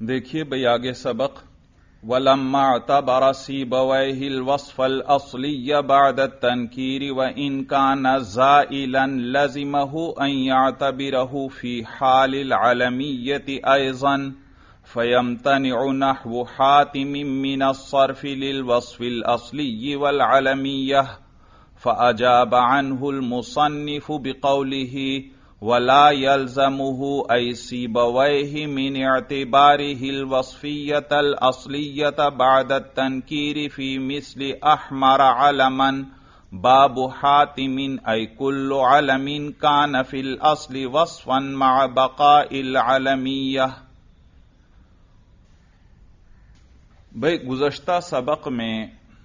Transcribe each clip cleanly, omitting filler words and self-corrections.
دیکھیے بھئی آگے سبق وَلَمَّا اعْتَبَرَ سِيبَوَيْهِ الْوَصْفَ الْأَصْلِيَّ بَعْدَ التَّنْكِيرِ وَإِنْ كَانَ زَائِلًا لَزِمَهُ أَنْ يَعْتَبِرَهُ فِي حَالِ الْعَلَمِيَّةِ أَيْضًا فَيَمْتَنِعُ نَحْوُ حَاتِمٍ مِّنَ الصَّرْفِ لِلْوَصْفِ الْأَصْلِيِّ وَالْعَلَمِيَّةِ فَأَجَابَ عَنْهُ الْمُصَنِّفُ بِقَوْلِهِ ولا يلزمه أي سيبويه من اعتباره الوصفية الأصلية بعد التنكير في مثل أحمر علما باب حاتم أي كل علم كان في الأصل وصفا مع بقاء العلمية۔ بھئی گزشتہ سبق میں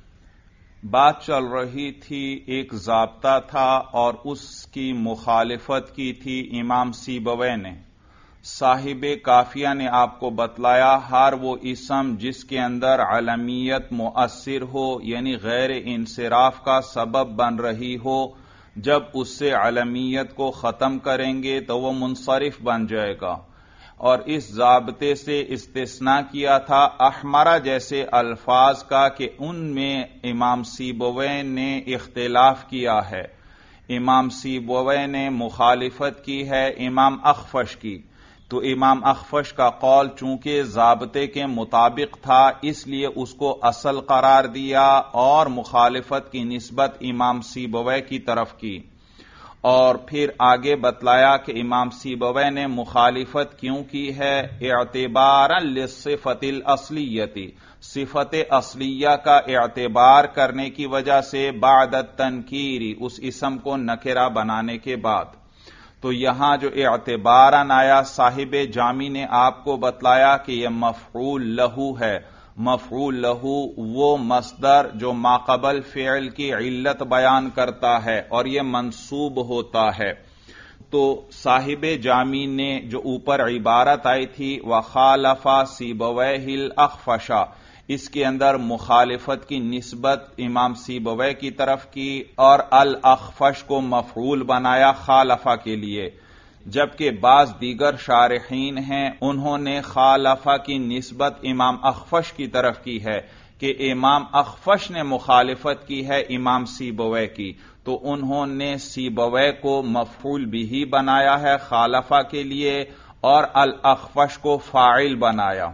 بات چل رہی تھی، ایک ضابطہ تھا اور اس کی مخالفت کی تھی امام سیبویہ نے۔ صاحب کافیہ نے آپ کو بتلایا ہر وہ اسم جس کے اندر علمیت مؤثر ہو، یعنی غیر انصراف کا سبب بن رہی ہو، جب اس سے علمیت کو ختم کریں گے تو وہ منصرف بن جائے گا۔ اور اس ضابطے سے استثناء کیا تھا احمرہ جیسے الفاظ کا کہ ان میں امام سیبویہ نے اختلاف کیا ہے۔ امام سیبویہ نے مخالفت کی ہے امام اخفش کی، تو امام اخفش کا قول چونکہ ضابطے کے مطابق تھا اس لیے اس کو اصل قرار دیا اور مخالفت کی نسبت امام سیبویہ کی طرف کی۔ اور پھر آگے بتلایا کہ امام سیبویہ نے مخالفت کیوں کی ہے، اعتبارا للصفت الاصلیتی، صفت اصلیہ کا اعتبار کرنے کی وجہ سے بعد التنکیری، اس اسم کو نکرہ بنانے کے بعد۔ تو یہاں جو اعتبارا آیا صاحب جامی نے آپ کو بتلایا کہ یہ مفعول لہو ہے۔ مفعول لہو وہ مصدر جو ماقبل فعل کی علت بیان کرتا ہے اور یہ منصوب ہوتا ہے۔ تو صاحب جامی نے جو اوپر عبارت آئی تھی وخالف سیبویہ الاخفش، اس کے اندر مخالفت کی نسبت امام سیبویہ کی طرف کی اور الاخفش کو مفعول بنایا خالفہ کے لیے، جبکہ بعض دیگر شارحین ہیں انہوں نے خالفہ کی نسبت امام اخفش کی طرف کی ہے کہ امام اخفش نے مخالفت کی ہے امام سیبویہ کی، تو انہوں نے سیبویہ کو مفعول بھی بنایا ہے خالفہ کے لیے اور الاخفش کو فاعل بنایا۔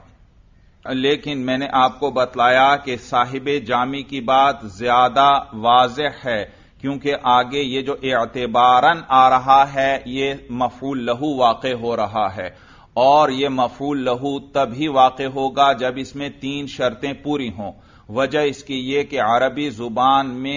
لیکن میں نے آپ کو بتلایا کہ صاحب جامی کی بات زیادہ واضح ہے، کیونکہ آگے یہ جو اعتباراً آ رہا ہے یہ مفعول لہو واقع ہو رہا ہے، اور یہ مفعول لہو تبھی واقع ہوگا جب اس میں 3 شرطیں پوری ہوں۔ وجہ اس کی یہ کہ عربی زبان میں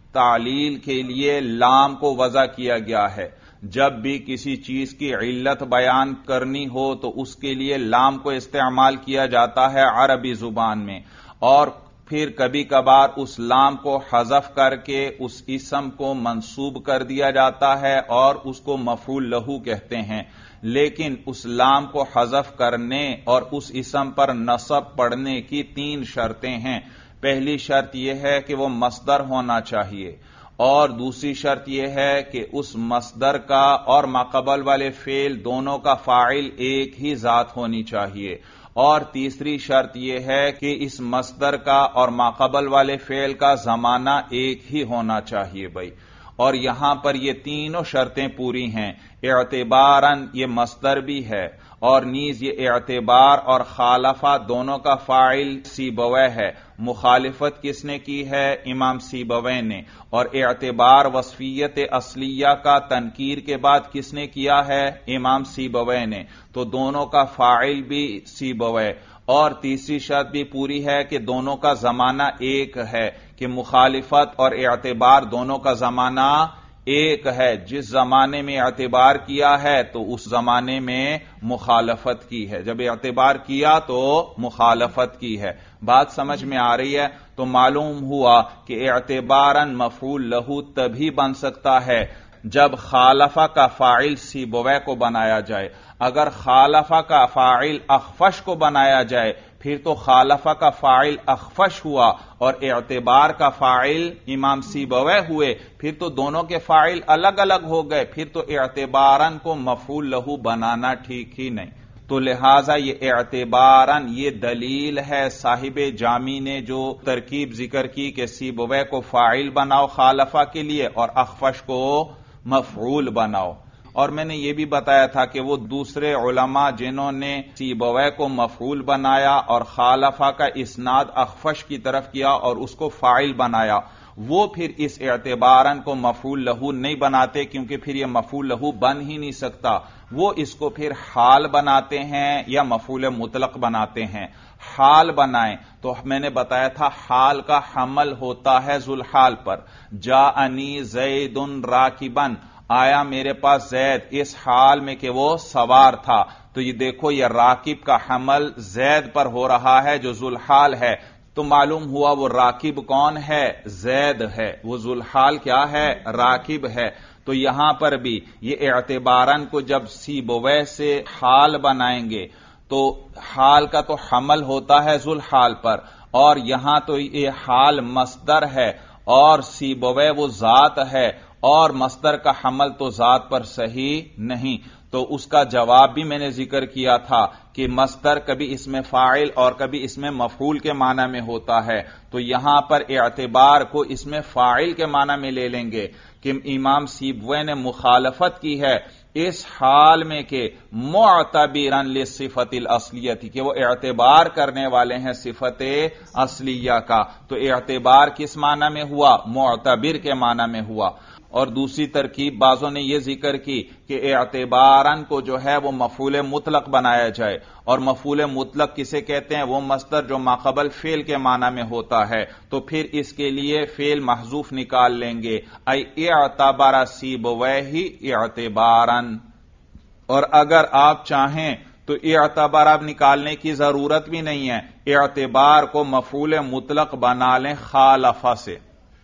تعلیل کے لیے لام کو وضع کیا گیا ہے۔ جب بھی کسی چیز کی علت بیان کرنی ہو تو اس کے لیے لام کو استعمال کیا جاتا ہے عربی زبان میں، اور پھر کبھی کبھار اس لام کو حذف کر کے اس اسم کو منصوب کر دیا جاتا ہے اور اس کو مفعول لہو کہتے ہیں۔ لیکن اس لام کو حذف کرنے اور اس اسم پر نصب پڑھنے کی 3 شرطیں ہیں۔ پہلی شرط یہ ہے کہ وہ مصدر ہونا چاہیے، اور دوسری شرط یہ ہے کہ اس مصدر کا اور ماقبل والے فعل دونوں کا فاعل ایک ہی ذات ہونی چاہیے، اور تیسری شرط یہ ہے کہ اس مصدر کا اور ماقبل والے فعل کا زمانہ ایک ہی ہونا چاہیے بھائی۔ اور یہاں پر یہ تینوں شرطیں پوری ہیں، اعتباراً یہ مصدر بھی ہے، اور نیز یہ اعتبار اور خالفہ دونوں کا فاعل سیبویہ ہے۔ مخالفت کس نے کی ہے؟ امام سیبویہ نے۔ اور اعتبار وصفیت اصلیہ کا تنکیر کے بعد کس نے کیا ہے؟ امام سیبویہ نے۔ تو دونوں کا فاعل بھی سیبویہ، اور تیسری شرط بھی پوری ہے کہ دونوں کا زمانہ ایک ہے، کہ مخالفت اور اعتبار دونوں کا زمانہ ایک ہے۔ جس زمانے میں اعتبار کیا ہے تو اس زمانے میں مخالفت کی ہے، جب اعتبار کیا تو مخالفت کی ہے۔ بات سمجھ میں آ رہی ہے؟ تو معلوم ہوا کہ اعتباراً مفعول لہو تبھی بن سکتا ہے جب خالفہ کا فاعل سیبویہ کو بنایا جائے۔ اگر خالفہ کا فاعل اخفش کو بنایا جائے پھر تو خالفہ کا فاعل اخفش ہوا اور اعتبار کا فاعل امام سیبویہ ہوئے، پھر تو دونوں کے فاعل الگ الگ ہو گئے، پھر تو اعتباراً کو مفعول لہو بنانا ٹھیک ہی نہیں۔ تو لہذا یہ اعتباراً یہ دلیل ہے صاحب جامی نے جو ترکیب ذکر کی کہ سیبویہ کو فاعل بناؤ خالفہ کے لیے اور اخفش کو مفعول بناؤ. اور میں نے یہ بھی بتایا تھا کہ وہ دوسرے علماء جنہوں نے سیبویہ کو مفعول بنایا اور خالفہ کا اسناد اخفش کی طرف کیا اور اس کو فاعل بنایا، وہ پھر اس اعتباراً کو مفعول لہو نہیں بناتے، کیونکہ پھر یہ مفعول لہو بن ہی نہیں سکتا. وہ اس کو پھر حال بناتے ہیں یا مفعول مطلق بناتے ہیں. حال بنائیں تو میں نے بتایا تھا حال کا حمل ہوتا ہے ذوالحال پر. جاءنی زید راکبا، آیا میرے پاس زید، اس حال میں کہ وہ سوار تھا. تو یہ دیکھو یہ راکب کا حمل زید پر ہو رہا ہے جو ذوالحال ہے. تو معلوم ہوا وہ راکب کون ہے؟ زید ہے. وہ ذوالحال کیا ہے؟ راکب ہے. تو یہاں پر بھی یہ اعتباراً کو جب سیبویہ سے حال بنائیں گے تو حال کا تو حمل ہوتا ہے ذوالحال پر، اور یہاں تو یہ حال مصدر ہے اور سیبویہ وہ ذات ہے، اور مصدر کا حمل تو ذات پر صحیح نہیں. تو اس کا جواب بھی میں نے ذکر کیا تھا کہ مصدر کبھی اس میں فاعل اور کبھی اس میں مفعول کے معنی میں ہوتا ہے. تو یہاں پر اعتبار کو اس میں فاعل کے معنی میں لے لیں گے کہ امام سیبویہ نے مخالفت کی ہے اس حال میں کہ معتبراً للصفت الاصلیہ کہ وہ اعتبار کرنے والے ہیں صفت اصلیہ کا. تو اعتبار کس معنی میں ہوا؟ معتبر کے معنی میں ہوا. اور دوسری ترکیب بعضوں نے یہ ذکر کی کہ اعتباراً کو جو ہے وہ مفعول مطلق بنایا جائے، اور مفعول مطلق کسے کہتے ہیں؟ وہ مصدر جو ماقبل فعل کے معنی میں ہوتا ہے. تو پھر اس کے لیے فعل محذوف نکال لیں گے، ای اعتبر سیبویہ اعتباراً. اور اگر آپ چاہیں تو اعتبار اب نکالنے کی ضرورت بھی نہیں ہے، اعتبار کو مفعول مطلق بنا لیں خالفہ سے.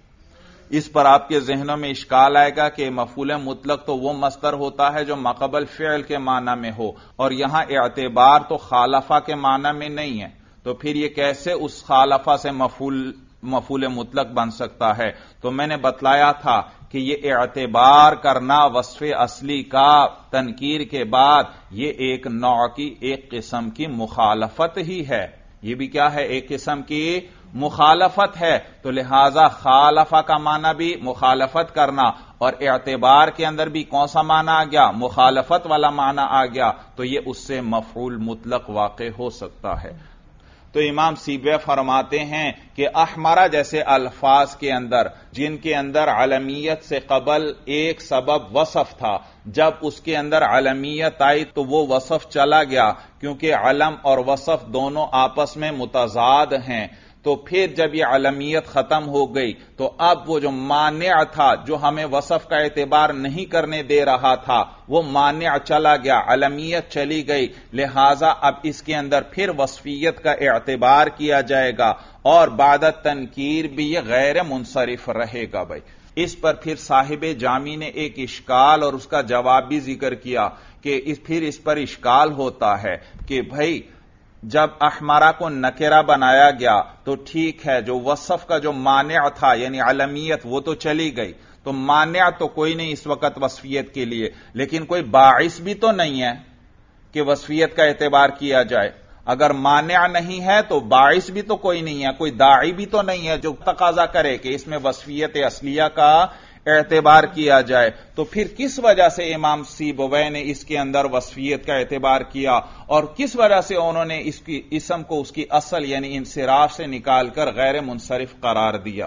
اس پر آپ کے ذہنوں میں اشکال آئے گا کہ مفعول مطلق تو وہ مصدر ہوتا ہے جو ماقبل فعل کے معنی میں ہو، اور یہاں اعتبار تو خالفہ کے معنی میں نہیں ہے. تو پھر یہ کیسے اس خالفہ سے مفعول مطلق بن سکتا ہے؟ تو میں نے بتلایا تھا کہ یہ اعتبار کرنا وصف اصلی کا تنکیر کے بعد یہ ایک نوع کی ایک قسم کی مخالفت ہی ہے. یہ بھی کیا ہے؟ ایک قسم کی مخالفت ہے. تو لہذا خالفہ کا معنی بھی مخالفت کرنا، اور اعتبار کے اندر بھی کون سا معنی آ گیا؟ مخالفت والا معنی آ گیا. تو یہ اس سے مفعول مطلق واقع ہو سکتا ہے. تو امام سیبویہ فرماتے ہیں کہ احمرہ جیسے الفاظ کے اندر جن کے اندر علمیت سے قبل ایک سبب وصف تھا، جب اس کے اندر علمیت آئی تو وہ وصف چلا گیا، کیونکہ علم اور وصف دونوں آپس میں متضاد ہیں. تو پھر جب یہ علمیت ختم ہو گئی تو اب وہ جو مانع تھا، جو ہمیں وصف کا اعتبار نہیں کرنے دے رہا تھا، وہ مانع چلا گیا، علمیت چلی گئی. لہذا اب اس کے اندر پھر وصفیت کا اعتبار کیا جائے گا، اور بعد تنکیر بھی یہ غیر منصرف رہے گا. بھائی اس پر پھر صاحب جامی نے ایک اشکال اور اس کا جواب بھی ذکر کیا کہ پھر اس پر اشکال ہوتا ہے کہ بھائی جب احمرہ کو نکرہ بنایا گیا تو ٹھیک ہے، جو وصف کا جو مانع تھا یعنی علمیت وہ تو چلی گئی، تو مانع تو کوئی نہیں اس وقت وصفیت کے لیے، لیکن کوئی باعث بھی تو نہیں ہے کہ وصفیت کا اعتبار کیا جائے. اگر مانع نہیں ہے تو باعث بھی تو کوئی نہیں ہے، کوئی داعی بھی تو نہیں ہے جو تقاضا کرے کہ اس میں وصفیت اصلیہ کا اعتبار کیا جائے. تو پھر کس وجہ سے امام سیبویہ نے اس کے اندر وصفیت کا اعتبار کیا، اور کس وجہ سے انہوں نے اس کی اسم کو اس کی اصل یعنی انصراف سے نکال کر غیر منصرف قرار دیا؟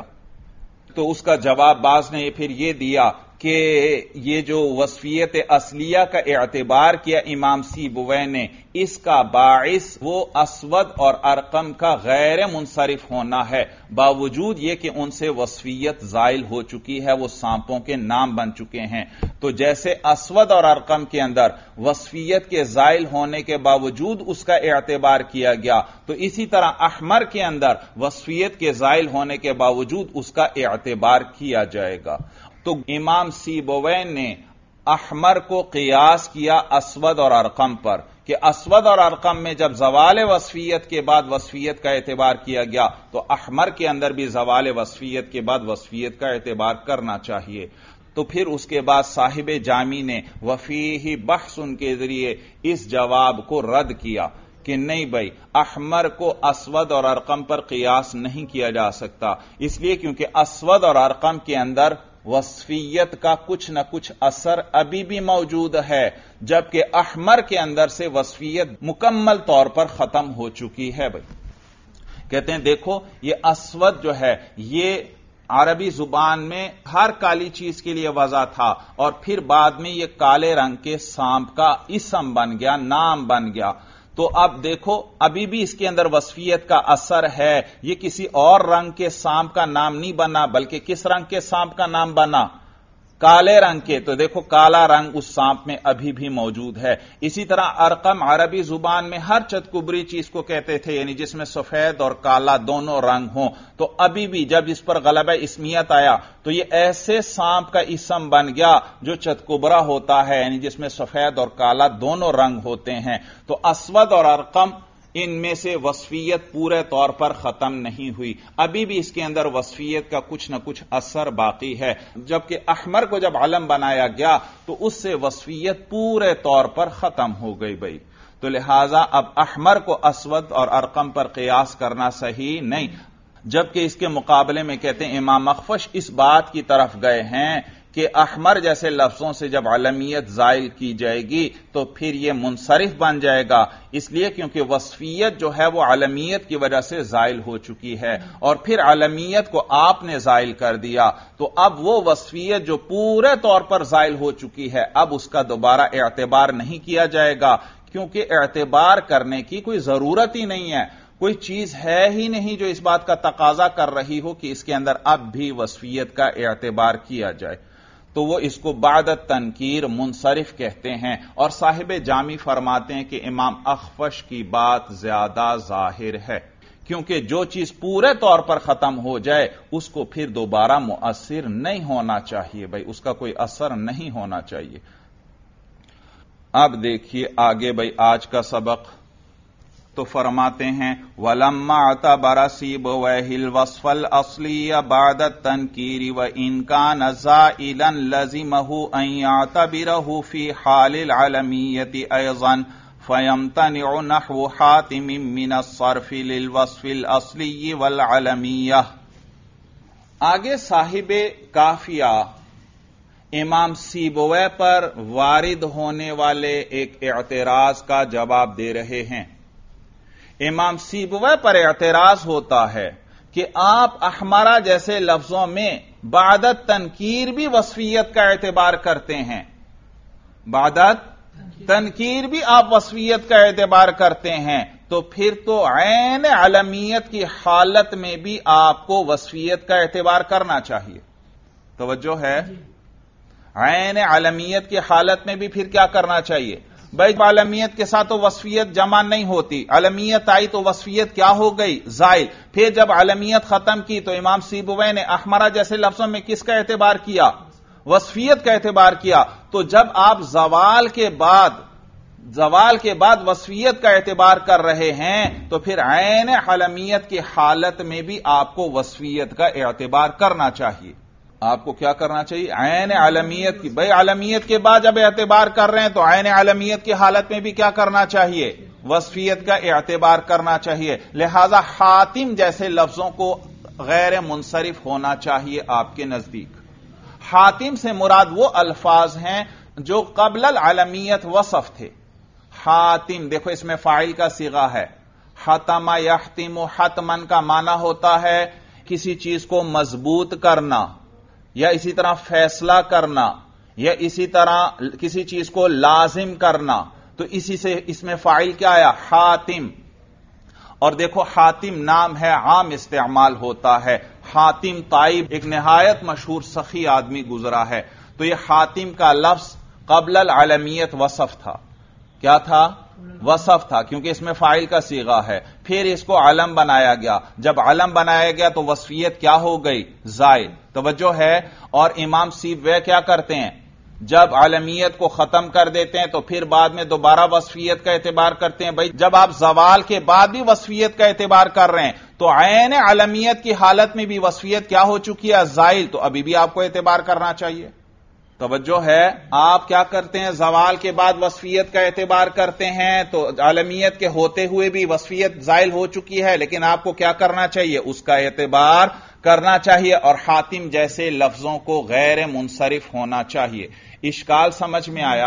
تو اس کا جواب بعض نے پھر یہ دیا کہ یہ جو وصفیت اصلیہ کا اعتبار کیا امام سیبویہ نے، اس کا باعث وہ اسود اور ارقم کا غیر منصرف ہونا ہے، باوجود یہ کہ ان سے وصفیت زائل ہو چکی ہے، وہ سانپوں کے نام بن چکے ہیں. تو جیسے اسود اور ارقم کے اندر وصفیت کے زائل ہونے کے باوجود اس کا اعتبار کیا گیا، تو اسی طرح احمر کے اندر وصفیت کے زائل ہونے کے باوجود اس کا اعتبار کیا جائے گا. تو امام سیبویہ نے احمر کو قیاس کیا اسود اور ارقم پر کہ اسود اور ارقم میں جب زوال وصفیت کے بعد وصفیت کا اعتبار کیا گیا تو احمر کے اندر بھی زوال وصفیت کے بعد وصفیت کا اعتبار کرنا چاہیے. تو پھر اس کے بعد صاحب جامی نے وفیہ بحث کے ذریعے اس جواب کو رد کیا کہ نہیں بھائی، احمر کو اسود اور ارقم پر قیاس نہیں کیا جا سکتا، اس لیے کیونکہ اسود اور ارقم کے اندر وصفیت کا کچھ نہ کچھ اثر ابھی بھی موجود ہے، جبکہ احمر کے اندر سے وصفیت مکمل طور پر ختم ہو چکی ہے۔ بھائی کہتے ہیں دیکھو یہ اسود جو ہے یہ عربی زبان میں ہر کالی چیز کے لیے وضع تھا، اور پھر بعد میں یہ کالے رنگ کے سانپ کا اسم بن گیا، نام بن گیا۔ تو اب دیکھو ابھی بھی اس کے اندر وصفیت کا اثر ہے، یہ کسی اور رنگ کے سانپ کا نام نہیں بنا، بلکہ کس رنگ کے سانپ کا نام بنا؟ کالے رنگ کے۔ تو دیکھو کالا رنگ اس سانپ میں ابھی بھی موجود ہے۔ اسی طرح ارقم عربی زبان میں ہر چتکبری چیز کو کہتے تھے، یعنی جس میں سفید اور کالا دونوں رنگ ہوں، تو ابھی بھی جب اس پر غلبہ اسمیت آیا تو یہ ایسے سانپ کا اسم بن گیا جو چتکبرا ہوتا ہے، یعنی جس میں سفید اور کالا دونوں رنگ ہوتے ہیں۔ تو اسود اور ارقم ان میں سے وصفیت پورے طور پر ختم نہیں ہوئی، ابھی بھی اس کے اندر وصفیت کا کچھ نہ کچھ اثر باقی ہے، جبکہ احمر کو جب علم بنایا گیا تو اس سے وصفیت پورے طور پر ختم ہو گئی۔ بھائی تو لہذا اب احمر کو اسود اور ارقم پر قیاس کرنا صحیح نہیں، جبکہ اس کے مقابلے میں کہتے ہیں امام اخفش اس بات کی طرف گئے ہیں کہ احمر جیسے لفظوں سے جب علمیت زائل کی جائے گی تو پھر یہ منصرف بن جائے گا، اس لیے کیونکہ وصفیت جو ہے وہ علمیت کی وجہ سے زائل ہو چکی ہے، اور پھر علمیت کو آپ نے زائل کر دیا، تو اب وہ وصفیت جو پورے طور پر زائل ہو چکی ہے اب اس کا دوبارہ اعتبار نہیں کیا جائے گا، کیونکہ اعتبار کرنے کی کوئی ضرورت ہی نہیں ہے، کوئی چیز ہے ہی نہیں جو اس بات کا تقاضا کر رہی ہو کہ اس کے اندر اب بھی وصفیت کا اعتبار کیا جائے۔ تو وہ اس کو بعد تنکیر منصرف کہتے ہیں، اور صاحب جامی فرماتے ہیں کہ امام اخفش کی بات زیادہ ظاہر ہے، کیونکہ جو چیز پورے طور پر ختم ہو جائے اس کو پھر دوبارہ مؤثر نہیں ہونا چاہیے، بھائی اس کا کوئی اثر نہیں ہونا چاہیے۔ اب دیکھیے آگے بھائی آج کا سبق، تو فرماتے ہیں وَلَمَّا اعْتَبَرَ سِيبَوَيْهِ الْوَصْفَ الْأَصْلِيَّ بَعْدَ التَّنْكِيرِ وَإِنْ كَانَ زَائِلًا لَزِمَهُ أَنْ يَعْتَبِرَهُ فِي حَالِ الْعَلَمِيَّةِ أَيْضًا فَيَمْتَنِعُ نَحْوُ حَاتِمٍ مِّنَ الصَّرْفِ لِلْوَصْفِ الْأَصْلِيِّ وَالْعَلَمِيَّةِ۔ آگے صاحب کافیہ امام سیبویہ پر وارد ہونے والے ایک اعتراض کا جواب دے رہے ہیں۔ امام سیبویہ پر اعتراض ہوتا ہے کہ آپ احمرہ جیسے لفظوں میں بعد تنکیر بھی وصفیت کا اعتبار کرتے ہیں، بعد تنکیر بھی آپ وصفیت کا اعتبار کرتے ہیں، تو پھر تو عین علمیت کی حالت میں بھی آپ کو وصفیت کا اعتبار کرنا چاہیے۔ توجہ ہے؟ عین علمیت کی حالت میں بھی پھر کیا کرنا چاہیے؟ بھائی علمیت کے ساتھ تو وصفیت جمع نہیں ہوتی، علمیت آئی تو وصفیت کیا ہو گئی؟ زائل۔ پھر جب علمیت ختم کی تو امام سیبویہ نے احمرہ جیسے لفظوں میں کس کا اعتبار کیا؟ وصفیت کا اعتبار کیا۔ تو جب آپ زوال کے بعد وصفیت کا اعتبار کر رہے ہیں تو پھر عین علمیت کی حالت میں بھی آپ کو وصفیت کا اعتبار کرنا چاہیے۔ آپ کو کیا کرنا چاہیے؟ عین علمیت کی، بھائی علمیت کے بعد جب اعتبار کر رہے ہیں تو عین علمیت کی حالت میں بھی کیا کرنا چاہیے؟ وصفیت کا اعتبار کرنا چاہیے۔ لہذا حاتم جیسے لفظوں کو غیر منصرف ہونا چاہیے آپ کے نزدیک۔ حاتم سے مراد وہ الفاظ ہیں جو قبل العلمیت وصف تھے۔ حاتم دیکھو اس میں فاعل کا صیغہ ہے، حتم یحتم، حتمن کا معنی ہوتا ہے کسی چیز کو مضبوط کرنا، یا اسی طرح فیصلہ کرنا، یا اسی طرح کسی چیز کو لازم کرنا، تو اسی سے اس میں فاعل کیا آیا؟ حاتم۔ اور دیکھو حاتم نام ہے، عام استعمال ہوتا ہے۔ حاتم طائب ایک نہایت مشہور سخی آدمی گزرا ہے، تو یہ حاتم کا لفظ قبل العلمیت وصف تھا۔ کیا تھا؟ وصف تھا، کیونکہ اس میں فاعل کا صیغہ ہے۔ پھر اس کو علم بنایا گیا، جب علم بنایا گیا تو وصفیت کیا ہو گئی؟ زائل۔ توجہ ہے؟ اور امام سیبویہ کیا کرتے ہیں؟ جب علمیت کو ختم کر دیتے ہیں تو پھر بعد میں دوبارہ وصفیت کا اعتبار کرتے ہیں۔ بھائی جب آپ زوال کے بعد بھی وصفیت کا اعتبار کر رہے ہیں تو عین علمیت کی حالت میں بھی وصفیت کیا ہو چکی ہے؟ زائل۔ تو ابھی بھی آپ کو اعتبار کرنا چاہیے۔ توجہ ہے، آپ کیا کرتے ہیں؟ زوال کے بعد وصفیت کا اعتبار کرتے ہیں، تو عالمیت کے ہوتے ہوئے بھی وصفیت زائل ہو چکی ہے، لیکن آپ کو کیا کرنا چاہیے؟ اس کا اعتبار کرنا چاہیے، اور حاتم جیسے لفظوں کو غیر منصرف ہونا چاہیے۔ اشکال سمجھ میں آیا؟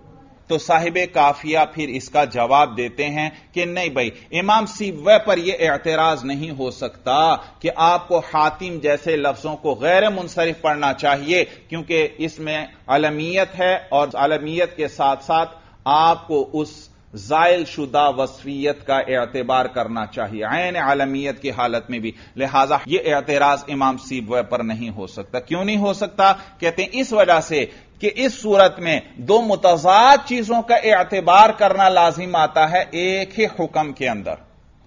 تو صاحب کافیہ پھر اس کا جواب دیتے ہیں کہ نہیں بھائی، امام سیبوی پر یہ اعتراض نہیں ہو سکتا کہ آپ کو حاتم جیسے لفظوں کو غیر منصرف پڑھنا چاہیے، کیونکہ اس میں علمیت ہے، اور علمیت کے ساتھ ساتھ آپ کو اس زائل شدہ وصفیت کا اعتبار کرنا چاہیے عین علمیت کی حالت میں بھی، لہذا یہ اعتراض امام سیبوی پر نہیں ہو سکتا۔ کیوں نہیں ہو سکتا؟ کہتے ہیں اس وجہ سے کہ اس صورت میں دو متضاد چیزوں کا اعتبار کرنا لازم آتا ہے ایک ہی حکم کے اندر۔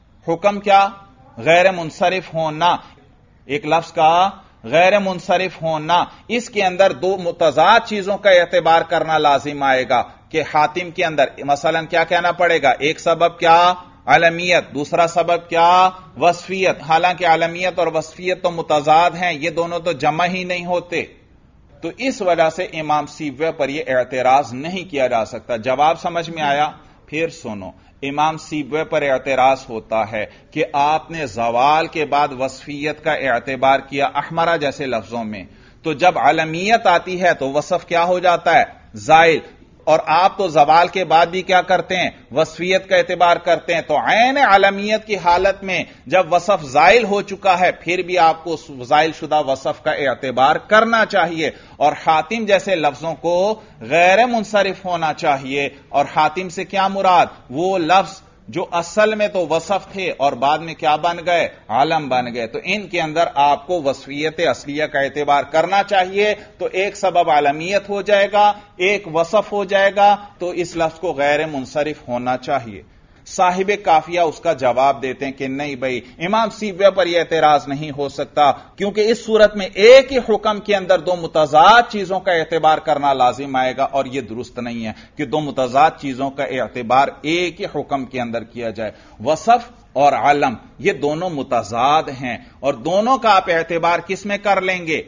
حکم کیا؟ غیر منصرف ہونا، ایک لفظ کا غیر منصرف ہونا، اس کے اندر دو متضاد چیزوں کا اعتبار کرنا لازم آئے گا کہ حاتم کے اندر مثلا کیا کہنا پڑے گا؟ ایک سبب کیا؟ علمیت، دوسرا سبب کیا؟ وصفیت، حالانکہ علمیت اور وصفیت تو متضاد ہیں، یہ دونوں تو جمع ہی نہیں ہوتے، تو اس وجہ سے امام سیبوی پر یہ اعتراض نہیں کیا جا سکتا۔ جواب سمجھ میں آیا؟ پھر سنو، امام سیبوی پر اعتراض ہوتا ہے کہ آپ نے زوال کے بعد وصفیت کا اعتبار کیا احمرہ جیسے لفظوں میں، تو جب علمیت آتی ہے تو وصف کیا ہو جاتا ہے؟ زائل، اور آپ تو زوال کے بعد بھی کیا کرتے ہیں؟ وصفیت کا اعتبار کرتے ہیں، تو عین علمیت کی حالت میں جب وصف زائل ہو چکا ہے پھر بھی آپ کو زائل شدہ وصف کا اعتبار کرنا چاہیے، اور حاتم جیسے لفظوں کو غیر منصرف ہونا چاہیے۔ اور حاتم سے کیا مراد؟ وہ لفظ جو اصل میں تو وصف تھے اور بعد میں کیا بن گئے؟ علم بن گئے، تو ان کے اندر آپ کو وصفیت اصلیہ کا اعتبار کرنا چاہیے، تو ایک سبب علمیت ہو جائے گا، ایک وصف ہو جائے گا، تو اس لفظ کو غیر منصرف ہونا چاہیے۔ صاحب کافیہ اس کا جواب دیتے ہیں کہ نہیں بھائی، امام سیبوی پر یہ اعتراض نہیں ہو سکتا، کیونکہ اس صورت میں ایک ہی حکم کے اندر دو متضاد چیزوں کا اعتبار کرنا لازم آئے گا، اور یہ درست نہیں ہے کہ دو متضاد چیزوں کا اعتبار ایک ہی حکم کے اندر کیا جائے۔ وصف اور علم یہ دونوں متضاد ہیں، اور دونوں کا آپ اعتبار کس میں کر لیں گے؟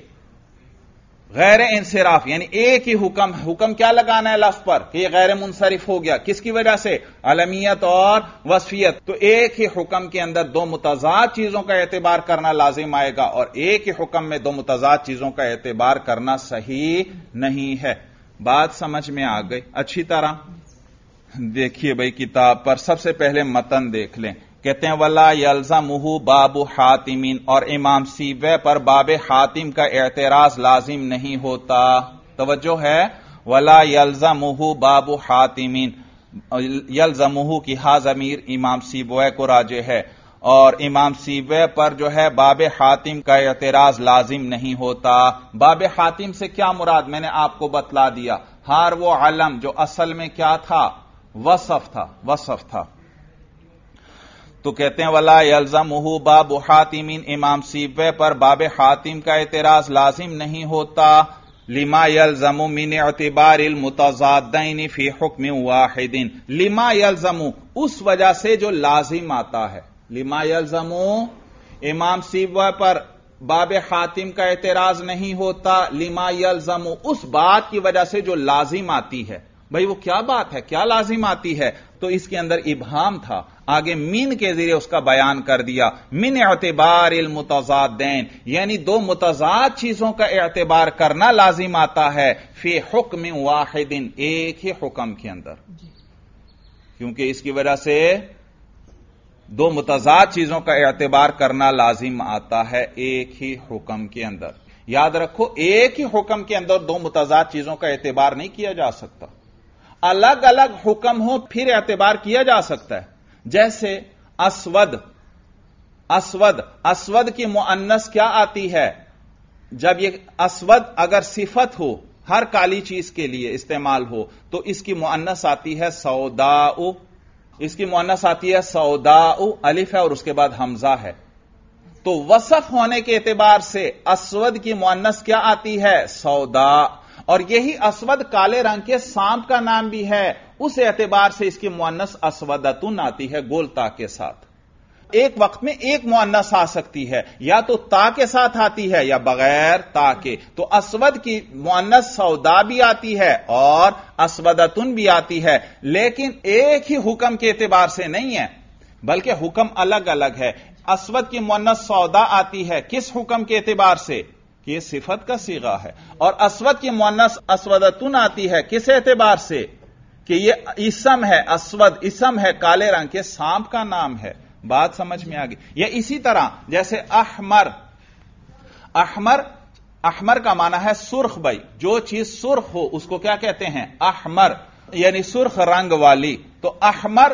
غیر انصراف، یعنی ایک ہی حکم کیا لگانا ہے لفظ پر کہ یہ غیر منصرف ہو گیا، کس کی وجہ سے؟ علمیت اور وصفیت، تو ایک ہی حکم کے اندر دو متضاد چیزوں کا اعتبار کرنا لازم آئے گا، اور ایک ہی حکم میں دو متضاد چیزوں کا اعتبار کرنا صحیح نہیں ہے۔ بات سمجھ میں آ گئی؟ اچھی طرح دیکھیے بھائی کتاب پر، سب سے پہلے متن دیکھ لیں۔ کہتے ہیں وَلَا يَلْزَمُهُ بَابُ حَاتِمٍ، اور امام سیبوی پر باب حاتم کا اعتراض لازم نہیں ہوتا۔ توجہ ہے، وَلَا يَلْزَمُهُ بَابُ حَاتِمٍ، يَلْزَمُهُ کی ہا ضمیر امام سیبوی کو راجع ہے، اور امام سیبوی پر جو ہے باب حاتم کا اعتراض لازم نہیں ہوتا۔ باب حاتم سے کیا مراد؟ میں نے آپ کو بتلا دیا، ہر وہ علم جو اصل میں کیا تھا؟ وصف تھا۔ تو کہتے ہیں وَلَا يَلْزَمُهُ بَابُ حَاتِمٍ، امام سیبوی پر باب حاتم کا اعتراض لازم نہیں ہوتا، لما يلزم من اعتبار المتضادین فی حکم واحد، لما يلزم اس وجہ سے جو لازم آتا ہے، لما يلزم امام سیبوی پر باب حاتم کا اعتراض نہیں ہوتا، لما يلزم اس بات کی وجہ سے جو لازم آتی ہے۔ بھئی وہ کیا بات ہے، کیا لازم آتی ہے؟ تو اس کے اندر ابہام تھا، آگے من کے ذریعے اس کا بیان کر دیا، من اعتبار المتضادین، یعنی دو متضاد چیزوں کا اعتبار کرنا لازم آتا ہے، فی حکم واحد، ایک ہی حکم کے اندر، کیونکہ اس کی وجہ سے دو متضاد چیزوں کا اعتبار کرنا لازم آتا ہے ایک ہی حکم کے اندر۔ یاد رکھو، ایک ہی حکم کے اندر دو متضاد چیزوں کا اعتبار نہیں کیا جا سکتا، الگ الگ حکم ہو پھر اعتبار کیا جا سکتا ہے۔ جیسے اسود کی مؤنث کیا آتی ہے؟ جب یہ اسود اگر صفت ہو، ہر کالی چیز کے لیے استعمال ہو، تو اس کی مؤنث آتی ہے سوداء، اس کی مؤنث آتی ہے سوداء، الف ہے اور اس کے بعد حمزہ ہے۔ تو وصف ہونے کے اعتبار سے اسود کی مؤنث کیا آتی ہے؟ سوداء، اور یہی اسود کالے رنگ کے سانپ کا نام بھی ہے، اس اعتبار سے اس کی مؤنث اسودتن آتی ہے گول تا کے ساتھ۔ ایک وقت میں ایک مؤنث آ سکتی ہے، یا تو تا کے ساتھ آتی ہے یا بغیر تا کے. تو اسود کی مؤنث سودا بھی آتی ہے اور اسودتن بھی آتی ہے، لیکن ایک ہی حکم کے اعتبار سے نہیں ہے بلکہ حکم الگ الگ ہے. اسود کی مؤنث سودا آتی ہے کس حکم کے اعتبار سے کہ یہ صفت کا صیغہ ہے، اور اسود کی مؤنث اسودتن آتی ہے کس اعتبار سے کہ یہ اسم ہے، اسود اسم ہے، کالے رنگ کے سانپ کا نام ہے. بات سمجھ میں آگئی؟ یا اسی طرح جیسے احمر، احمر کا معنی ہے سرخ. بھائی جو چیز سرخ ہو اس کو کیا کہتے ہیں؟ احمر، یعنی سرخ رنگ والی. تو احمر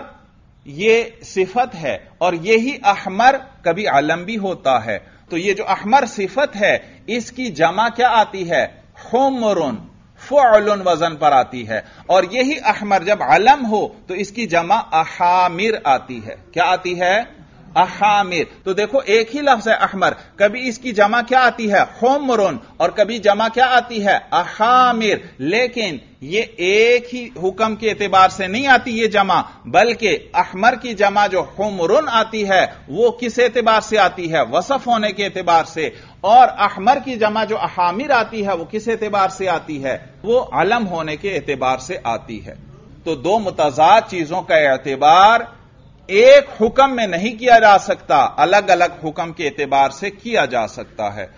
یہ صفت ہے، اور یہی احمر کبھی علم بھی ہوتا ہے. تو یہ جو احمر صفت ہے اس کی جمع کیا آتی ہے؟ حمرن، فعل وزن پر آتی ہے. اور یہی احمر جب علم ہو تو اس کی جمع احامر آتی ہے. کیا آتی ہے؟ احامر. تو دیکھو ایک ہی لفظ ہے احمر، کبھی اس کی جمع کیا آتی ہے؟ حمرن، اور کبھی جمع کیا آتی ہے؟ احامر. لیکن یہ ایک ہی حکم کے اعتبار سے نہیں آتی یہ جمع، بلکہ احمر کی جمع جو حمرن آتی ہے وہ کس اعتبار سے آتی ہے؟ وصف ہونے کے اعتبار سے. اور احمر کی جمع جو احامر آتی ہے وہ کس اعتبار سے آتی ہے؟ وہ علم ہونے کے اعتبار سے آتی ہے. تو دو متضاد چیزوں کا اعتبار ایک حکم میں نہیں کیا جا سکتا، الگ الگ حکم کے اعتبار سے کیا جا سکتا ہے.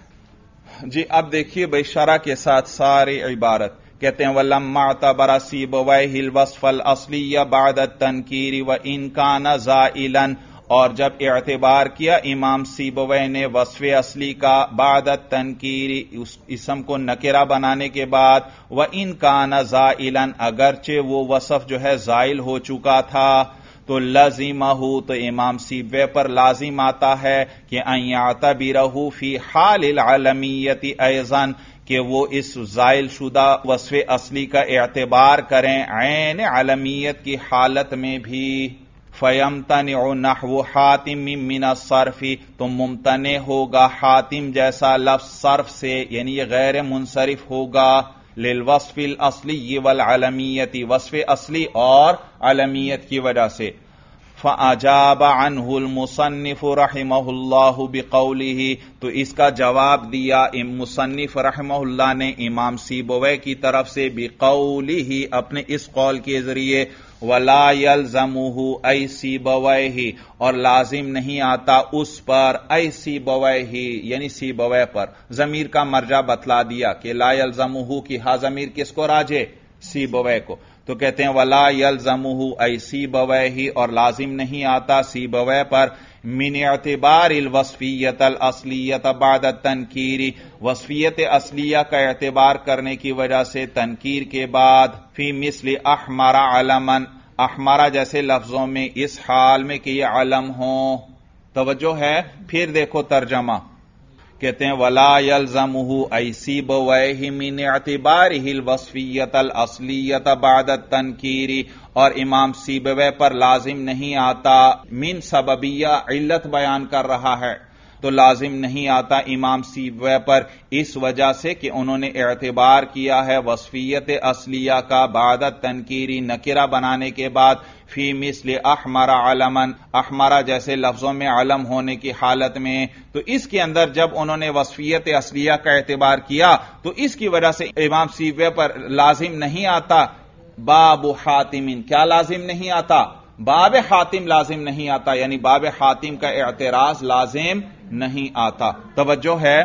جی اب دیکھیے بھائی شرح کے ساتھ ساری عبارت. کہتے ہیں وَلَمَّا اعْتَبَرَ سِيبَوَيْهِ الْوَصْفَ الْأَصْلِيَّ بَعْدَ التَّنْكِيرِ وَإِنْ كَانَ زَائِلًا، اور جب اعتبار کیا امام سیبویہ نے وصف اصلی کا بعد التنکیری، اس اسم کو نکرہ بنانے کے بعد، وَإِنْ كَانَ زَائِلًا، اگرچہ وہ وصف جو ہے زائل ہو چکا تھا، تو لازمہ، تو امام سیبویہ پر لازم آتا ہے کہ ان یعتبرہ فی حال العلمیت ایضاً، کہ وہ اس زائل شدہ وصف اصلی کا اعتبار کریں عین علمیت کی حالت میں بھی. فَيَمْتَنِعُ نَحْوُ حَاتِمٍ مِّنَ الصَّرْفِ، تو ممتنع ہوگا حاتم جیسا لفظ صرف سے، یعنی یہ غیر منصرف ہوگا. للوصف الاصلی والعلمیت، وصف اصلی اور علمیت کی وجہ سے. فَأَجَابَ عَنْهُ الْمُصَنِّفُ رَحِمَهُ اللَّهُ بِقَوْلِهِ، تو اس کا جواب دیا مصنف رحمہ اللہ نے امام سیبویہ کی طرف سے بِقَوْلِهِ، اپنے اس قول کے ذریعے. وَلَا يَلْزَمُهُ أَيْ سِيبَوَيْهِ، اور لازم نہیں آتا اس پر أَيْ سِيبَوَيْهِ، یعنی سیبویہ پر. ضمیر کا مرجع بتلا دیا کہ لا يلزمه کی ہا ضمیر کس کو راجع؟ سیبویہ کو. تو کہتے ہیں وَلَا يَلْزَمُهُ أَيْ سِيبَوَيْهِ، اور لازم نہیں آتا سیبویہ پر من اعتبار الوصفیت الاصلیت بعد التنکیر، وصفیت اصلیہ کا اعتبار کرنے کی وجہ سے تنکیر کے بعد. فی مثل احمر علما، احمرہ جیسے لفظوں میں اس حال میں کہ یہ علم ہوں. توجہ ہے؟ پھر دیکھو ترجمہ. کہتے ہیں وَلَا يَلْزَمُهُ أَيْ سِيبَوَيْهِ مِنْ اعْتِبَارِهِ الْوَصْفِيَّةَ الْأَصْلِيَّةَ بَعْدَ التَّنْكِيرِ، اور امام سیبویہ پر لازم نہیں آتا، من سببیہ علت بیان کر رہا ہے، تو لازم نہیں آتا امام سیبویہ پر اس وجہ سے کہ انہوں نے اعتبار کیا ہے وصفیت اصلیہ کا بعد التنکیری، نکرہ بنانے کے بعد. فی مثل احمر علما، احمرہ جیسے لفظوں میں علم ہونے کی حالت میں. تو اس کے اندر جب انہوں نے وصفیت اصلیہ کا اعتبار کیا تو اس کی وجہ سے امام سیبویہ پر لازم نہیں آتا باب حاتم. کیا لازم نہیں آتا؟ باب حاتم لازم نہیں آتا، یعنی باب حاتم کا اعتراض لازم نہیں آتا. توجہ ہے؟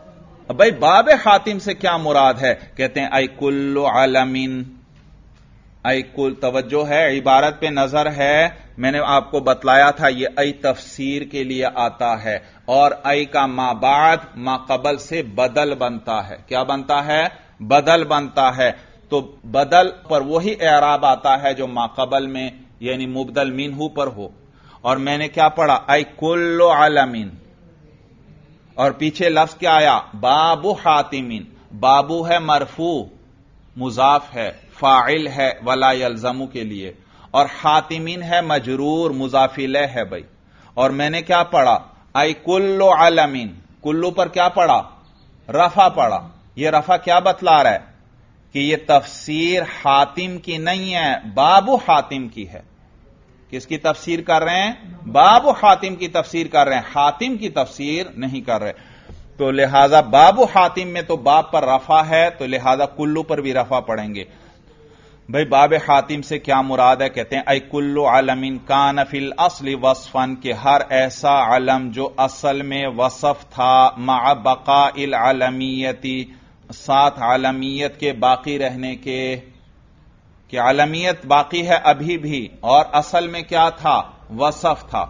بھائی باب حاتم سے کیا مراد ہے؟ کہتے ہیں ای کل علم، ای کل، توجہ ہے عبارت پہ نظر ہے. میں نے آپ کو بتلایا تھا یہ ای تفسیر کے لیے آتا ہے، اور ای کا ما بعد ما قبل سے بدل بنتا ہے. کیا بنتا ہے؟ بدل بنتا ہے. تو بدل پر وہی اعراب آتا ہے جو ما قبل میں یعنی مبدل منہ پر ہو. اور میں نے کیا پڑھا؟ ای کل علم، اور پیچھے لفظ کیا آیا؟ باب حاتم. بابو ہے مرفوع، مضاف ہے، فاعل ہے ولا یلزمو کے لیے، اور حاتمین ہے مجرور، مضاف الیہ ہے بھائی. اور میں نے کیا پڑھا؟ ای کل علم، کلو پر کیا پڑھا؟ رفع پڑھا. یہ رفع کیا بتلا رہا ہے؟ کہ یہ تفسیر حاتم کی نہیں ہے، باب حاتم کی ہے. کس کی تفسیر کر رہے ہیں؟ باب و حاتم کی تفسیر کر رہے ہیں، حاتم کی تفسیر نہیں کر رہے. تو لہذا باب و حاتم میں تو باب پر رفع ہے، تو لہذا کلو پر بھی رفع پڑھیں گے. بھئی باب حاتم سے کیا مراد ہے؟ کہتے ہیں اے کلو علم کان فی الاصل وصفن، کہ ہر ایسا علم جو اصل میں وصف تھا، مع بقاء العلمیتی، ساتھ علمیت کے باقی رہنے کے، کہ علمیت باقی ہے ابھی بھی اور اصل میں کیا تھا؟ وصف تھا.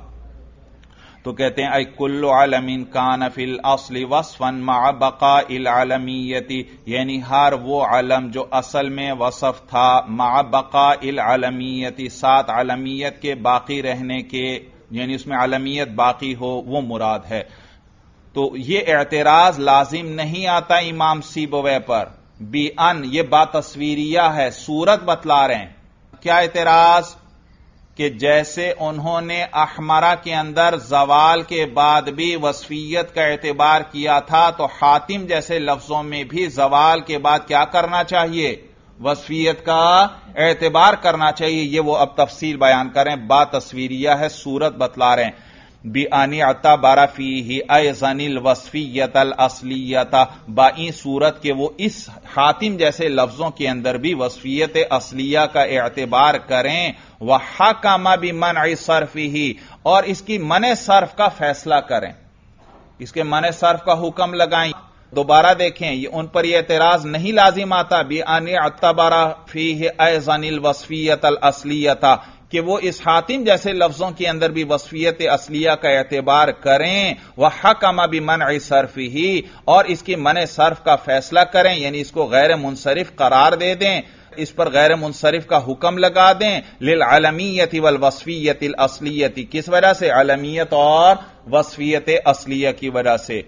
تو کہتے ہیں اے کل علم کان فی الاصل وصفا مع بقاء العلمیتی، یعنی ہر وہ علم جو اصل میں وصف تھا، مع بقاء العلمیتی، ساتھ علمیت کے باقی رہنے کے، یعنی اس میں علمیت باقی ہو، وہ مراد ہے. تو یہ اعتراض لازم نہیں آتا امام سیبویہ پر. بی ان، یہ بات تصویریہ ہے، صورت بتلا رہے ہیں. کیا اعتراض؟ کہ جیسے انہوں نے احمرہ کے اندر زوال کے بعد بھی وصفیت کا اعتبار کیا تھا، تو حاتم جیسے لفظوں میں بھی زوال کے بعد کیا کرنا چاہیے؟ وصفیت کا اعتبار کرنا چاہیے. یہ وہ اب تفصیل بیان کریں، بات تصویریہ ہے، صورت بتلا رہے ہیں. بِأَنِ اعْتَبَرَ فِيهِ أَيْضًا الْوَصْفِيَّةَ الْأَصْلِيَّةَ، بائیں صورت کہ وہ اس حاتم جیسے لفظوں کے اندر بھی وصفیت اصلیہ کا اعتبار کریں. وَحَكَمَ بِمَنْعِ صَرْفِهِ، اور اس کی منع صرف کا فیصلہ کریں، اس کے منع صرف کا حکم لگائیں. دوبارہ دیکھیں، ان پر یہ اعتراض نہیں لازم آتا. بِأَنِ اعْتَبَرَ فِيهِ أَيْضًا الْوَصْفِيَّةَ الْأَصْلِيَّةَ، کہ وہ اس حاتم جیسے لفظوں کے اندر بھی وصفیت اصلیہ کا اعتبار کریں. وَحَكَمَ بِمَنْعِ صَرْفِهِ، اور اس کی منع صرف کا فیصلہ کریں، یعنی اس کو غیر منصرف قرار دے دیں، اس پر غیر منصرف کا حکم لگا دیں. للعلمیت والوصفیت الاصلیت، کس وجہ سے؟ علمیت اور وصفیت اصلیہ کی وجہ سے.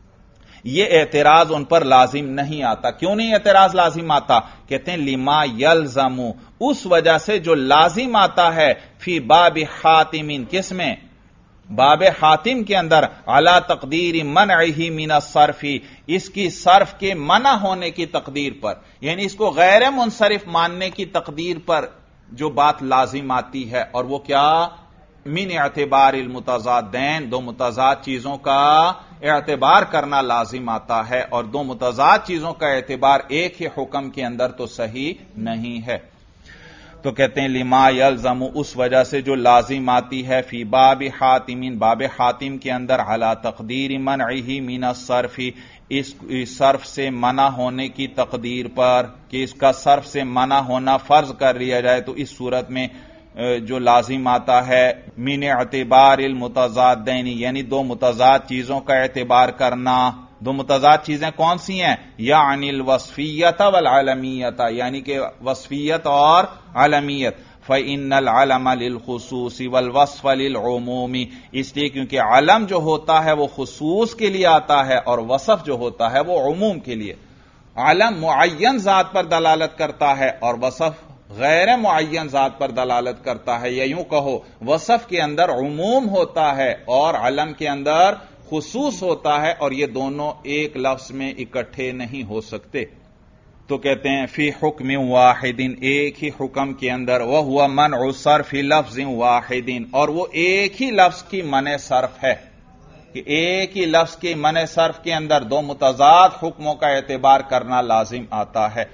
یہ اعتراض ان پر لازم نہیں آتا. کیوں نہیں اعتراض لازم آتا؟ کہتے ہیں لما یلزم، اس وجہ سے جو لازم آتا ہے، فی باب حاتم، کس میں؟ باب حاتم کے اندر، علی تقدیر منعہ من الصرف، اس کی صرف کے منع ہونے کی تقدیر پر، یعنی اس کو غیر منصرف ماننے کی تقدیر پر جو بات لازم آتی ہے. اور وہ کیا؟ من اعتبار المتضادین، دو متضاد چیزوں کا اعتبار کرنا لازم آتا ہے، اور دو متضاد چیزوں کا اعتبار ایک ہی حکم کے اندر تو صحیح نہیں ہے. تو کہتے ہیں لما یلزم، اس وجہ سے جو لازم آتی ہے، فی باب حاتم، باب حاتم کے اندر، علی تقدیر منعہ من الصرف، اس صرف سے منع ہونے کی تقدیر پر، کہ اس کا صرف سے منع ہونا فرض کر لیا جائے. تو اس صورت میں جو لازم آتا ہے، من اعتبار المتضادین، یعنی دو متضاد چیزوں کا اعتبار کرنا. دو متضاد چیزیں کون سی ہیں؟ یعنی الوصفیت والعلمیت، یعنی کہ وصفیت اور علمیت. فَإِنَّ الْعَلَمَ لِلْخُصُوصِ وَالْوَصْفَ لِلْعُمُومِ، اس لیے کیونکہ علم جو ہوتا ہے وہ خصوص کے لیے آتا ہے، اور وصف جو ہوتا ہے وہ عموم کے لیے. علم معین ذات پر دلالت کرتا ہے، اور وصف غیر معین ذات پر دلالت کرتا ہے. یا یوں کہو، وصف کے اندر عموم ہوتا ہے اور علم کے اندر خصوص ہوتا ہے، اور یہ دونوں ایک لفظ میں اکٹھے نہیں ہو سکتے. تو کہتے ہیں فی حکم واحد، ایک ہی حکم کے اندر، وہو منع صرف لفظ واحد، اور وہ ایک ہی لفظ کی منع صرف ہے، کہ ایک ہی لفظ کی منع صرف کے اندر دو متضاد حکموں کا اعتبار کرنا لازم آتا ہے.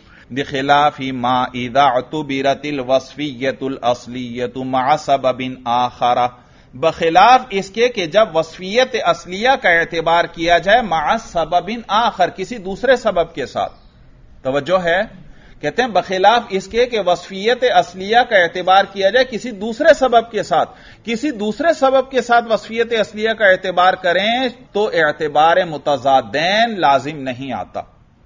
بخلاف ما اذا اعتبرت الوصفیت الاصلیت مع سبب آخر، بخلاف اس کے کہ جب وصفیت اصلیہ کا اعتبار کیا جائے مع سبب آخر، کسی دوسرے سبب کے ساتھ. توجہ ہے، کہتے ہیں بخلاف اس کے کہ وصفیت اصلیہ کا اعتبار کیا جائے کسی دوسرے سبب کے ساتھ، کسی دوسرے سبب کے ساتھ وصفیت اصلیہ کا اعتبار کریں تو اعتبار متضادین لازم نہیں آتا.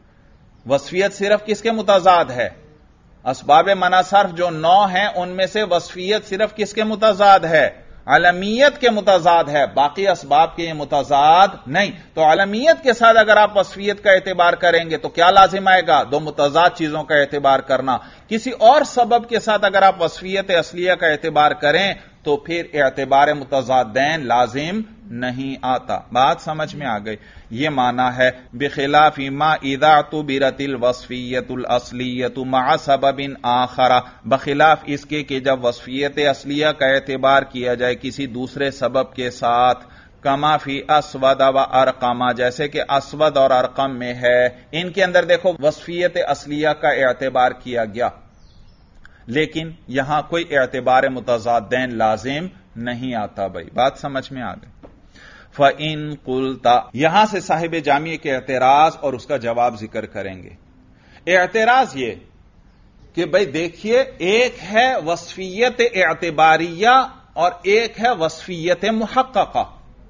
وصفیت صرف کس کے متضاد ہے؟ اسباب منع صرف جو 9 ہیں ان میں سے وصفیت صرف کس کے متضاد ہے؟ علمیت کے متضاد ہے، باقی اسباب کے متضاد نہیں. تو علمیت کے ساتھ اگر آپ وصفیت کا اعتبار کریں گے تو کیا لازم آئے گا؟ دو متضاد چیزوں کا اعتبار کرنا. کسی اور سبب کے ساتھ اگر آپ وصفیت اصلیہ کا اعتبار کریں تو پھر اعتبار متضادین لازم نہیں آتا. بات سمجھ میں آ گئی. یہ معنی ہے بخلاف ما اذا اعتبرت الوصفیت الاصلیت مع سبب آخر، بخلاف اس کے کہ جب وصفیت اصلیہ کا اعتبار کیا جائے کسی دوسرے سبب کے ساتھ، کما فی اسود و ارقم، جیسے کہ اسود اور ارقم میں ہے. ان کے اندر دیکھو وصفیت اصلیہ کا اعتبار کیا گیا، لیکن یہاں کوئی اعتبار متضادین لازم نہیں آتا. بھائی بات سمجھ میں آ گئی. فَإِن قُلْتَ، یہاں سے صاحب جامع کے اعتراض اور اس کا جواب ذکر کریں گے. اعتراض یہ کہ بھائی دیکھیے، ایک ہے وصفیت اعتباریہ اور ایک ہے وصفیت محققہ.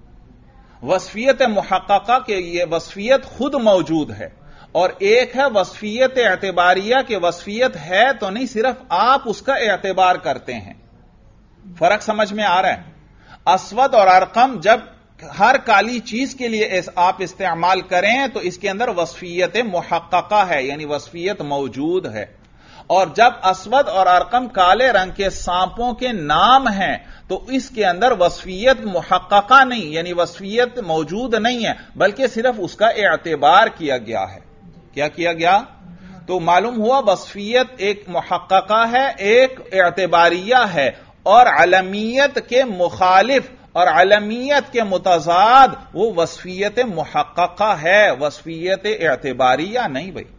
وصفیت محققہ کہ یہ وصفیت خود موجود ہے، اور ایک ہے وصفیت اعتباریہ کہ وصفیت ہے تو نہیں، صرف آپ اس کا اعتبار کرتے ہیں. فرق سمجھ میں آ رہا ہے؟ اسود اور ارقم جب ہر کالی چیز کے لیے آپ استعمال کریں تو اس کے اندر وصفیت محققہ ہے، یعنی وصفیت موجود ہے. اور جب اسود اور ارقم کالے رنگ کے سانپوں کے نام ہیں تو اس کے اندر وصفیت محققہ نہیں، یعنی وصفیت موجود نہیں ہے، بلکہ صرف اس کا اعتبار کیا گیا ہے. کیا کیا گیا؟ تو معلوم ہوا وصفیت ایک محققہ ہے، ایک اعتباریہ ہے، اور علمیت کے مخالف اور علمیت کے متضاد وہ وصفیت محققہ ہے، وصفیت اعتباریہ نہیں. بھائی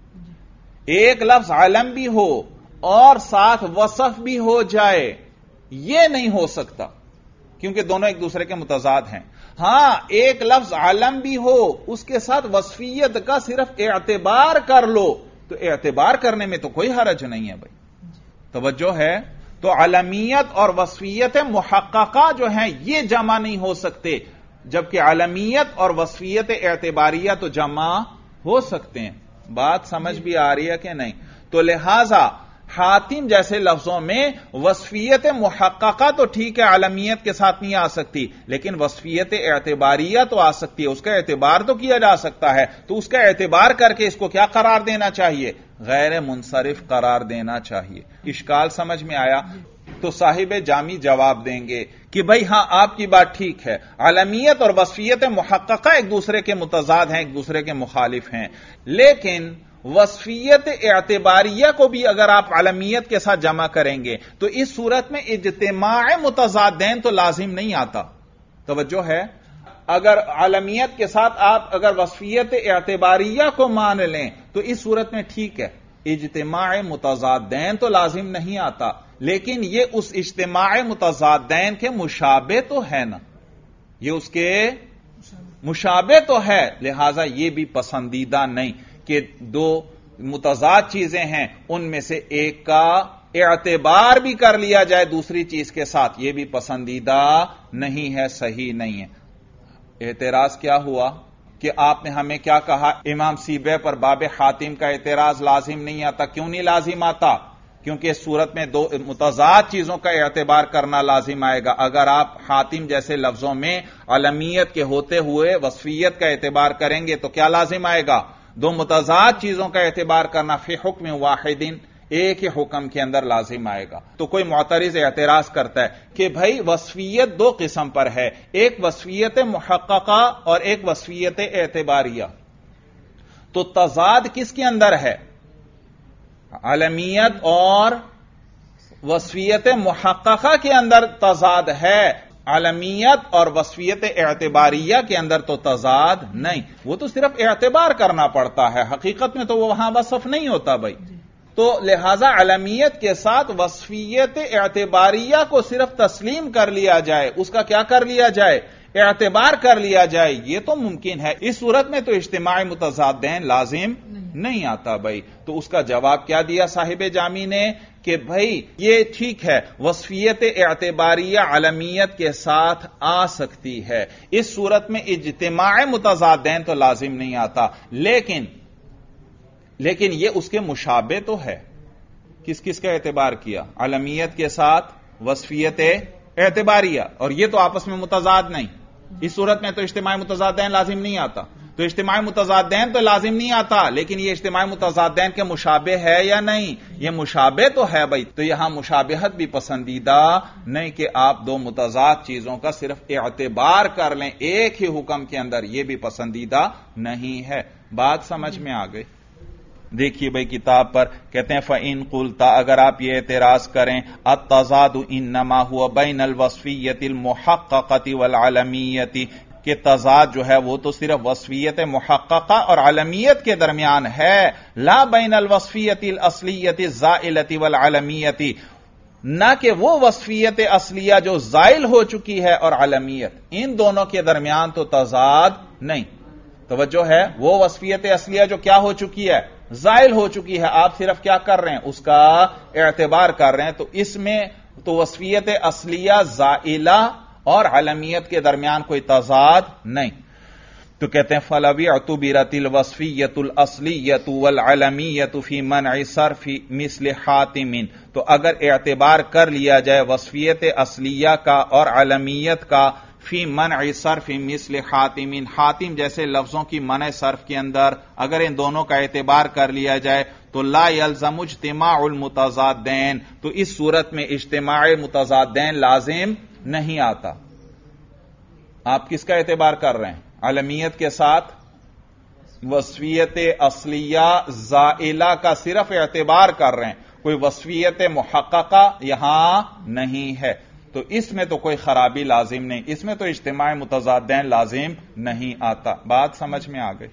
ایک لفظ علم بھی ہو اور ساتھ وصف بھی ہو جائے، یہ نہیں ہو سکتا کیونکہ دونوں ایک دوسرے کے متضاد ہیں. ہاں ایک لفظ علم بھی ہو، اس کے ساتھ وصفیت کا صرف اعتبار کر لو تو اعتبار کرنے میں تو کوئی حرج نہیں ہے. بھائی توجہ ہے؟ تو علمیت اور وصفیت محققہ جو ہیں یہ جمع نہیں ہو سکتے، جبکہ علمیت اور وصفیت اعتباریہ تو جمع ہو سکتے ہیں. بات سمجھ بھی آ رہی ہے کہ نہیں؟ تو لہذا حاتم جیسے لفظوں میں وصفیت محققہ تو ٹھیک ہے علمیت کے ساتھ نہیں آ سکتی، لیکن وصفیت اعتباریہ تو آ سکتی ہے، اس کا اعتبار تو کیا جا سکتا ہے. تو اس کا اعتبار کر کے اس کو کیا قرار دینا چاہیے؟ غیر منصرف قرار دینا چاہیے. اشکال سمجھ میں آیا؟ تو صاحب جامی جواب دیں گے کہ بھائی ہاں آپ کی بات ٹھیک ہے، علمیت اور وصفیت محققہ ایک دوسرے کے متضاد ہیں، ایک دوسرے کے مخالف ہیں، لیکن وصفیت اعتباریہ کو بھی اگر آپ علمیت کے ساتھ جمع کریں گے تو اس صورت میں اجتماع متضادین تو لازم نہیں آتا. توجہ ہے؟ اگر علمیت کے ساتھ آپ اگر وصفیت اعتباریہ کو مان لیں تو اس صورت میں ٹھیک ہے، اجتماع متضادین تو لازم نہیں آتا، لیکن یہ اس اجتماع متضادین کے مشابہ تو ہے نا، یہ اس کے مشابہ تو ہے. لہذا یہ بھی پسندیدہ نہیں کہ دو متضاد چیزیں ہیں ان میں سے ایک کا اعتبار بھی کر لیا جائے دوسری چیز کے ساتھ، یہ بھی پسندیدہ نہیں ہے، صحیح نہیں ہے. اعتراض کیا ہوا کہ آپ نے ہمیں کیا کہا؟ امام سیبے پر باب حاتم کا اعتراض لازم نہیں آتا. کیوں نہیں لازم آتا؟ کیونکہ اس صورت میں دو متضاد چیزوں کا اعتبار کرنا لازم آئے گا. اگر آپ حاتم جیسے لفظوں میں علمیت کے ہوتے ہوئے وصفیت کا اعتبار کریں گے تو کیا لازم آئے گا؟ دو متضاد چیزوں کا اعتبار کرنا فی حکم واحد، ایک ہی حکم کے اندر لازم آئے گا. تو کوئی معترض اعتراض کرتا ہے کہ بھائی وصفیت دو قسم پر ہے، ایک وصفیت محققہ اور ایک وصفیت اعتباریہ، تو تضاد کس کے اندر ہے؟ علمیت اور وصفیت محققہ کے اندر تضاد ہے، علمیت اور وصفیت اعتباریہ کے اندر تو تضاد نہیں. وہ تو صرف اعتبار کرنا پڑتا ہے، حقیقت میں تو وہ وہاں وصف نہیں ہوتا. بھائی تو لہذا علمیت کے ساتھ وصفیت اعتباریہ کو صرف تسلیم کر لیا جائے، اس کا کیا کر لیا جائے؟ اعتبار کر لیا جائے، یہ تو ممکن ہے. اس صورت میں تو اجتماع متضادین لازم نہیں آتا. بھائی تو اس کا جواب کیا دیا صاحب جامی نے کہ بھائی یہ ٹھیک ہے، وصفیت اعتباریہ علمیت کے ساتھ آ سکتی ہے، اس صورت میں اجتماع متضادین تو لازم نہیں آتا، لیکن یہ اس کے مشابہ تو ہے. کس کس کا اعتبار کیا؟ علمیت کے ساتھ وصفیت اعتباریہ، اور یہ تو آپس میں متضاد نہیں. اس صورت میں تو اجتماعی متضادین لازم نہیں آتا. تو اجتماعی متضادین تو لازم نہیں آتا، لیکن یہ اجتماعی متضادین کے مشابہ ہے یا نہیں؟ یہ مشابہ تو ہے بھائی. تو یہاں مشابہت بھی پسندیدہ نہیں کہ آپ دو متضاد چیزوں کا صرف اعتبار کر لیں ایک ہی حکم کے اندر، یہ بھی پسندیدہ نہیں ہے. بات سمجھ میں آ گئی؟ دیکھیے بھائی کتاب پر کہتے ہیں فَإِن قُلْتَ، اگر آپ یہ اعتراض کریں التضاد انما هو بین الوصفیت المحققۃ والعلمیت، کہ تضاد جو ہے وہ تو صرف وصفیت محققہ اور علمیت کے درمیان ہے، لا بین الوصفیت الاصلیت الزائلۃ والعلمیت، نہ کہ وہ وصفیت اصلیہ جو زائل ہو چکی ہے اور علمیت، ان دونوں کے درمیان تو تضاد نہیں. توجہ ہے، وہ وصفیت اصلیہ جو کیا ہو چکی ہے؟ زائل ہو چکی ہے. آپ صرف کیا کر رہے ہیں؟ اس کا اعتبار کر رہے ہیں. تو اس میں تو وصفیت اصلیہ زائلہ اور علمیت کے درمیان کوئی تضاد نہیں. تو کہتے ہیں فَلَوِ اعْتُبِرَتِ الْوَصْفِيَّةُ الْأَصْلِيَّةُ وَالْعَلَمِيَّةُ فِي مَنْعِ صَرْفِ مِثْلِ حَاتِمٍ، تو اگر اعتبار کر لیا جائے وصفیت اصلیہ کا اور علمیت کا فی منع صرف مثل حاتم، حاتم جیسے لفظوں کی منع صرف کے اندر اگر ان دونوں کا اعتبار کر لیا جائے تو لا یلزم اجتماع المتضادین، تو اس صورت میں اجتماع متضادین لازم نہیں آتا. آپ کس کا اعتبار کر رہے ہیں؟ علمیت کے ساتھ وصفیت اصلیہ زائلہ کا صرف اعتبار کر رہے ہیں، کوئی وصفیت محققہ یہاں نہیں ہے. تو اس میں تو کوئی خرابی لازم نہیں، اس میں تو اجتماع متضادین لازم نہیں آتا. بات سمجھ میں آ گئی؟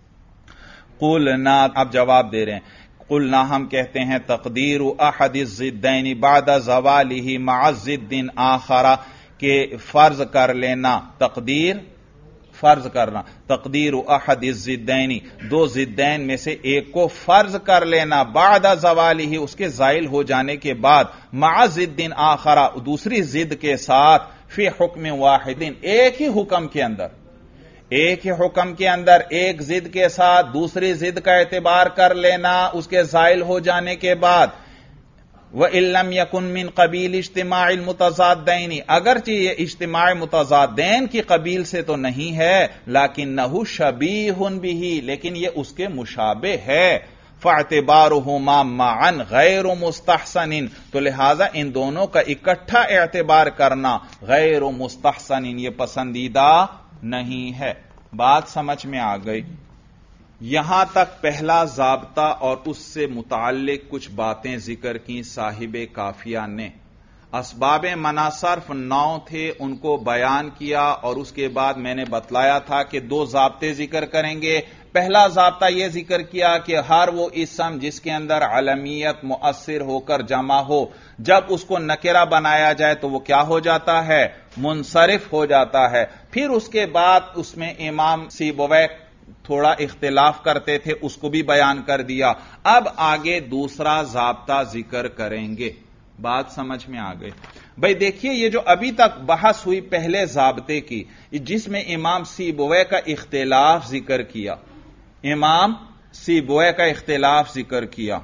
قلنا، اب جواب دے رہے ہیں، قلنا ہم کہتے ہیں تقدیر احد الضدین بعد زوالہ مع ضد آخر، کہ فرض کر لینا، تقدیر فرض کرنا، تقدیر احد الضدین، دو ضدین میں سے ایک کو فرض کر لینا، بعد زوالہ، اس کے زائل ہو جانے کے بعد، مع ضد آخر، دوسری ضد کے ساتھ، فی حکم واحد، ایک ہی حکم کے اندر، ایک ہی حکم کے اندر ایک ضد کے ساتھ دوسری ضد کا اعتبار کر لینا اس کے زائل ہو جانے کے بعد. وَإِن لَّمْ يَكُن مِّن قَبِيلِ اجْتِمَاعِ الْمُتَضَادَّيْنِ، اگرچہ یہ اجتماع متضادین کی قبیل سے تو نہیں ہے، لَكِنَّهُ شَبِيهٌ بِهِ، لیکن یہ اس کے مشابہ ہے. فَاعْتِبَارُهُمَا مَعًا غَيْرُ مُسْتَحْسَنٍ، تو لہذا ان دونوں کا اکٹھا اعتبار کرنا غیر مستحسن، یہ پسندیدہ نہیں ہے. بات سمجھ میں آ گئی؟ یہاں تک پہلا ضابطہ اور اس سے متعلق کچھ باتیں ذکر کی صاحب کافیہ نے. اسباب منع صرف 9 تھے، ان کو بیان کیا، اور اس کے بعد میں نے بتلایا تھا کہ 2 ضابطے ذکر کریں گے. پہلا ضابطہ یہ ذکر کیا کہ ہر وہ اسم جس کے اندر علمیت مؤثر ہو کر جمع ہو، جب اس کو نکرہ بنایا جائے تو وہ کیا ہو جاتا ہے؟ منصرف ہو جاتا ہے. پھر اس کے بعد اس میں امام سیبویہ تھوڑا اختلاف کرتے تھے، اس کو بھی بیان کر دیا. اب آگے دوسرا ضابطہ ذکر کریں گے. بات سمجھ میں آ گئی؟ بھئی دیکھیے، یہ جو ابھی تک بحث ہوئی پہلے ضابطے کی، جس میں امام سیبویہ کا اختلاف ذکر کیا، امام سیبویہ کا اختلاف ذکر کیا،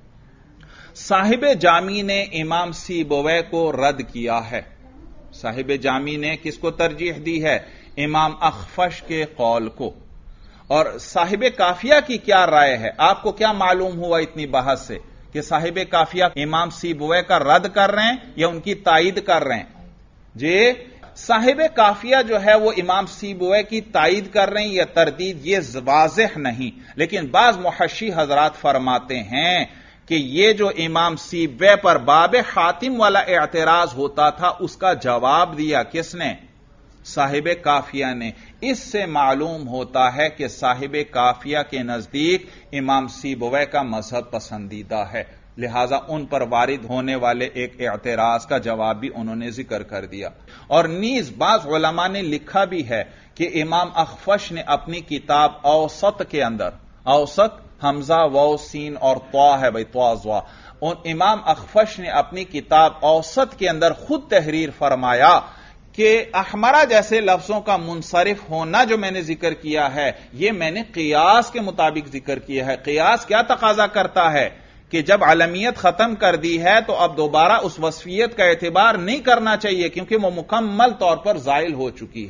صاحب جامی نے امام سیبویہ کو رد کیا ہے. صاحب جامی نے کس کو ترجیح دی ہے؟ امام اخفش کے قول کو. اور صاحب کافیہ کی کیا رائے ہے؟ آپ کو کیا معلوم ہوا اتنی بحث سے کہ صاحب کافیہ امام سیبویہ کا رد کر رہے ہیں یا ان کی تائید کر رہے ہیں؟ جی، صاحب کافیہ جو ہے وہ امام سیبویہ کی تائید کر رہے ہیں یا تردید، یہ واضح نہیں، لیکن بعض محشی حضرات فرماتے ہیں کہ یہ جو امام سیبویہ پر باب حاتم والا اعتراض ہوتا تھا اس کا جواب دیا کس نے؟ صاحب کافیہ نے. اس سے معلوم ہوتا ہے کہ صاحب کافیہ کے نزدیک امام سیبویہ کا مذہب پسندیدہ ہے، لہذا ان پر وارد ہونے والے ایک اعتراض کا جواب بھی انہوں نے ذکر کر دیا. اور نیز بعض علماء نے لکھا بھی ہے کہ امام اخفش نے اپنی کتاب اوسط کے اندر، اوسط حمزہ واو سین اور طا ہے بھائی، طا زوا، امام اخفش نے اپنی کتاب اوسط کے اندر خود تحریر فرمایا کہ احمرہ جیسے لفظوں کا منصرف ہونا جو میں نے ذکر کیا ہے یہ میں نے قیاس کے مطابق ذکر کیا ہے. قیاس کیا تقاضا کرتا ہے کہ جب علمیت ختم کر دی ہے تو اب دوبارہ اس وصفیت کا اعتبار نہیں کرنا چاہیے کیونکہ وہ مکمل طور پر زائل ہو چکی ہے.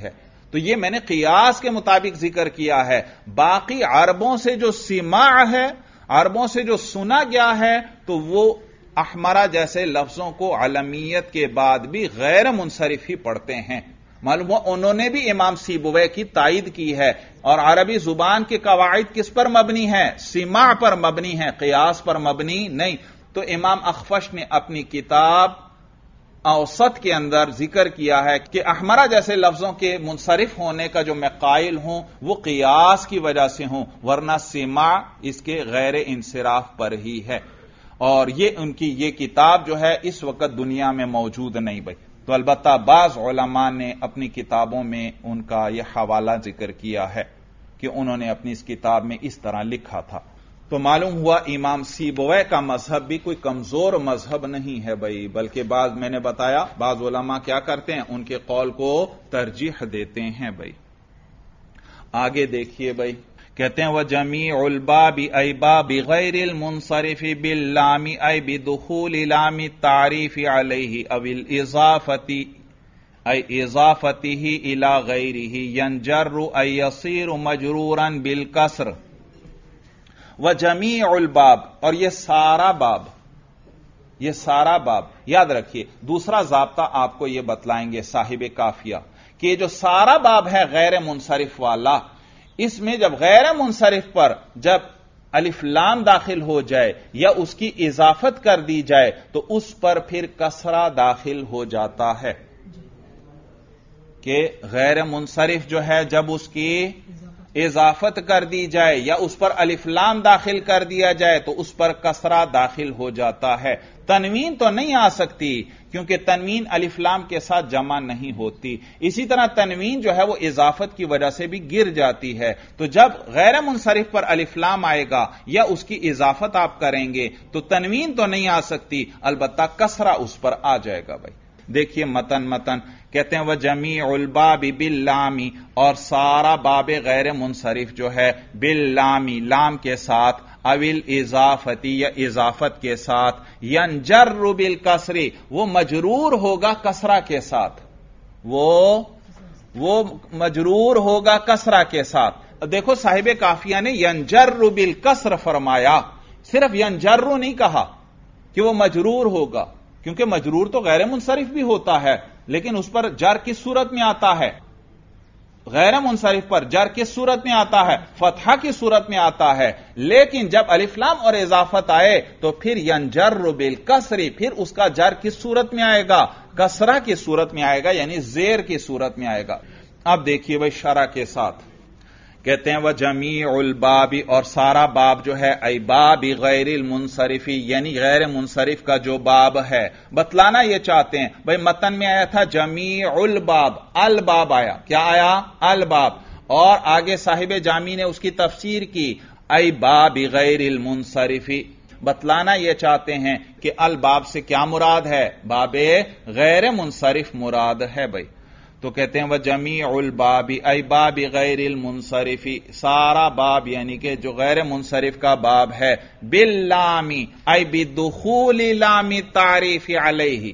تو یہ میں نے قیاس کے مطابق ذکر کیا ہے. باقی عربوں سے جو سماع ہے، عربوں سے جو سنا گیا ہے، تو وہ احمرہ جیسے لفظوں کو علمیت کے بعد بھی غیر منصرف ہی پڑھتے ہیں. معلوم ہوا انہوں نے بھی امام سیبویہ کی تائید کی ہے. اور عربی زبان کے قواعد کس پر مبنی ہے؟ سماع پر مبنی ہے، قیاس پر مبنی نہیں. تو امام اخفش نے اپنی کتاب اوسط کے اندر ذکر کیا ہے کہ احمرہ جیسے لفظوں کے منصرف ہونے کا جو میں قائل ہوں وہ قیاس کی وجہ سے ہوں، ورنہ سماع اس کے غیر انصراف پر ہی ہے. اور یہ ان کی یہ کتاب جو ہے اس وقت دنیا میں موجود نہیں بھائی. تو البتہ بعض علماء نے اپنی کتابوں میں ان کا یہ حوالہ ذکر کیا ہے کہ انہوں نے اپنی اس کتاب میں اس طرح لکھا تھا. تو معلوم ہوا امام سیبویہ کا مذہب بھی کوئی کمزور مذہب نہیں ہے بھائی، بلکہ میں نے بتایا بعض علماء کیا کرتے ہیں، ان کے قول کو ترجیح دیتے ہیں بھائی. آگے دیکھیے بھائی، کہتے ہیں وَجَمِيعُ الْبَابِ أَيْ بَابِ غَيْرِ الْمُنصَرِفِ بِاللَّامِ أَيْ بِدُخُولِ لَامِ التَّعْرِيفِ عَلَيْهِ أَوِ الْإِضَافَةِ أَيْ إِضَافَتِهِ إِلَى غَيْرِهِ يَنْجَرُّ أَيْ يَصِيرُ مَجْرُورًا بِالْكَسْرِ وَجَمِيعُ الْبَابِ. اور یہ سارا باب یاد رکھیے. دوسرا ضابطہ آپ کو یہ بتلائیں گے صاحب کافیہ کہ جو سارا باب ہے غیر منصرف والا، اس میں جب غیر منصرف پر جب الف لام داخل ہو جائے یا اس کی اضافت کر دی جائے تو اس پر پھر کسرہ داخل ہو جاتا ہے. کہ غیر منصرف جو ہے جب اس کی اضافت کر دی جائے یا اس پر الف لام داخل کر دیا جائے تو اس پر کسرہ داخل ہو جاتا ہے. تنوین تو نہیں آ سکتی کیونکہ تنوین الف لام کے ساتھ جمع نہیں ہوتی. اسی طرح تنوین جو ہے وہ اضافت کی وجہ سے بھی گر جاتی ہے. تو جب غیر منصرف پر الف لام آئے گا یا اس کی اضافت آپ کریں گے تو تنوین تو نہیں آ سکتی، البتہ کسرہ اس پر آ جائے گا بھائی. دیکھیے متن کہتے ہیں وَجَمِيعُ الْبَابِ بِاللَّامِ، اور سارا باب غیر منصرف جو ہے باللام لام کے ساتھ، اول اضافتی یا اضافت کے ساتھ، ینجر بالکسر وہ مجرور ہوگا کسرہ کے ساتھ، وہ مجرور ہوگا کسرہ کے ساتھ. دیکھو صاحب کافیہ نے ینجر بالکسر فرمایا، صرف ینجر نہیں کہا کہ وہ مجرور ہوگا، کیونکہ مجرور تو غیر منصرف بھی ہوتا ہے لیکن اس پر جر کس صورت میں آتا ہے؟ غیر منصرف پر جر کس صورت میں آتا ہے؟ فتحہ کی صورت میں آتا ہے. لیکن جب الف لام اور اضافت آئے تو پھر ینجر بالکسر، پھر اس کا جر کس صورت میں آئے گا؟ کسرہ کی صورت میں آئے گا، یعنی زیر کی صورت میں آئے گا. اب دیکھیے بھائی شرح کے ساتھ کہتے ہیں وَجَمِيعُ الْبَابِ، اور سارا باب جو ہے ای باب غیر المنصرف، یعنی غیر منصرف کا جو باب ہے. بتلانا یہ چاہتے ہیں بھائی متن میں آیا تھا جمیع الباب، الباب آیا، کیا آیا؟ الباب. اور آگے صاحب جامی نے اس کی تفسیر کی ای باب غیر المنصرف. بتلانا یہ چاہتے ہیں کہ الباب سے کیا مراد ہے؟ باب غیر منصرف مراد ہے بھائی. تو کہتے ہیں وَجَمِيعُ الْبَابِ ای باب غیر المنصرف، سارا باب یعنی کہ جو غیر منصرف کا باب ہے، باللام ای بدخول لام التعریف علیہ.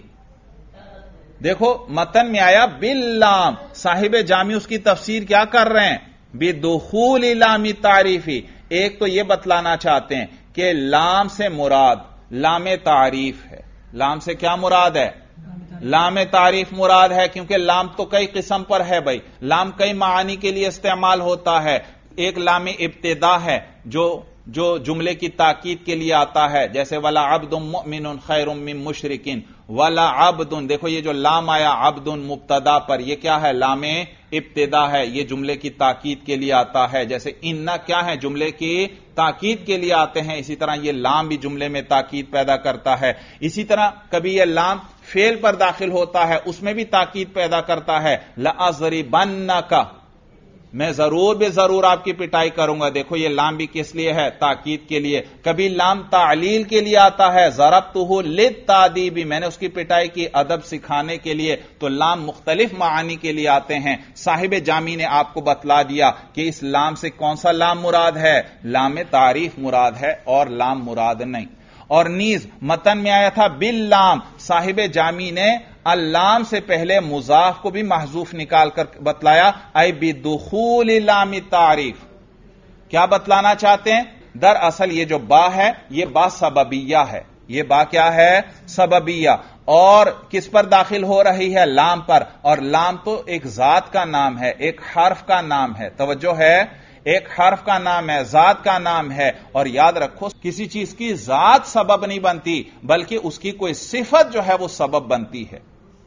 دیکھو متن میں آیا باللام، صاحب جامی اس کی تفسیر کیا کر رہے ہیں؟ بدخول لام التعریف. ایک تو یہ بتلانا چاہتے ہیں کہ لام سے مراد لام تعریف ہے. لام سے کیا مراد ہے؟ لام تعریف مراد ہے، کیونکہ لام تو کئی قسم پر ہے بھائی. لام کئی معانی کے لیے استعمال ہوتا ہے. ایک لام ابتدا ہے جو جملے کی تاکید کے لیے آتا ہے، جیسے وَلَا عَبْدٌ مُؤْمِنٌ خَيْرٌ مِّن مُشْرِكٍ. وَلَا عَبْدٌ، دیکھو یہ جو لام آیا عبد مبتدا پر، یہ کیا ہے؟ لام ابتدا ہے، یہ جملے کی تاکید کے لیے آتا ہے. جیسے اِنَّا کیا ہے؟ جملے کی تاکید کے لیے آتے ہیں. اسی طرح یہ لام بھی جملے میں تاکید پیدا کرتا ہے. اسی طرح کبھی یہ لام فعل پر داخل ہوتا ہے، اس میں بھی تاکید پیدا کرتا ہے. لَأَضْرِبَنَّكَ، میں ضرور بے ضرور آپ کی پٹائی کروں گا. دیکھو یہ لام بھی کس لیے ہے؟ تاکید کے لیے. کبھی لام تعلیل کے لیے آتا ہے، ضربتہ للتادیب، میں نے اس کی پٹائی کی ادب سکھانے کے لیے. تو لام مختلف معانی کے لیے آتے ہیں. صاحب جامی نے آپ کو بتلا دیا کہ اس لام سے کون سا لام مراد ہے؟ لام تعریف مراد ہے اور لام مراد نہیں. اور نیز متن میں آیا تھا باللام، صاحب جامی نے اللام سے پہلے مضاف کو بھی محذوف نکال کر بتلایا، ای بدخول لام تعریف. کیا بتلانا چاہتے ہیں؟ دراصل یہ جو با ہے یہ با سببیہ ہے. یہ با کیا ہے؟ سببیہ. اور کس پر داخل ہو رہی ہے؟ لام پر. اور لام تو ایک ذات کا نام ہے، ایک حرف کا نام ہے. توجہ ہے، ایک حرف کا نام ہے، ذات کا نام ہے. اور یاد رکھو کسی چیز کی ذات سبب نہیں بنتی بلکہ اس کی کوئی صفت جو ہے وہ سبب بنتی ہے.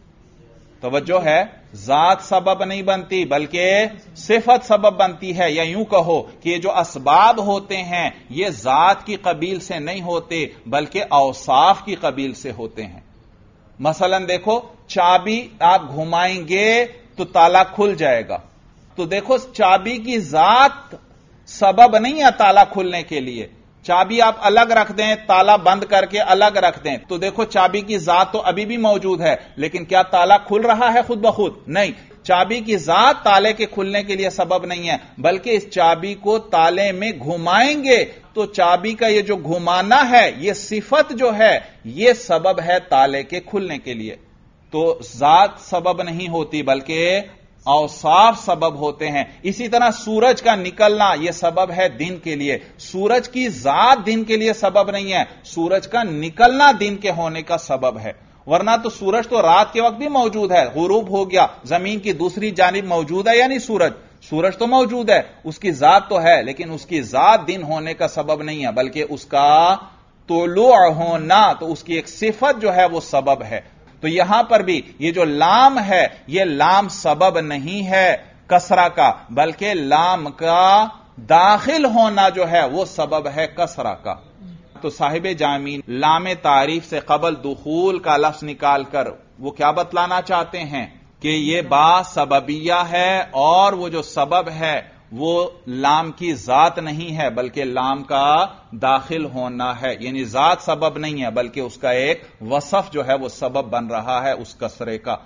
توجہ ہے، ذات سبب نہیں بنتی بلکہ صفت سبب بنتی ہے. یا یوں کہو کہ یہ جو اسباب ہوتے ہیں یہ ذات کی قبیل سے نہیں ہوتے بلکہ اوصاف کی قبیل سے ہوتے ہیں. مثلا دیکھو، چابی آپ گھمائیں گے تو تالا کھل جائے گا. تو دیکھو چابی کی ذات سبب نہیں ہے تالا کھلنے کے لیے. چابی آپ الگ رکھ دیں، تالا بند کر کے الگ رکھ دیں تو دیکھو چابی کی ذات تو ابھی بھی موجود ہے، لیکن کیا تالا کھل رہا ہے خود بخود؟ نہیں. چابی کی ذات تالے کے کھلنے کے لیے سبب نہیں ہے بلکہ اس چابی کو تالے میں گھمائیں گے تو چابی کا یہ جو گھمانا ہے یہ صفت جو ہے یہ سبب ہے تالے کے کھلنے کے لیے. تو ذات سبب نہیں ہوتی بلکہ اوصاف سبب ہوتے ہیں. اسی طرح سورج کا نکلنا یہ سبب ہے دن کے لیے. سورج کی ذات دن کے لیے سبب نہیں ہے، سورج کا نکلنا دن کے ہونے کا سبب ہے. ورنہ تو سورج تو رات کے وقت بھی موجود ہے، غروب ہو گیا، زمین کی دوسری جانب موجود ہے یا نہیں؟ سورج تو موجود ہے، اس کی ذات تو ہے لیکن اس کی ذات دن ہونے کا سبب نہیں ہے بلکہ اس کا طلوع ہونا، تو اس کی ایک صفت جو ہے وہ سبب ہے. تو یہاں پر بھی یہ جو لام ہے یہ لام سبب نہیں ہے کسرہ کا بلکہ لام کا داخل ہونا جو ہے وہ سبب ہے کسرہ کا. تو صاحب جامعین لام تعریف سے قبل دخول کا لفظ نکال کر وہ کیا بتلانا چاہتے ہیں کہ یہ با سببیہ ہے اور وہ جو سبب ہے وہ لام کی ذات نہیں ہے بلکہ لام کا داخل ہونا ہے. یعنی ذات سبب نہیں ہے بلکہ اس کا ایک وصف جو ہے وہ سبب بن رہا ہے اس کسرے کا.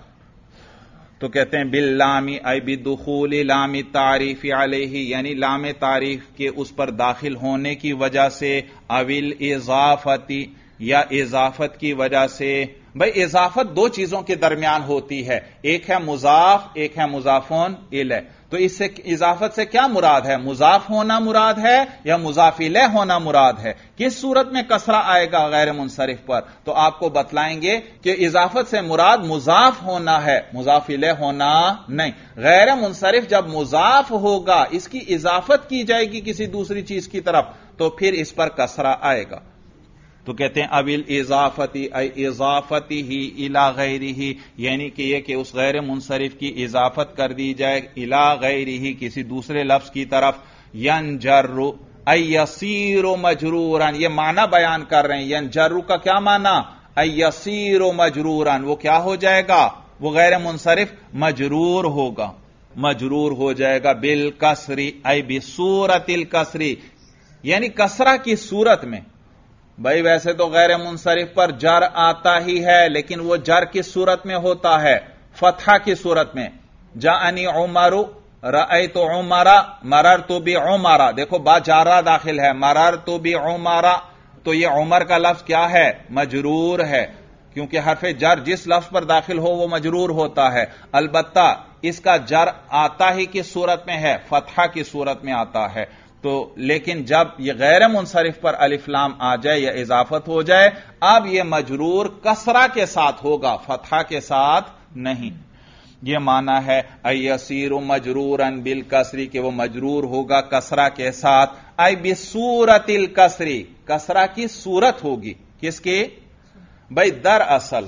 تو کہتے ہیں باللام ای بدخول لام تعریف علیہ، یعنی لام تعریف کے اس پر داخل ہونے کی وجہ سے، اول اضافتی یا اضافت کی وجہ سے. بھئی اضافت دو چیزوں کے درمیان ہوتی ہے، ایک ہے مضاف، ایک ہے مضافون الیہ. تو اس سے اضافت سے کیا مراد ہے؟ مضاف ہونا مراد ہے یا مضاف الیہ ہونا مراد ہے؟ کس صورت میں کسرہ آئے گا غیر منصرف پر؟ تو آپ کو بتلائیں گے کہ اضافت سے مراد مضاف ہونا ہے، مضاف الیہ ہونا نہیں. غیر منصرف جب مضاف ہوگا، اس کی اضافت کی جائے گی کسی دوسری چیز کی طرف تو پھر اس پر کسرہ آئے گا. تو کہتے ہیں اویل اضافتی ای اضافتی ہی الی غیرہ، یعنی کہ یہ کہ اس غیر منصرف کی اضافت کر دی جائے الی غیرہ کسی دوسرے لفظ کی طرف. ینجر ای یصیر مجرورا، یہ معنی بیان کر رہے ہیں. ینجر کا کیا معنی؟ ای یصیر مجرورا، وہ کیا ہو جائے گا؟ وہ غیر منصرف مجرور ہوگا، مجرور ہو جائے گا بالکسر ای بصورت الکسر، یعنی کسرہ کی صورت میں. بھائی ویسے تو غیر منصرف پر جر آتا ہی ہے لیکن وہ جر کس صورت میں ہوتا ہے؟ فتحہ کی صورت میں. جاءنی عمر رأیت عمر مررت بعمر، دیکھو با جارہ داخل ہے، مررت بعمر، تو یہ عمر کا لفظ کیا ہے؟ مجرور ہے، کیونکہ حرف جر جس لفظ پر داخل ہو وہ مجرور ہوتا ہے. البتہ اس کا جر آتا ہی کس صورت میں ہے؟ فتحہ کی صورت میں آتا ہے. تو لیکن جب یہ غیر منصرف پر الف لام آ جائے یا اضافت ہو جائے اب یہ مجرور کسرہ کے ساتھ ہوگا، فتحہ کے ساتھ نہیں. یہ معنی ہے ایسیر مجرورا بالکسری، کہ وہ مجرور ہوگا کسرہ کے ساتھ. ای بصورت الکسری، کسرہ کی صورت ہوگی. کس کی؟ بھائی دراصل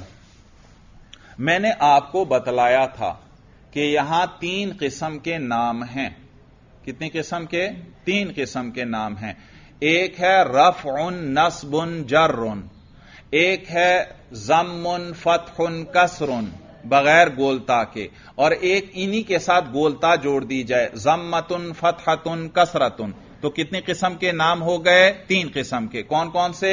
میں نے آپ کو بتلایا تھا کہ یہاں 3 قسم کے نام ہیں. کتنی قسم کے؟ 3 قسم کے نام ہیں. ایک ہے رفع نصب جر، ایک ہے ضم فتح کسر بغیر گولتا کے، اور ایک انہی کے ساتھ گولتا جوڑ دی جائے ضمۃ فتحۃ کسرۃ. تو کتنی قسم کے نام ہو گئے؟ 3 قسم کے. کون کون سے؟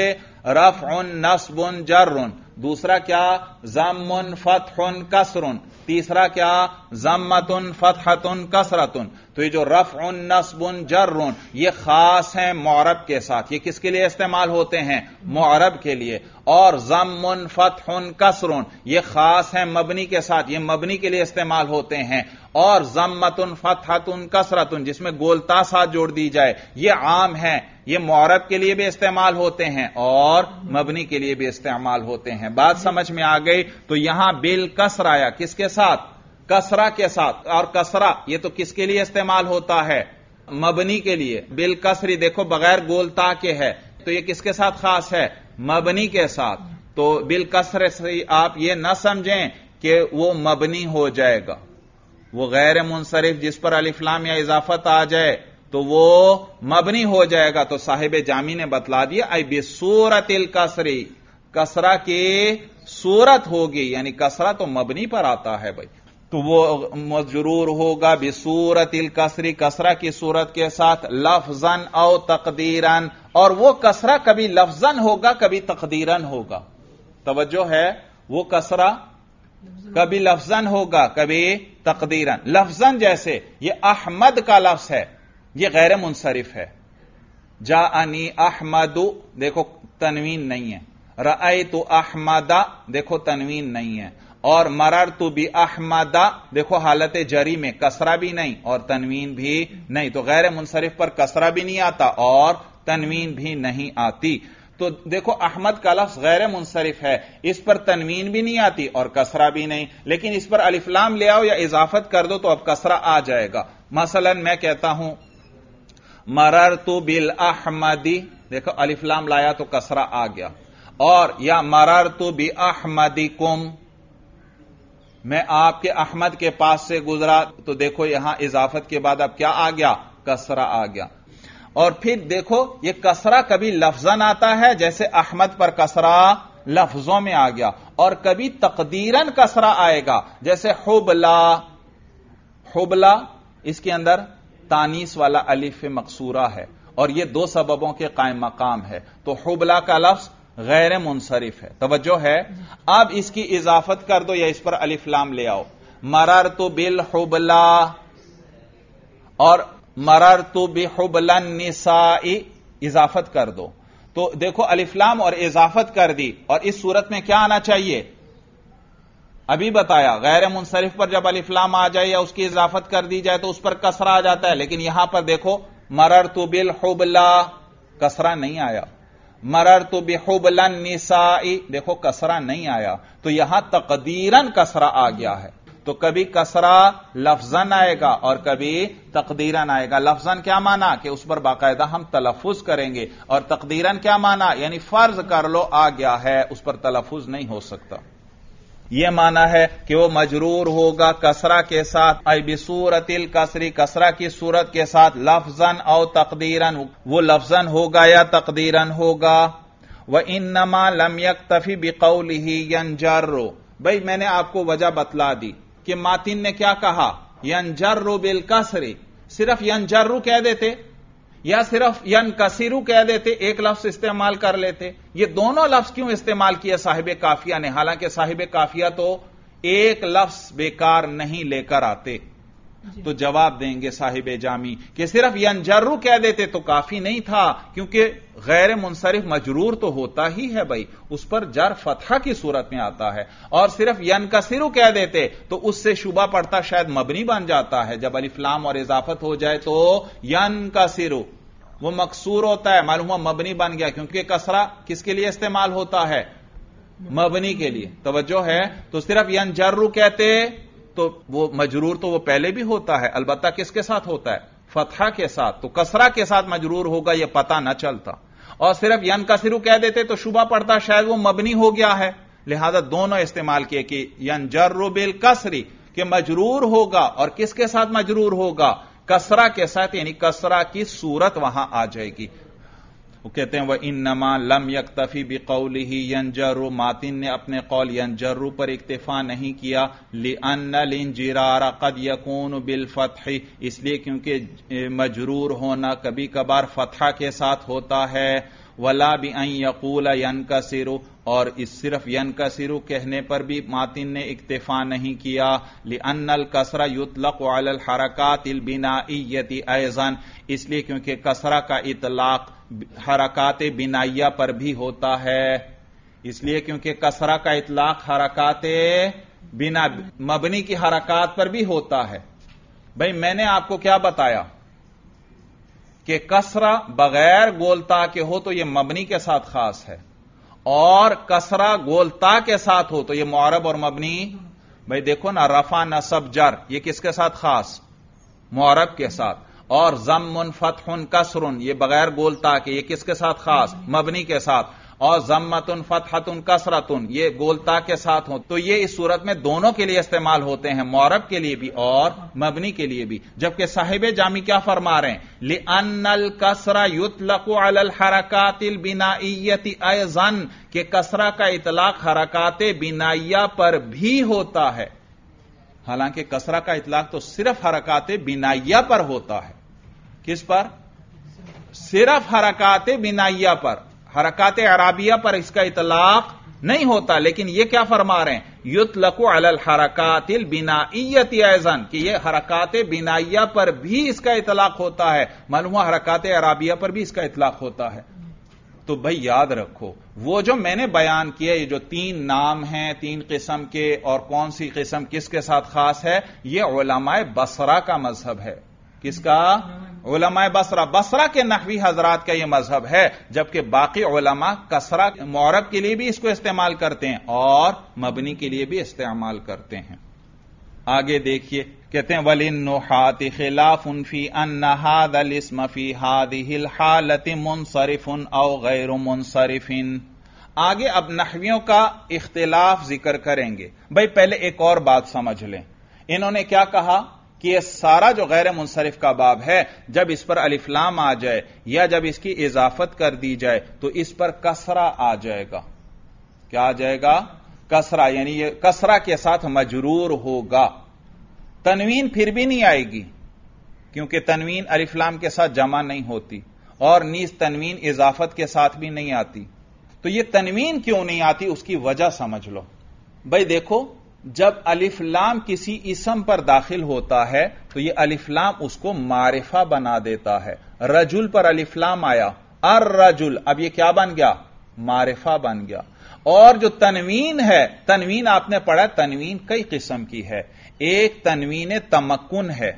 रफ़उन नस्बुन जर्रुन, दूसरा क्या ज़म्मुन फ़त्हुन कसरुन, तीसरा क्या ज़म्मतुन फ़त्हतुन कसरतुन। तो ये जो रफ़उन नस्बुन जर्रुन ये खास हैं मुअरब के साथ, ये किसके लिए इस्तेमाल होते हैं? मुअरब के लिए। और ज़म्मुन फ़त्हुन कसरुन ये खास हैं मबनी के साथ, ये मबनी के लिए इस्तेमाल होते हैं। और ज़म्मतुन फ़त्हतुन कसरतुन जिसमें गोलता साथ जोड़ दी जाए ये आम है, ये मुअरब के लिए भी इस्तेमाल होते हैं और मबनी के लिए भी इस्तेमाल होते हैं। बात समझ में आ गई? तो यहां बिल कसर आया, किसके साथ? कसरा के साथ। और कसरा ये तो किसके लिए इस्तेमाल होता है? मबनी के लिए। बिल कसरी देखो बगैर गोलता के है, तो ये किसके साथ खास है? मबनी के साथ। तो बिल कसर से आप ये ना समझें कि वो मबनी हो जाएगा, वो गैर मुनसरिफ जिस पर अलिफ लाम या इजाफत आ जाए तो वो मबनी हो जाएगा। तो साहिब जामी ने बतला दिया आई बिसूरतिल कसरी, कसरा की सूरत होगी, यानी कसरा तो मबनी पर आता है भाई, तो वो मजरूर होगा बिसूरतिल कसरी, कसरा की सूरत के साथ, लफ्जन औ तकदीरन, और वो कसरा कभी लफ्जन होगा कभी तकदीरन होगा। तवज्जो है, वो कसरा कभी लफ्जन होगा कभी तकदीरन। लफ्जन जैसे ये अहमद का लफ्ज है, ये गैर मुनसरिफ है। जाअनी अहमदु देखो तनवीन नहीं है, रअयतु अहमदा देखो तनवीन नहीं है, और मररतु बि अहमदा देखो हालत जरी में कसरा भी नहीं और तनवीन भी नहीं। तो गैर मुनसरिफ पर कसरा भी नहीं आता और तनवीन भी नहीं आती। तो देखो अहमद का लफ्ज गैर मुनसरिफ है, इस पर तनवीन भी नहीं आती और कसरा भी नहीं, लेकिन इस पर अलिफ लाम ले आओ या इजाफत कर दो तो अब कसरा आ जाएगा। मसलन मैं कहता हूं मररतु बिल अहमदी, देखो अलिफ लाम लाया तो कसरा आ गया। और या मररतु बि अहमदिकुम, मैं आपके अहमद के पास से गुजरा, तो देखो यहां इजाफत के बाद अब क्या आ गया? कसरा आ गया। और फिर देखो ये कसरा कभी लफ्जन आता है, जैसे अहमद पर कसरा लफ्जों में आ गया, और कभी तकदीरन कसरा आएगा, जैसे हुबला। हुबला इसके अंदर तानीस वाला अलिफ मकसूरा है और ये दो सबबों के कायम मकाम है, तो हुबला का लफ्ज गैर मुनसरिफ है। तवज्जो है? अब इसकी इजाफत कर दो या इस पर अलिफ लाम ले आओ, मररतु बिल हुबला और मररतु बिहुबलन निसाई, इजाफत कर दो। तो देखो अलिफ लाम और इजाफत कर दी, और इस सूरत में क्या आना चाहिए? अभी बताया गैर मुनसरिफ पर जब अलिफ लाम आ जाए या उसकी इजाफत कर दी जाए तो उस पर कसरा आ जाता है, लेकिन यहां पर देखो मररतु बिल हुबला कसरा नहीं आया, मररतु बिहुबलन निसाई देखो कसरा नहीं आया, तो यहां तकदीरन कसरा आ गया है। तो कभी कसरा लफ्जन आएगा और कभी तकदीरन आएगा। लफ्जन क्या माना कि उस पर बाकायदा हम तलफ्फुज करेंगे, और तकदीरन क्या माना यानी फर्ज कर लो आ गया है, उस पर तलफ्फुज नहीं हो सकता। यह माना है कि वो मजरूर होगा कसरा के साथ, आई बिसूरतिल कसरी कसरा की सूरत के साथ, लफ्जन और तकदीरन वो लफ्जन होगा या तकदीरन होगा। व इन्नमा लम यक्तफी बिकौलिही यंजर्रु, भाई मैंने आपको वजह बतला दी कि मातिन ने क्या कहा, यंजर्रु बिल कसरी, सिर्फ यंजर्रु कह देते या सिर्फ यनकसिरु कह देते, एक लफ्ज इस्तेमाल कर लेते। ये दोनों लफ्ज क्यों इस्तेमाल किया साहिब काफिया ने? हालांकि साहिब काफिया तो एक लफ्ज बेकार नहीं लेकर आते। तो जवाब देंगे साहिब जामी कि सिर्फ यंजर्रु कह देते तो काफी नहीं था, क्योंकि गैर मुनसरिफ मजरूर तो होता ही है भाई, उस पर जर फतहा की सूरत में आता है, और सिर्फ यनकसिरु कह देते तो उससे शुबा पड़ता शायद मबनी बन जाता है। जब अलिफ लाम और इजाफत हो जाए तो यनकसिरु वो मकसूर होता है, मालूम हुआ मबनी बन गया, क्योंकि कसरा किसके लिए इस्तेमाल होता है? मबनी के लिए। तवज्जो है? तो सिर्फ यनजर्रु कहते तो वो मजरूर तो वो पहले भी होता है, अलबत्ता किसके साथ होता है? फतहा के साथ। तो कसरा के साथ मजरूर होगा यह पता न चलता, और सिर्फ यनकसिरु कह देते तो शुबा पड़ता शायद वो मबनी हो गया है। लिहाजा दोनों इस्तेमाल किए कि यंजर्रु बिल कसरी के मजरूर होगा, और किसके साथ मजरूर होगा? कसरा के साथ, यानी कसरा की सूरत वहां आ जाएगी। وہ کہتے ہیں وہ انما لم یکتفی بقولہ ینجر، ماتن نے اپنے قول ینجر پر اکتفا نہیں کیا، لأن الانجرار قد یکون بالفتح، اس لیے کیونکہ مجرور ہونا کبھی کبھار فتحہ کے ساتھ ہوتا ہے، ولا بأن یقول ینکسر، اور اس صرف ینکسر کہنے پر بھی ماتن نے اکتفا نہیں کیا، لأن الکسر یطلق علی الحرکات البنائیۃ ایضا، اس لیے کیونکہ کسرہ کا اطلاق حرکات بنائیہ پر بھی ہوتا ہے، اس لیے کیونکہ کسرہ کا اطلاق حرکات مبنی کی حرکات پر بھی ہوتا ہے۔ بھئی میں نے آپ کو کیا بتایا کہ کسرہ بغیر گولتا کے ہو تو یہ مبنی کے ساتھ خاص ہے، اور کسرہ گولتا کے ساتھ ہو تو یہ معرب اور مبنی، بھئی دیکھو نا، رفع نصب جر یہ کس کے ساتھ خاص؟ معرب کے ساتھ، اور ضم فتح کسر یہ بغیر گولتا کے یہ کس کے ساتھ خاص؟ مبنی کے ساتھ، اور ضمۃ فتحۃ کسرۃ یہ گولتا کے ساتھ ہو، تو یہ اس صورت میں دونوں کے لیے استعمال ہوتے ہیں، معرب کے لیے بھی اور مبنی کے لیے بھی، جبکہ صاحب جامی کیا فرما رہے ہیں؟ لأن الکسر یطلق علی الحرکات البنائیۃ ایضا، کہ کسرہ کا اطلاق حرکات بنائیہ پر بھی ہوتا ہے، حالانکہ کسرہ کا اطلاق تو صرف حرکات بنائیہ پر ہوتا ہے۔ کس پر؟ صرف حرکات بنائیہ پر، حرکات اعرابیہ پر اس کا اطلاق نہیں ہوتا، لیکن یہ کیا فرما رہے ہیں؟ یطلق علی الحرکات البنائیۃ ایضا، کہ یہ حرکات بنائیہ پر بھی اس کا اطلاق ہوتا ہے، معلوم ہوا حرکات اعرابیہ پر بھی اس کا اطلاق ہوتا ہے۔ تو بھئی یاد رکھو، وہ جو میں نے بیان کیا، یہ جو تین نام ہیں تین قسم کے، اور کون سی قسم کس کے ساتھ خاص ہے، یہ علماء بصرہ کا مذہب ہے۔ کس کا؟ علماء بصرہ، بصرہ کے نحوی حضرات کا یہ مذہب ہے، جبکہ باقی علماء کسرہ معرب کے لیے بھی اس کو استعمال کرتے ہیں اور مبنی کے لیے بھی استعمال کرتے ہیں۔ آگے دیکھیے، کہتے ہیں وَلِلنُّحَاةِ خِلَافٌ فِي أَنَّ هَذَا الْاسْمَ فِي هَذِهِ الْحَالَةِ مُنصَرِفٌ أَوْ غَيْرُ مُنصَرِفٍ۔ آگے اب نحویوں کا اختلاف ذکر کریں گے۔ بھئی پہلے ایک اور بات سمجھ لیں، انہوں نے کیا کہا کہ یہ سارا جو غیر منصرف کا باب ہے، جب اس پر الف لام آ جائے یا جب اس کی اضافت کر دی جائے تو اس پر کسرہ آ جائے گا۔ کیا آ جائے گا؟ کسرہ، یعنی یہ کسرہ کے ساتھ مجرور ہوگا، تنوین پھر بھی نہیں آئے گی، کیونکہ تنوین الف لام کے ساتھ جمع نہیں ہوتی، اور نیز تنوین اضافت کے ساتھ بھی نہیں آتی۔ تو یہ تنوین کیوں نہیں آتی، اس کی وجہ سمجھ لو۔ بھئی دیکھو، جب الف لام کسی اسم پر داخل ہوتا ہے تو یہ الف لام اس کو معرفہ بنا دیتا ہے۔ رجل پر الف لام آیا، الرجل، اب یہ کیا بن گیا؟ معرفہ بن گیا۔ اور جو تنوین ہے، تنوین آپ نے پڑھا، تنوین کئی قسم کی ہے۔ ایک تنوین تمکن ہے،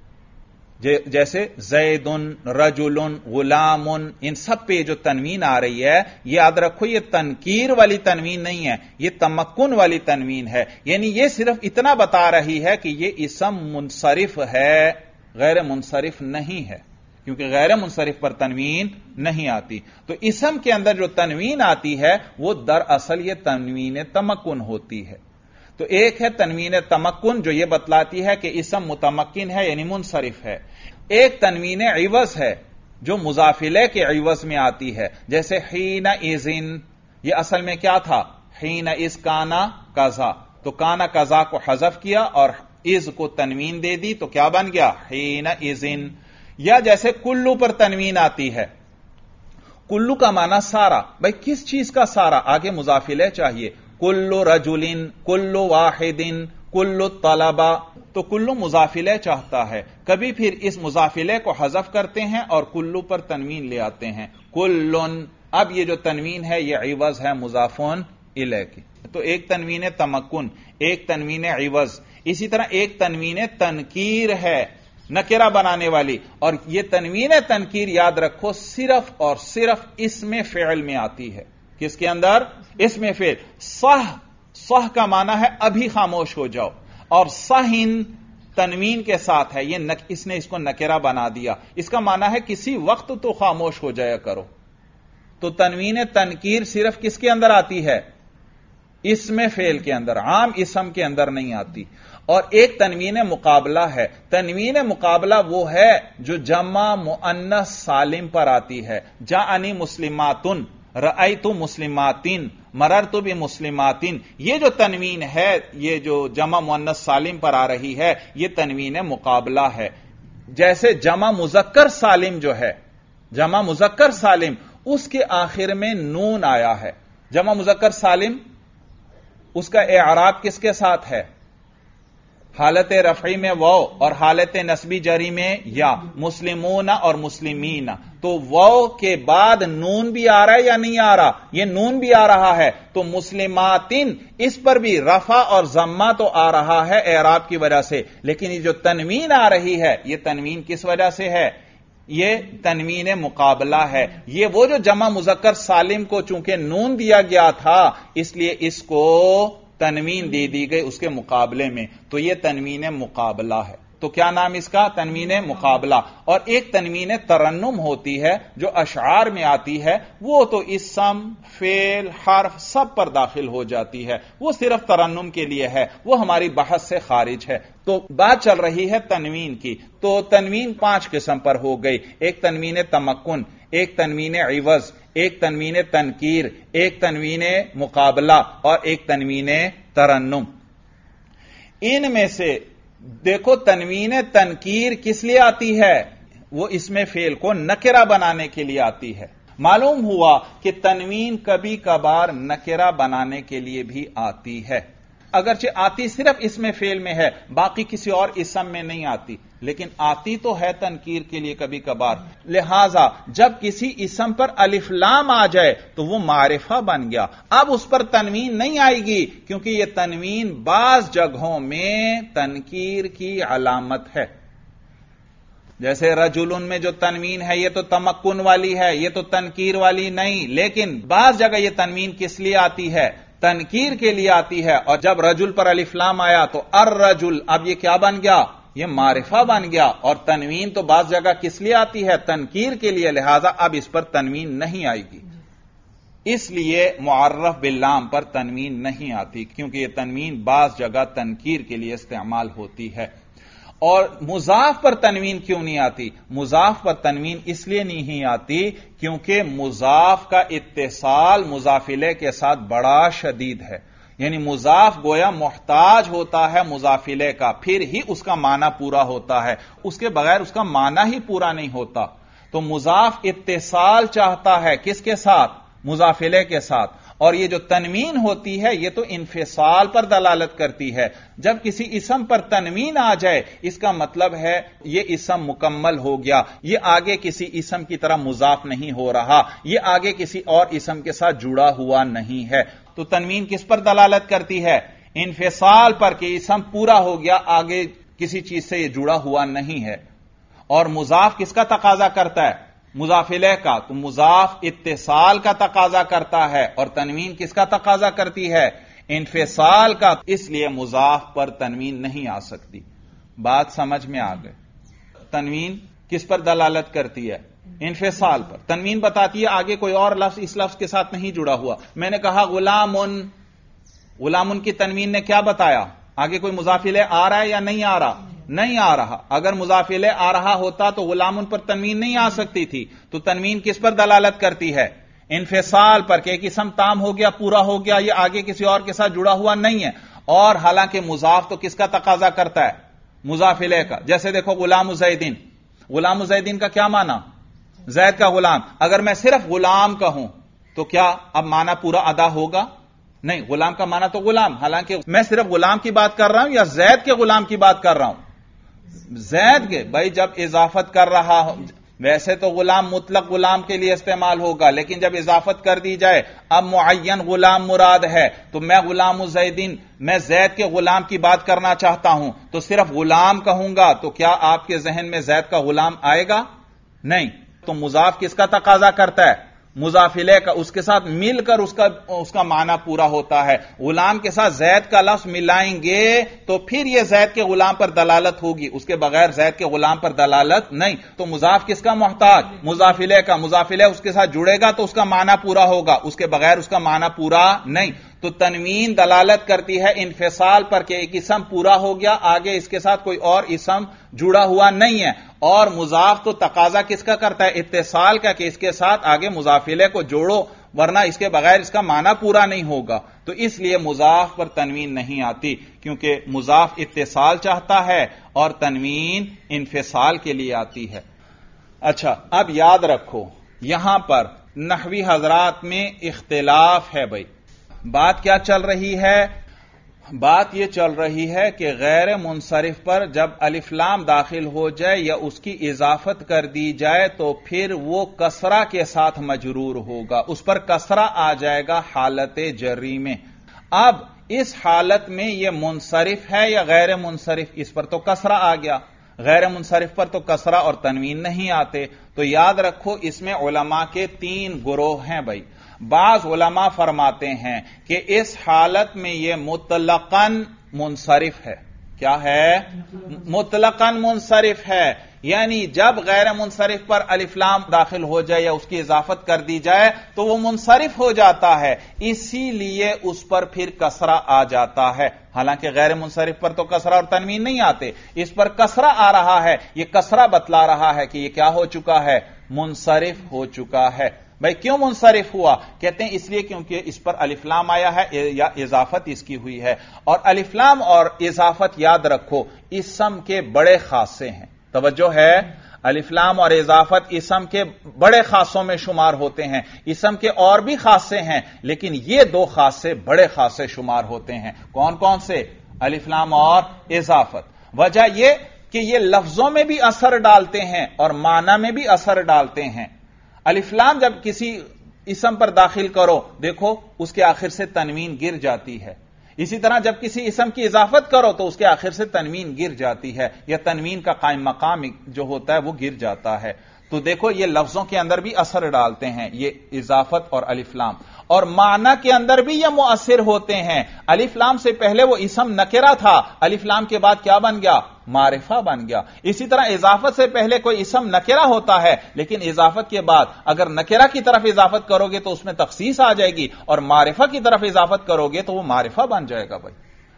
جیسے زید، رجل، غلام، ان سب پہ جو تنوین آ رہی ہے، یاد رکھو یہ تنکیر والی تنوین نہیں ہے، یہ تمکن والی تنوین ہے، یعنی یہ صرف اتنا بتا رہی ہے کہ یہ اسم منصرف ہے، غیر منصرف نہیں ہے، کیونکہ غیر منصرف پر تنوین نہیں آتی۔ تو اسم کے اندر جو تنوین آتی ہے وہ دراصل یہ تنوین تمکن ہوتی ہے۔ تو ایک ہے تنوین تمکن جو یہ بتلاتی ہے کہ اسم متمکن ہے، یعنی منصرف ہے۔ ایک تنوین عوض ہے جو مضاف الیہ کے عوض میں آتی ہے، جیسے حین اذن، یہ اصل میں کیا تھا؟ حین اذ کانا کذا، تو کانا کذا کو حذف کیا اور اذ کو تنوین دے دی تو کیا بن گیا؟ حین اذن۔ یا جیسے کلو پر تنوین آتی ہے، کلو کا معنی سارا، بھئی کس چیز کا سارا؟ آگے مضاف الیہ چاہیے، کلو رجلن، کلو واحدن، کلو طلبہ، تو کلو مضاف الیہ چاہتا ہے، کبھی پھر اس مضاف الیہ کو حذف کرتے ہیں اور کلو پر تنوین لے آتے ہیں، کلن۔ اب یہ جو تنوین ہے یہ عوض ہے مضاف الیہ کی۔ تو ایک تنوین تمکن، ایک تنوین عوض، اسی طرح ایک تنوین تنکیر ہے، نکرہ بنانے والی، اور یہ تنوین تنکیر یاد رکھو صرف اور صرف اسم فعل میں آتی ہے۔ کس کے اندر؟ اسم فعل۔ صح کا معنی ہے ابھی خاموش ہو جاؤ، اور صحن تنوین کے ساتھ ہے، یہ اس نے اس کو نکرہ بنا دیا، اس کا معنی ہے کسی وقت تو خاموش ہو جایا کرو۔ تو تنوین تنکیر صرف کس کے اندر آتی ہے؟ اسم فعل کے اندر، عام اسم کے اندر نہیں آتی. اور ایک تنوین مقابلہ ہے. تنوین مقابلہ وہ ہے جو جمع مؤنث سالم پر آتی ہے. جاءنی مسلماتن، رأیت مسلماتن، مررت بمسلماتن. یہ جو تنوین ہے، یہ جو جمع مؤنث سالم پر آ رہی ہے، یہ تنوین مقابلہ ہے. جیسے جمع مذکر سالم جو ہے، جمع مذکر سالم، اس کے آخر میں نون آیا ہے. جمع مذکر سالم اس کا اعراب کس کے ساتھ ہے؟ حالت رفعی میں واو اور حالت نصبی جری میں یا. مسلمون اور مسلمین، تو واو کے بعد نون بھی آ رہا ہے یا نہیں آ رہا؟ یہ نون بھی آ رہا ہے. تو مسلماتن، اس پر بھی رفع اور ضمہ تو آ رہا ہے اعراب کی وجہ سے، لیکن یہ جو تنوین آ رہی ہے، یہ تنوین کس وجہ سے ہے؟ یہ تنوین مقابلہ ہے. یہ وہ جو جمع مذکر سالم کو چونکہ نون دیا گیا تھا، اس لیے اس کو تنوین دے دی گئی اس کے مقابلے میں، تو یہ تنوین مقابلہ ہے. تو کیا نام اس کا؟ تنوین مقابلہ. اور ایک تنوین ترنم ہوتی ہے جو اشعار میں آتی ہے، وہ تو اسم، فعل، حرف سب پر داخل ہو جاتی ہے، وہ صرف ترنم کے لیے ہے، وہ ہماری بحث سے خارج ہے. تو بات چل رہی ہے تنوین کی. تو تنوین 5 قسم پر ہو گئی. ایک تنوین تمکن، ایک تنوین عوض، ایک تنوین تنکیر، ایک تنوین مقابلہ اور ایک تنوین ترنم. ان میں سے دیکھو تنوین تنکیر کس لیے آتی ہے؟ وہ اسم فعل کو نکرہ بنانے کے لیے آتی ہے. معلوم ہوا کہ تنوین کبھی کبھار نکرہ بنانے کے لیے بھی آتی ہے، اگرچہ آتی صرف اسم فعل میں ہے، باقی کسی اور اسم میں نہیں آتی، لیکن آتی تو ہے تنکیر کے لیے کبھی کبھار. لہذا جب کسی اسم پر الف لام آ جائے تو وہ معرفہ بن گیا، اب اس پر تنوین نہیں آئے گی، کیونکہ یہ تنوین بعض جگہوں میں تنکیر کی علامت ہے. جیسے رجلن میں جو تنوین ہے یہ تو تمکن والی ہے، یہ تو تنکیر والی نہیں، لیکن بعض جگہ یہ تنوین کس لیے آتی ہے؟ تنکیر کے لیے آتی ہے. اور جب رجل پر الف لام آیا تو الرجل، اب یہ کیا بن گیا؟ یہ معرفہ بن گیا. اور تنوین تو بعض جگہ کس لیے آتی ہے؟ تنکیر کے لیے، لہذا اب اس پر تنوین نہیں آئے گی. اس لیے معرف باللام پر تنوین نہیں آتی، کیونکہ یہ تنوین بعض جگہ تنکیر کے لیے استعمال ہوتی ہے. اور مضاف پر تنوین کیوں نہیں آتی؟ مضاف پر تنوین اس لیے نہیں آتی کیونکہ مضاف کا اتصال مضاف الیہ کے ساتھ بڑا شدید ہے. یعنی مضاف گویا محتاج ہوتا ہے مضاف الیہ کا، پھر ہی اس کا معنی پورا ہوتا ہے، اس کے بغیر اس کا معنی ہی پورا نہیں ہوتا. تو مضاف اتصال چاہتا ہے کس کے ساتھ؟ مضاف الیہ کے ساتھ. اور یہ جو تنوین ہوتی ہے یہ تو انفصال پر دلالت کرتی ہے. جب کسی اسم پر تنوین آ جائے اس کا مطلب ہے یہ اسم مکمل ہو گیا، یہ آگے کسی اسم کی طرح مضاف نہیں ہو رہا، یہ آگے کسی اور اسم کے ساتھ جڑا ہوا نہیں ہے. تو تنوین کس پر دلالت کرتی ہے؟ انفصال پر، کہ اسم پورا ہو گیا، آگے کسی چیز سے یہ جڑا ہوا نہیں ہے. اور مضاف کس کا تقاضا کرتا ہے؟ مضاف الیہ کا. تو مضاف اتصال کا تقاضا کرتا ہے اور تنوین کس کا تقاضا کرتی ہے؟ انفصال کا. اس لیے مضاف پر تنوین نہیں آ سکتی. بات سمجھ میں آ گئے؟ تنوین کس پر دلالت کرتی ہے؟ انفصال پر. تنوین بتاتی ہے آگے کوئی اور لفظ اس لفظ کے ساتھ نہیں جڑا ہوا. میں نے کہا غلامن، غلامن کی تنوین نے کیا بتایا؟ آگے کوئی مضاف الیہ آ رہا ہے یا نہیں آ رہا؟ نہیں آ رہا. اگر مضاف الیہ آ رہا ہوتا تو غلام پر تنوین نہیں آ سکتی تھی. تو تنوین کس پر دلالت کرتی ہے؟ انفصال پر، کہ ایک اسم تام ہو گیا، پورا ہو گیا، یہ آگے کسی اور کے ساتھ جڑا ہوا نہیں ہے. اور حالانکہ مضاف تو کس کا تقاضا کرتا ہے؟ مضاف الیہ کا. جیسے دیکھو غلام زیدین، غلام زیدین کا کیا معنی؟ زید کا غلام. اگر میں صرف غلام کہوں تو کیا اب معنی پورا ادا ہوگا؟ نہیں. غلام کا معنی تو غلام، حالانکہ میں صرف غلام کی بات کر رہا ہوں یا زید کے غلام کی بات کر رہا ہوں؟ زید کے. بھائی جب اضافت کر رہا ہوں، ویسے تو غلام مطلق غلام کے لیے استعمال ہوگا، لیکن جب اضافت کر دی جائے اب معین غلام مراد ہے، تو میں غلام زیدین، میں زید کے غلام کی بات کرنا چاہتا ہوں تو صرف غلام کہوں گا تو کیا آپ کے ذہن میں زید کا غلام آئے گا؟ نہیں. تو مضاف کس کا تقاضا کرتا ہے؟ مضاف الیہ کا. اس کے ساتھ مل کر اس کا معنی پورا ہوتا ہے. غلام کے ساتھ زید کا لفظ ملائیں گے تو پھر یہ زید کے غلام پر دلالت ہوگی، اس کے بغیر زید کے غلام پر دلالت نہیں. تو مضاف کس کا محتاج؟ مضاف الیہ کا. مضاف الیہ اس کے ساتھ جڑے گا تو اس کا معنی پورا ہوگا، اس کے بغیر اس کا معنی پورا نہیں. تو تنوین دلالت کرتی ہے انفصال پر کہ ایک اسم پورا ہو گیا, آگے اس کے ساتھ کوئی اور اسم جڑا ہوا نہیں ہے. اور مضاف تو تقاضا کس کا کرتا ہے؟ اتصال کا, کہ اس کے ساتھ آگے مضاف الیہ کو جوڑو, ورنہ اس کے بغیر اس کا معنی پورا نہیں ہوگا. تو اس لیے مضاف پر تنوین نہیں آتی, کیونکہ مضاف اتصال چاہتا ہے اور تنوین انفصال کے لیے آتی ہے. اچھا, اب یاد رکھو یہاں پر نحوی حضرات میں اختلاف ہے. بھائی بات کیا چل رہی ہے؟ بات یہ چل رہی ہے کہ غیر منصرف پر جب الف لام داخل ہو جائے یا اس کی اضافت کر دی جائے تو پھر وہ کسرہ کے ساتھ مجرور ہوگا, اس پر کسرہ آ جائے گا حالت جری میں. اب اس حالت میں یہ منصرف ہے یا غیر منصرف, اس پر تو کسرہ آ گیا, غیر منصرف پر تو کسرہ اور تنوین نہیں آتے. تو یاد رکھو اس میں علماء کے 3 گروہ ہیں. بھائی بعض علماء فرماتے ہیں کہ اس حالت میں یہ مطلقاً منصرف ہے. کیا ہے؟ مطلقاً منصرف ہے, یعنی جب غیر منصرف پر الف لام داخل ہو جائے یا اس کی اضافت کر دی جائے تو وہ منصرف ہو جاتا ہے, اسی لیے اس پر پھر کسرہ آ جاتا ہے. حالانکہ غیر منصرف پر تو کسرہ اور تنوین نہیں آتے, اس پر کسرہ آ رہا ہے. یہ کسرہ بتلا رہا ہے کہ یہ کیا ہو چکا ہے؟ منصرف ہو چکا ہے. بھائی کیوں منصرف ہوا؟ کہتے ہیں اس لیے کیونکہ اس پر الف لام آیا ہے یا اضافت اس کی ہوئی ہے. اور الف لام اور اضافت یاد رکھو اسم کے بڑے خاصے ہیں. توجہ ہے, الف لام اور اضافت اسم کے بڑے خاصوں میں شمار ہوتے ہیں. اسم کے اور بھی خاصے ہیں لیکن یہ 2 خاصے بڑے خاصے شمار ہوتے ہیں. کون کون سے؟ الف لام اور اضافت. وجہ یہ کہ یہ لفظوں میں بھی اثر ڈالتے ہیں اور معنی میں بھی اثر ڈالتے ہیں. الف لام جب کسی اسم پر داخل کرو دیکھو اس کے آخر سے تنوین گر جاتی ہے. اسی طرح جب کسی اسم کی اضافت کرو تو اس کے آخر سے تنوین گر جاتی ہے, یا تنوین کا قائم مقام جو ہوتا ہے وہ گر جاتا ہے. تو دیکھو یہ لفظوں کے اندر بھی اثر ڈالتے ہیں یہ اضافت اور الف لام, اور معنی کے اندر بھی یہ مؤثر ہوتے ہیں. الف لام سے پہلے وہ اسم نکرہ تھا, الف لام کے بعد کیا بن گیا؟ معرفہ بن گیا. اسی طرح اضافت سے پہلے کوئی اسم نکرہ ہوتا ہے لیکن اضافت کے بعد اگر نکرہ کی طرف اضافت کرو گے تو اس میں تخصیص آ جائے گی, اور معرفہ کی طرف اضافت کرو گے تو وہ معرفہ بن جائے گا. بھائی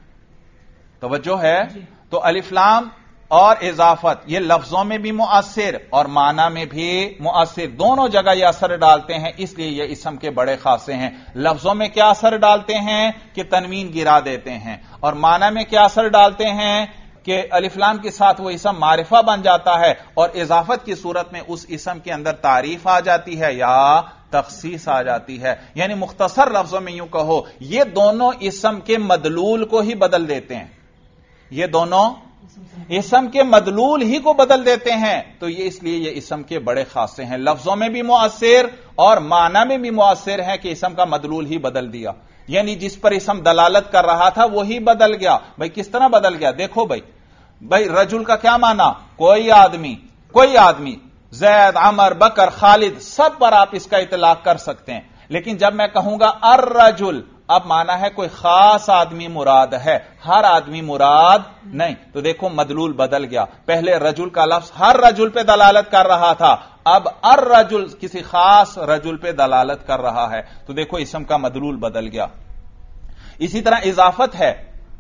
توجہ ہے؟ تو الف لام اور اضافت یہ لفظوں میں بھی مؤثر اور معنی میں بھی مؤثر, دونوں جگہ یہ اثر ڈالتے ہیں, اس لیے یہ اسم کے بڑے خاصے ہیں. لفظوں میں کیا اثر ڈالتے ہیں کہ تنوین گرا دیتے ہیں, اور معنی میں کیا اثر ڈالتے ہیں کہ الف لام کے ساتھ وہ اسم معرفہ بن جاتا ہے, اور اضافت کی صورت میں اس اسم کے اندر تعریف آ جاتی ہے یا تخصیص آ جاتی ہے. یعنی مختصر لفظوں میں یوں کہو یہ دونوں اسم کے مدلول کو ہی بدل دیتے ہیں, یہ دونوں اسم کے مدلول ہی کو بدل دیتے ہیں. تو یہ اس لیے یہ اسم کے بڑے خاصے ہیں, لفظوں میں بھی مؤثر اور معنی میں بھی مؤثر ہے کہ اسم کا مدلول ہی بدل دیا, یعنی جس پر اسم دلالت کر رہا تھا وہی بدل گیا. بھائی کس طرح بدل گیا؟ دیکھو بھائی رجل کا کیا معنی؟ کوئی آدمی, زید, عمر, بکر, خالد, سب پر آپ اس کا اطلاق کر سکتے ہیں. لیکن جب میں کہوں گا الرجل, اب مانا ہے کوئی خاص آدمی مراد ہے, ہر آدمی مراد نہیں. تو دیکھو مدلول بدل گیا, پہلے رجل کا لفظ ہر رجل پہ دلالت کر رہا تھا, اب الرجل کسی خاص رجل پہ دلالت کر رہا ہے. تو دیکھو اسم کا مدلول بدل گیا. اسی طرح اضافت ہے,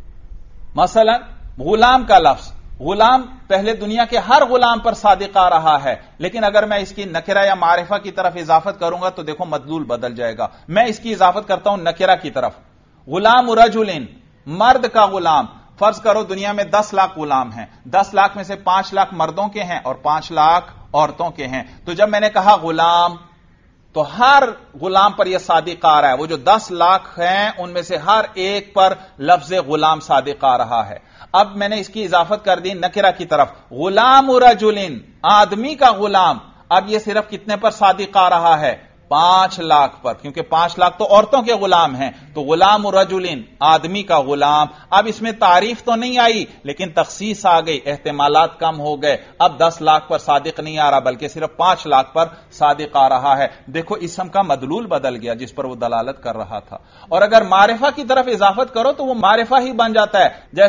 مثلا غلام کا لفظ, غلام پہلے دنیا کے ہر غلام پر صادق آ رہا ہے, لیکن اگر میں اس کی نکرہ یا معرفہ کی طرف اضافت کروں گا تو دیکھو مدلول بدل جائے گا. میں اس کی اضافت کرتا ہوں نکرہ کی طرف, غلام رجل, مرد کا غلام. فرض کرو دنیا میں 10 لاکھ غلام ہیں, 10 لاکھ میں سے 5 لاکھ مردوں کے ہیں اور 5 لاکھ عورتوں کے ہیں. تو جب میں نے کہا غلام تو ہر غلام پر یہ صادق آ رہا ہے, وہ جو 10 لاکھ ہیں ان میں سے ہر ایک پر لفظ غلام صادق آ رہا ہے. اب میں نے اس کی اضافت کر دی نکرہ کی طرف, غلام رجل, آدمی کا غلام. اب یہ صرف کتنے پر صادق آ رہا ہے؟ 5 لاکھ پر, کیونکہ 5 لاکھ تو عورتوں کے غلام ہیں. تو غلام رجل, آدمی کا غلام. اب اس میں تعریف تو نہیں آئی لیکن تخصیص آ گئی, احتمالات کم ہو گئے. اب 10 لاکھ پر صادق نہیں آ رہا بلکہ صرف 5 لاکھ پر صادق آ رہا ہے. دیکھو اسم کا مدلول بدل گیا جس پر وہ دلالت کر رہا تھا. اور اگر معرفہ کی طرف اضافت کرو تو وہ معرفہ ہی بن جاتا ہے. جیسے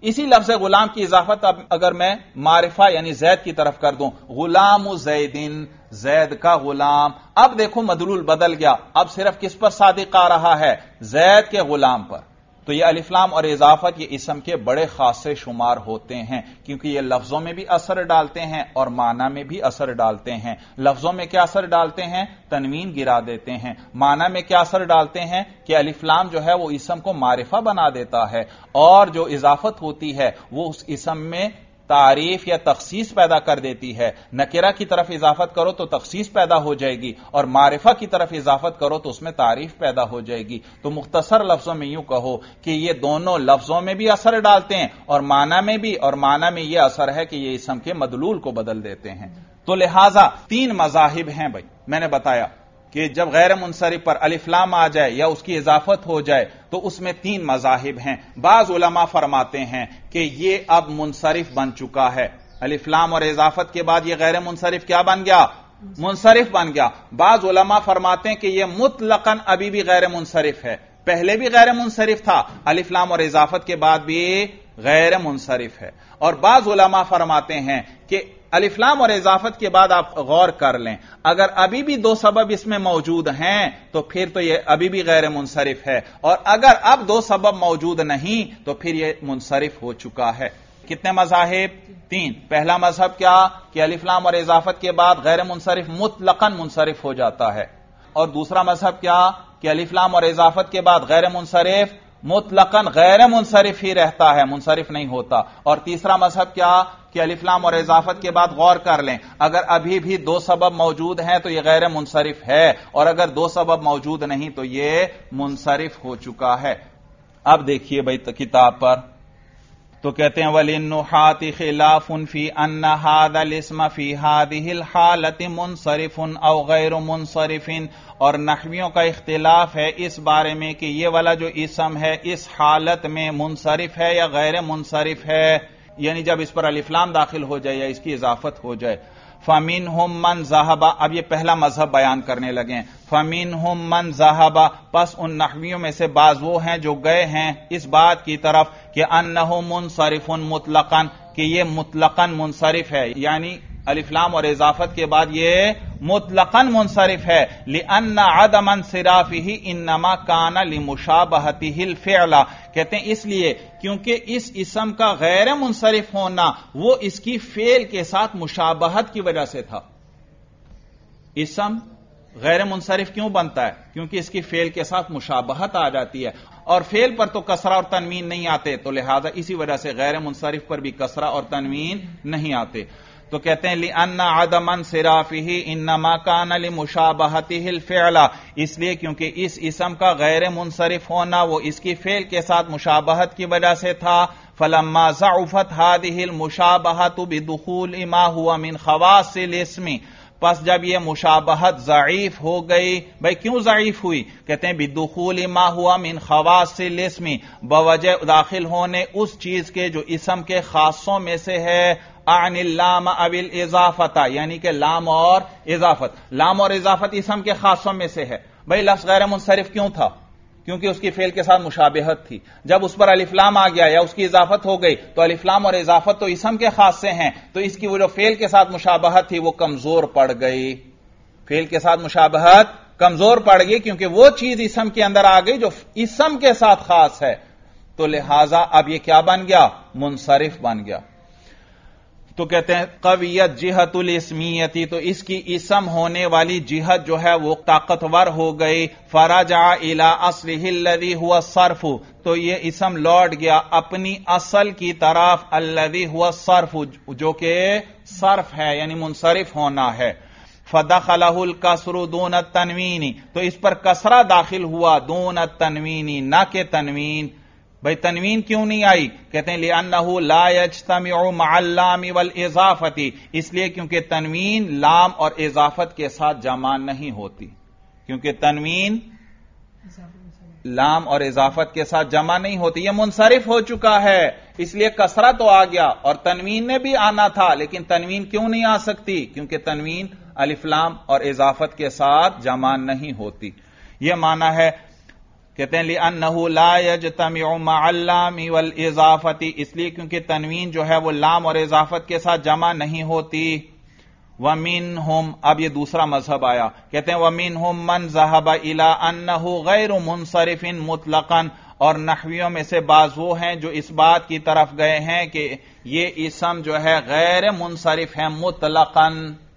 اسی لفظ غلام کی اضافت اب اگر میں معرفہ یعنی زید کی طرف کر دوں، غلام زیدن، زید کا غلام، اب دیکھو مدلول بدل گیا، اب صرف کس پر صادق آ رہا ہے؟ زید کے غلام پر۔ تو یہ الف لام اور اضافت یہ اسم کے بڑے خاصے شمار ہوتے ہیں، کیونکہ یہ لفظوں میں بھی اثر ڈالتے ہیں اور معنی میں بھی اثر ڈالتے ہیں۔ لفظوں میں کیا اثر ڈالتے ہیں؟ تنوین گرا دیتے ہیں۔ معنی میں کیا اثر ڈالتے ہیں کہ الف لام جو ہے وہ اسم کو معرفہ بنا دیتا ہے، اور جو اضافت ہوتی ہے وہ اس اسم میں تعریف یا تخصیص پیدا کر دیتی ہے۔ نکرہ کی طرف اضافت کرو تو تخصیص پیدا ہو جائے گی، اور معرفہ کی طرف اضافت کرو تو اس میں تعریف پیدا ہو جائے گی۔ تو مختصر لفظوں میں یوں کہو کہ یہ دونوں لفظوں میں بھی اثر ڈالتے ہیں اور معنی میں بھی، اور معنی میں یہ اثر ہے کہ یہ اسم کے مدلول کو بدل دیتے ہیں۔ تو لہذا تین مذاہب ہیں بھائی، میں نے بتایا کہ جب غیر منصرف پر الف لام آ جائے یا اس کی اضافت ہو جائے تو اس میں تین مذاہب ہیں۔ بعض علماء فرماتے ہیں کہ یہ اب منصرف بن چکا ہے، الف لام اور اضافت کے بعد یہ غیر منصرف کیا بن گیا؟ منصرف بن گیا۔ بعض علماء فرماتے ہیں کہ یہ مطلقاً ابھی بھی غیر منصرف ہے، پہلے بھی غیر منصرف تھا، الف لام اور اضافت کے بعد بھی غیر منصرف ہے۔ اور بعض علماء فرماتے ہیں کہ الف لام اور اضافت کے بعد آپ غور کر لیں، اگر ابھی بھی دو سبب اس میں موجود ہیں تو پھر تو یہ ابھی بھی غیر منصرف ہے، اور اگر اب دو سبب موجود نہیں تو پھر یہ منصرف ہو چکا ہے۔ کتنے مذاہب؟ تین۔ پہلا مذہب کیا کہ الف لام اور اضافت کے بعد غیر منصرف مطلقاً منصرف ہو جاتا ہے، اور دوسرا مذہب کیا کہ الف لام اور اضافت کے بعد غیر منصرف مطلقاً غیر منصرف ہی رہتا ہے، منصرف نہیں ہوتا۔ اور تیسرا مذہب کیا کہ الف لام اور اضافت کے بعد غور کر لیں، اگر ابھی بھی دو سبب موجود ہیں تو یہ غیر منصرف ہے، اور اگر دو سبب موجود نہیں تو یہ منصرف ہو چکا ہے۔ اب دیکھیے بھائی کتاب پر تو کہتے ہیں وَلِلنُّحَاةِ خِلَافٌ فِي أَنَّ هَذَا الْاسْمَ فِي هَذِهِ الْحَالَةِ مُنصَرِفٌ أَوْ غَيْرُ مُنصَرِفٍ، اور نحویوں کا اختلاف ہے اس بارے میں کہ یہ والا جو اسم ہے اس حالت میں منصرف ہے یا غیر منصرف ہے، یعنی جب اس پر الف لام داخل ہو جائے یا اس کی اضافت ہو جائے۔ فَمِنْهُمْ مَنْ ذَهَبَ، اب یہ پہلا مذہب بیان کرنے لگے ہیں۔ فَمِنْهُمْ مَنْ ذَهَبَ، پس ان نحویوں میں سے بعض وہ ہیں جو گئے ہیں اس بات کی طرف کہ أَنَّهُ مُنصَرِفٌ مُطْلَقًا، کہ یہ مطلقاً منصرف ہے، یعنی الف لام اور اضافت کے بعد یہ مطلقاً منصرف ہے۔ لِأَنَّ عَدَمَ انصرافِهِ إِنَّمَا كَانَ لِمُشَابَهَتِهِ الْفِعْلَ، کہتے ہیں اس لیے کیونکہ اس اسم کا غیر منصرف ہونا وہ اس کی فعل کے ساتھ مشابہت کی وجہ سے تھا۔ اسم غیر منصرف کیوں بنتا ہے؟ کیونکہ اس کی فعل کے ساتھ مشابہت آ جاتی ہے، اور فعل پر تو کسرہ اور تنوین نہیں آتے، تو لہذا اسی وجہ سے غیر منصرف پر بھی کسرہ اور تنوین نہیں آتے۔ تو کہتے ہیں لِأَنَّ عَدَمَ انصرافِهِ إِنَّمَا كَانَ لِمُشَابَهَتِهِ الْفِعْلَ، اس لیے کیونکہ اس اسم کا غیر منصرف ہونا وہ اس کی فعل کے ساتھ مشابہت کی وجہ سے تھا۔ فَلَمَّا ضَعُفَتْ هَذِهِ الْمُشَابَهَةُ بِدُخُولِ مَا هُوَ مِنْ خَوَاصِ الْاسْمِ، پس جب یہ مشابہت ضعیف ہو گئی، بھئی کیوں ضعیف ہوئی؟ کہتے ہیں بدخول ما ہوا من خواص الاسم، بوجہ داخل ہونے اس چیز کے جو اسم کے خاصوں میں سے ہے، عن اللام او الاضافت، یعنی کہ لام اور اضافت، لام اور اضافت اسم کے خاصوں میں سے ہے۔ بھئی لفظ غیر منصرف کیوں تھا؟ کیونکہ اس کی فعل کے ساتھ مشابہت تھی۔ جب اس پر الف لام آ گیا یا اس کی اضافت ہو گئی تو الف لام اور اضافت تو اسم کے خاص سے ہیں، تو اس کی وہ جو فعل کے ساتھ مشابہت تھی وہ کمزور پڑ گئی، فعل کے ساتھ مشابہت کمزور پڑ گئی، کیونکہ وہ چیز اسم کے اندر آ گئی جو اسم کے ساتھ خاص ہے، تو لہذا اب یہ کیا بن گیا؟ منصرف بن گیا۔ تو کہتے ہیں قویت جہت الاسمیتی، تو اس کی اسم ہونے والی جہت جو ہے وہ طاقتور ہو گئی۔ فرجع الی اصلہ الذی هو الصرف، تو یہ اسم لوٹ گیا اپنی اصل کی طرف، الذی هو الصرف، جو کہ صرف ہے یعنی منصرف ہونا ہے۔ فدخلہ الکسر دون التنوین، تو اس پر کسرہ داخل ہوا دون التنوین، نہ کہ تنوین۔ بھئی تنوین کیوں نہیں آئی؟ کہتے ہیں لِأَنَّهُ لَا يَجْتَمِعُ مَعَ اللَّامِ وَالْإِضَافَةِ، اس لیے کیونکہ تنوین لام اور اضافت کے ساتھ جمع نہیں ہوتی، کیونکہ تنوین لام اور اضافت کے ساتھ جمع نہیں ہوتی، یہ منصرف ہو چکا ہے، اس لیے کسرہ تو آ گیا اور تنوین نے بھی آنا تھا، لیکن تنوین کیوں نہیں آ سکتی؟ کیونکہ تنوین الف لام اور اضافت کے ساتھ جمع نہیں ہوتی۔ یہ معنی ہے کہتے ہیں لِأَنَّهُ لَا يَجْتَمِعُ مَعَ اللَّامِ وَالْإِضَافَةِ، اس لیے کیونکہ تنوین جو ہے وہ لام اور اضافت کے ساتھ جمع نہیں ہوتی. وَمِنْهُمْ، اب یہ دوسرا مذہب آیا، کہتے ہیں وَمِنْهُمْ مَنْ ذَهَبَ إِلَىٰ أَنَّهُ غَيْرُ مُنصَرِفٍ مُطْلَقًا، اور نحویوں میں سے بعض وہ ہیں جو اس بات کی طرف گئے ہیں کہ یہ اسم جو ہے غیر منصرف ہے مطلقاً.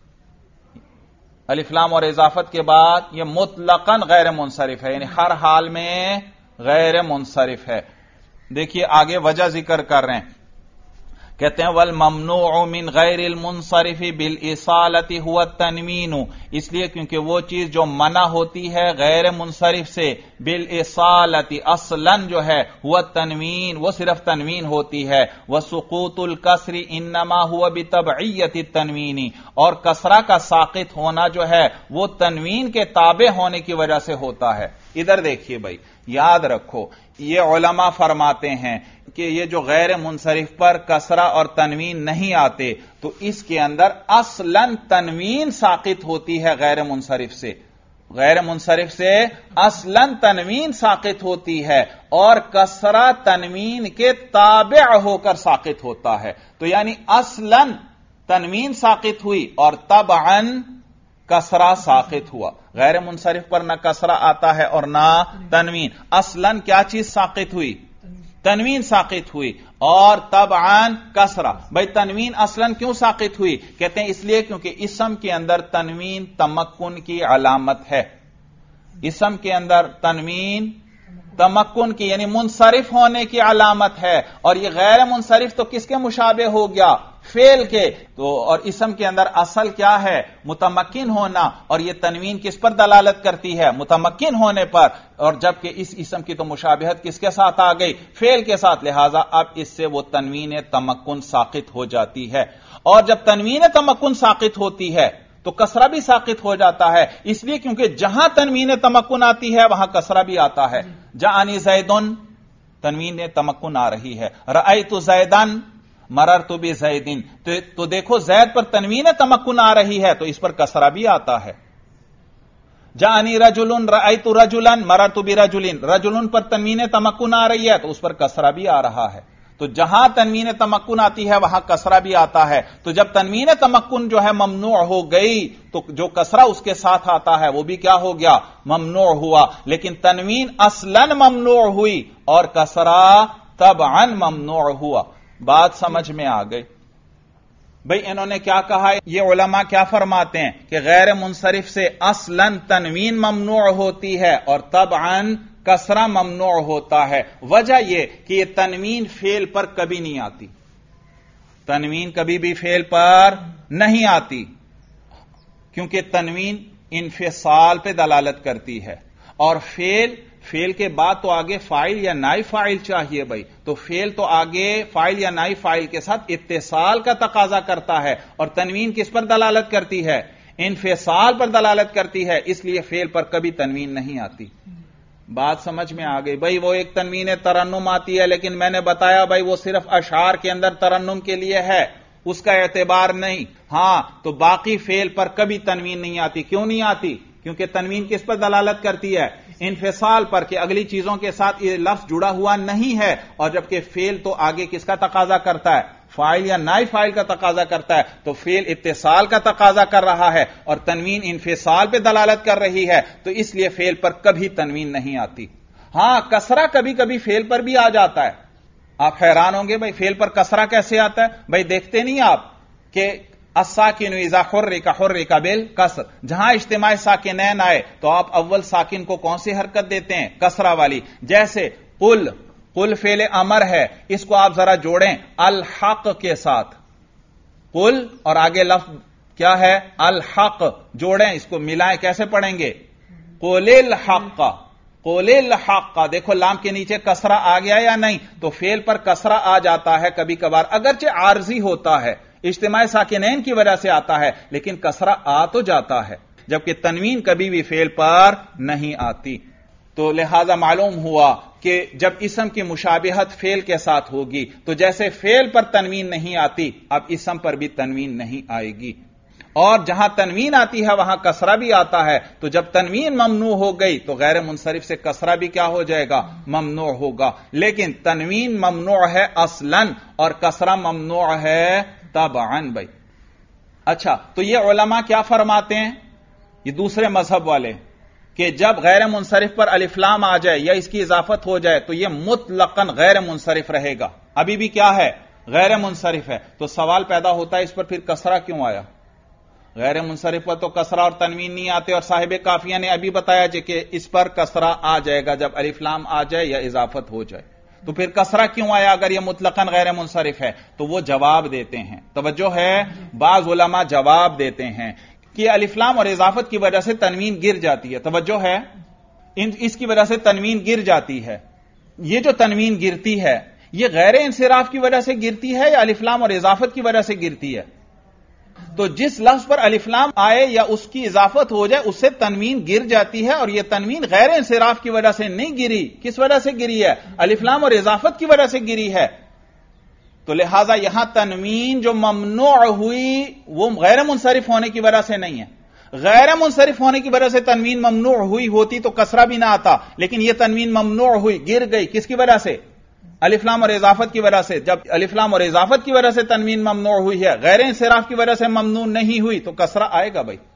الف لام اور اضافت کے بعد یہ مطلقاً غیر منصرف ہے، یعنی ہر حال میں غیر منصرف ہے. دیکھیے آگے وجہ ذکر کر رہے ہیں، کہتے ہیں والممنوع من غیر المنصرف بالاصالۃ هو التنوین، اس لیے کیونکہ وہ چیز جو منع ہوتی ہے غیر منصرف سے بالاصالۃ اصلا جو ہے هو التنوین، وہ صرف تنوین ہوتی ہے. وسقوط الکسر انما هو بتبعیۃ التنوین، اور کسرہ کا ساقط ہونا جو ہے وہ تنوین کے تابع ہونے کی وجہ سے ہوتا ہے. ادھر دیکھیے بھائی، یاد رکھو یہ علماء فرماتے ہیں کہ یہ جو غیر منصرف پر کسرہ اور تنوین نہیں آتے تو اس کے اندر اصلاً تنوین ساقط ہوتی ہے غیر منصرف سے، غیر منصرف سے اصلاً تنوین ساقط ہوتی ہے اور کسرہ تنوین کے تابع ہو کر ساقط ہوتا ہے. تو یعنی اصلاً تنوین ساقط ہوئی اور تبعاً کسرہ ساقط ہوا. غیر منصرف پر نہ کسرہ آتا ہے اور نہ تنوین، اصلاً کیا چیز ساقط ہوئی؟ تنوین ساقط ہوئی اور تبعاً کسرہ. بھائی تنوین اصلاً کیوں ساقط ہوئی؟ کہتے ہیں اس لیے کیونکہ اسم کے اندر تنوین تمکن کی علامت ہے. اسم کے اندر تنوین تمکن کی یعنی منصرف ہونے کی علامت ہے، اور یہ غیر منصرف تو کس کے مشابہ ہو گیا؟ فعل کے. تو اور اسم کے اندر اصل کیا ہے؟ متمکن ہونا، اور یہ تنوین کس پر دلالت کرتی ہے؟ متمکن ہونے پر. اور جبکہ اس اسم کی تو مشابہت کس کے ساتھ آ گئی؟ فعل کے ساتھ، لہذا اب اس سے وہ تنوین تمکن ساقط ہو جاتی ہے. اور جب تنوین تمکن ساقط ہوتی ہے تو کسرہ بھی ساقط ہو جاتا ہے، اس لیے کیونکہ جہاں تنوین تمکن آتی ہے وہاں کسرہ بھی آتا ہے. جاءنی زیدن، تنوین تمکن آ رہی ہے. رأیت زیدن، مررت بزیدن، تو دیکھو زید پر تنوین تمکن آ رہی ہے تو اس پر کسرہ بھی آتا ہے. جاءنی رجل، رأیت رجلا، مررت برجل، رجل پر تنوین تمکن آ رہی ہے تو اس پر کسرہ بھی آ رہا ہے. تو جہاں تنوین تمکن آتی ہے وہاں کسرہ بھی آتا ہے. تو جب تنوین تمکن جو ہے ممنوع ہو گئی تو جو کسرہ اس کے ساتھ آتا ہے وہ بھی کیا ہو گیا؟ ممنوع ہوا. لیکن تنوین اصلاً ممنوع ہوئی اور کسرہ تبعاً ممنوع ہوا. بات سمجھ میں آ گئی؟ بھئی انہوں نے کیا کہا؟ یہ علماء کیا فرماتے ہیں کہ غیر منصرف سے اصلاً تنوین ممنوع ہوتی ہے اور تبعاً کسرہ ممنوع ہوتا ہے. وجہ یہ کہ یہ تنوین فعل پر کبھی نہیں آتی، تنوین کبھی بھی فعل پر نہیں آتی، کیونکہ تنوین انفصال پہ دلالت کرتی ہے، اور فعل کے بعد تو آگے فاعل یا نائب فاعل چاہیے بھائی. تو فعل تو آگے فاعل یا نائب فاعل کے ساتھ اتصال کا تقاضا کرتا ہے، اور تنوین کس پر دلالت کرتی ہے؟ انفصال پر دلالت کرتی ہے، اس لیے فعل پر کبھی تنوین نہیں آتی. بات سمجھ میں آ گئی؟ بھائی وہ ایک تنوین ترنم آتی ہے، لیکن میں نے بتایا بھائی وہ صرف اشعار کے اندر ترنم کے لیے ہے، اس کا اعتبار نہیں. ہاں تو باقی فعل پر کبھی تنوین نہیں آتی. کیوں نہیں آتی؟ کیونکہ تنوین کس پر دلالت کرتی ہے؟ انفصال پر، کہ اگلی چیزوں کے ساتھ یہ لفظ جڑا ہوا نہیں ہے. اور جبکہ فعل تو آگے کس کا تقاضا کرتا ہے؟ فاعل یا نائب فاعل کا تقاضا کرتا ہے. تو فعل اتصال کا تقاضا کر رہا ہے اور تنوین انفصال پہ دلالت کر رہی ہے، تو اس لیے فعل پر کبھی تنوین نہیں آتی. ہاں کسرہ کبھی کبھی فعل پر بھی آ جاتا ہے. آپ حیران ہوں گے بھائی فعل پر کسرہ کیسے آتا ہے؟ بھائی دیکھتے نہیں آپ کہ الساکن اذا حرک حرک بالکسر، جہاں اجتماع ساکنین آئے تو آپ اول ساکن کو کون سی حرکت دیتے ہیں؟ کسرہ والی. جیسے قل فعل امر ہے، اس کو آپ ذرا جوڑیں الحق کے ساتھ. قل اور آگے لفظ کیا ہے؟ الحق. جوڑیں اس کو، ملائیں، کیسے پڑھیں گے؟ قل الحق، قل الحق. دیکھو لام کے نیچے کسرہ آ گیا یا نہیں؟ تو فعل پر کسرہ آ جاتا ہے کبھی کبھار، اگرچہ عارضی ہوتا ہے، اجتماع ساکنین کی وجہ سے آتا ہے، لیکن کسرہ آ تو جاتا ہے. جبکہ تنوین کبھی بھی فعل پر نہیں آتی. تو لہذا معلوم ہوا کہ جب اسم کی مشابہت فعل کے ساتھ ہوگی تو جیسے فعل پر تنوین نہیں آتی، اب اسم پر بھی تنوین نہیں آئے گی. اور جہاں تنوین آتی ہے وہاں کسرہ بھی آتا ہے، تو جب تنوین ممنوع ہو گئی تو غیر منصرف سے کسرہ بھی کیا ہو جائے گا؟ ممنوع ہوگا. لیکن تنوین ممنوع ہے اصلاً اور کسرہ ممنوع ہے تبعاً. بھائی اچھا، تو یہ علماء کیا فرماتے ہیں، یہ دوسرے مذہب والے، کہ جب غیر منصرف پر الف لام آ جائے یا اس کی اضافت ہو جائے تو یہ مطلقاً غیر منصرف رہے گا، ابھی بھی کیا ہے؟ غیر منصرف ہے. تو سوال پیدا ہوتا ہے اس پر پھر کسرہ کیوں آیا؟ غیر منصرف پر تو کسرہ اور تنوین نہیں آتے، اور صاحب کافیہ نے ابھی بتایا کہ اس پر کسرہ آ جائے گا جب الف لام آ جائے یا اضافت ہو جائے. تو پھر کسرہ کیوں آیا اگر یہ مطلقاً غیر منصرف ہے؟ تو وہ جواب دیتے ہیں، توجہ ہے، بعض علماء جواب دیتے ہیں کہ الف لام اور اضافت کی وجہ سے تنوین گر جاتی ہے. توجہ ہے، اس کی وجہ سے تنوین گر جاتی ہے. یہ جو تنوین گرتی ہے یہ غیر انصراف کی وجہ سے گرتی ہے یا الف لام اور اضافت کی وجہ سے گرتی ہے؟ تو جس لفظ پر الف لام آئے یا اس کی اضافت ہو جائے اس سے تنوین گر جاتی ہے، اور یہ تنوین غیر انصراف کی وجہ سے نہیں گری. کس وجہ سے گری ہے؟ الف لام اور اضافت کی وجہ سے گری ہے. تو لہذا یہاں تنوین جو ممنوع ہوئی وہ غیر منصرف ہونے کی وجہ سے نہیں ہے. غیر منصرف ہونے کی وجہ سے تنوین ممنوع ہوئی ہوتی تو کسرہ بھی نہ آتا، لیکن یہ تنوین ممنوع ہوئی، گر گئی. کس کی وجہ سے؟ الف لام اور اضافت کی وجہ سے. جب الف لام اور اضافت کی وجہ سے تنوین ممنوع ہوئی ہے، غیر انصراف کی وجہ سے ممنوع نہیں ہوئی، تو کسرہ آئے گا. بھائی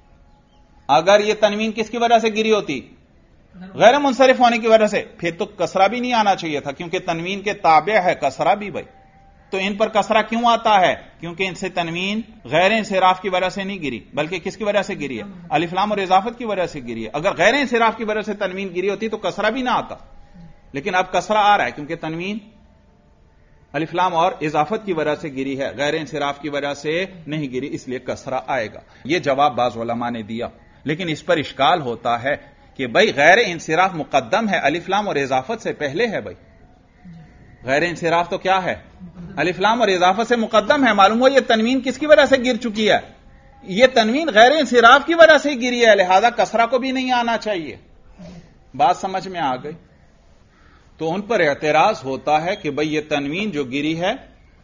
اگر یہ تنوین کس کی وجہ سے گری ہوتی؟ غیر منصرف ہونے کی وجہ سے، پھر تو کسرہ بھی نہیں آنا چاہیے تھا، کیونکہ تنوین کے تابع ہے کسرہ بھی. بھائی تو ان پر کسرہ کیوں آتا ہے؟ کیونکہ ان سے تنوین غیر انصراف کی وجہ سے نہیں گری، بلکہ کس کی وجہ سے گری ہے؟ الف لام اور اضافت کی وجہ سے گری ہے. اگر غیر انصراف کی وجہ سے تنوین گری ہوتی تو کسرہ بھی نہ آتا، لیکن اب کسرہ آ رہا ہے کیونکہ تنوین الف لام اور اضافت کی وجہ سے گری ہے، غیر انصراف کی وجہ سے نہیں گری، اس لیے کسرہ آئے گا. یہ جواب بعض علماء نے دیا، لیکن اس پر اشکال ہوتا ہے کہ بھائی غیر انصراف مقدم ہے، الف لام اور اضافت سے پہلے ہے. بھائی غیر انصراف تو کیا ہے؟ الف لام اور اضافت سے مقدم ہے. معلوم ہو یہ تنوین کس کی وجہ سے گر چکی ہے؟ یہ تنوین غیر انصراف کی وجہ سے گری ہے، لہذا کسرہ کو بھی نہیں آنا چاہیے. بات سمجھ میں آ گئی؟ تو ان پر اعتراض ہوتا ہے کہ بھئی یہ تنوین جو گری ہے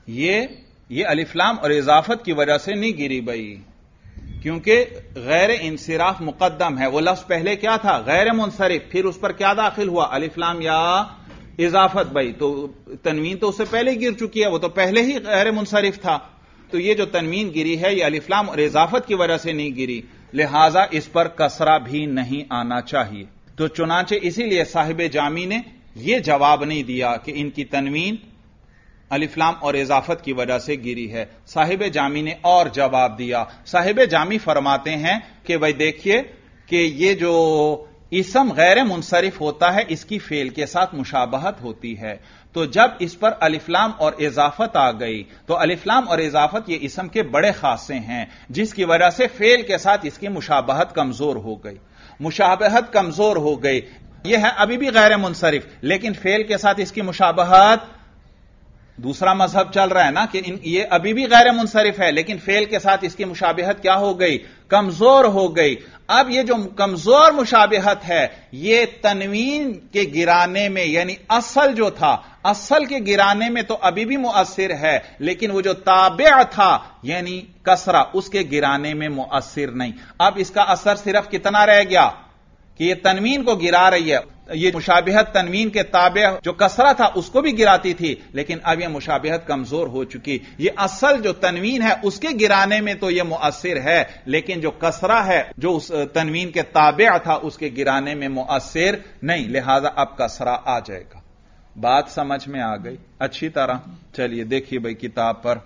یہ الف لام اور اضافت کی وجہ سے نہیں گری. بھئی کیونکہ غیر انصراف مقدم ہے. وہ لفظ پہلے کیا تھا؟ غیر منصرف، پھر اس پر کیا داخل ہوا؟ الف لام یا اضافت. بھئی تو تنوین تو اس سے پہلے گر چکی ہے، وہ تو پہلے ہی غیر منصرف تھا. تو یہ جو تنوین گری ہے یہ الف لام اور اضافت کی وجہ سے نہیں گری، لہذا اس پر کسرہ بھی نہیں آنا چاہیے. تو چنانچہ اسی لیے صاحب جامی نے یہ جواب نہیں دیا کہ ان کی تنوین الف لام اور اضافت کی وجہ سے گری ہے. صاحب جامی نے اور جواب دیا. صاحب جامی فرماتے ہیں کہ بھئی دیکھیے کہ یہ جو اسم غیر منصرف ہوتا ہے اس کی فعل کے ساتھ مشابہت ہوتی ہے. تو جب اس پر الف لام اور اضافت آ گئی تو الف لام اور اضافت یہ اسم کے بڑے خاصے ہیں، جس کی وجہ سے فعل کے ساتھ اس کی مشابہت کمزور ہو گئی. مشابہت کمزور ہو گئی، یہ ہے ابھی بھی غیر منصرف، لیکن فعل کے ساتھ اس کی مشابہت، دوسرا مذہب چل رہا ہے نا کہ یہ ابھی بھی غیر منصرف ہے لیکن فعل کے ساتھ اس کی مشابہت کیا ہو گئی؟ کمزور ہو گئی. اب یہ جو کمزور مشابہت ہے یہ تنوین کے گرانے میں، یعنی اصل جو تھا، اصل کے گرانے میں تو ابھی بھی مؤثر ہے، لیکن وہ جو تابع تھا یعنی کسرہ، اس کے گرانے میں مؤثر نہیں. اب اس کا اثر صرف کتنا رہ گیا کہ یہ تنوین کو گرا رہی ہے. یہ مشابہت تنوین کے تابع جو کسرہ تھا اس کو بھی گراتی تھی، لیکن اب یہ مشابہت کمزور ہو چکی. یہ اصل جو تنوین ہے اس کے گرانے میں تو یہ مؤثر ہے، لیکن جو کسرہ ہے جو اس تنوین کے تابع تھا اس کے گرانے میں مؤثر نہیں، لہذا اب کسرہ آ جائے گا. بات سمجھ میں آ گئی اچھی طرح؟ چلیے دیکھیے بھائی کتاب پر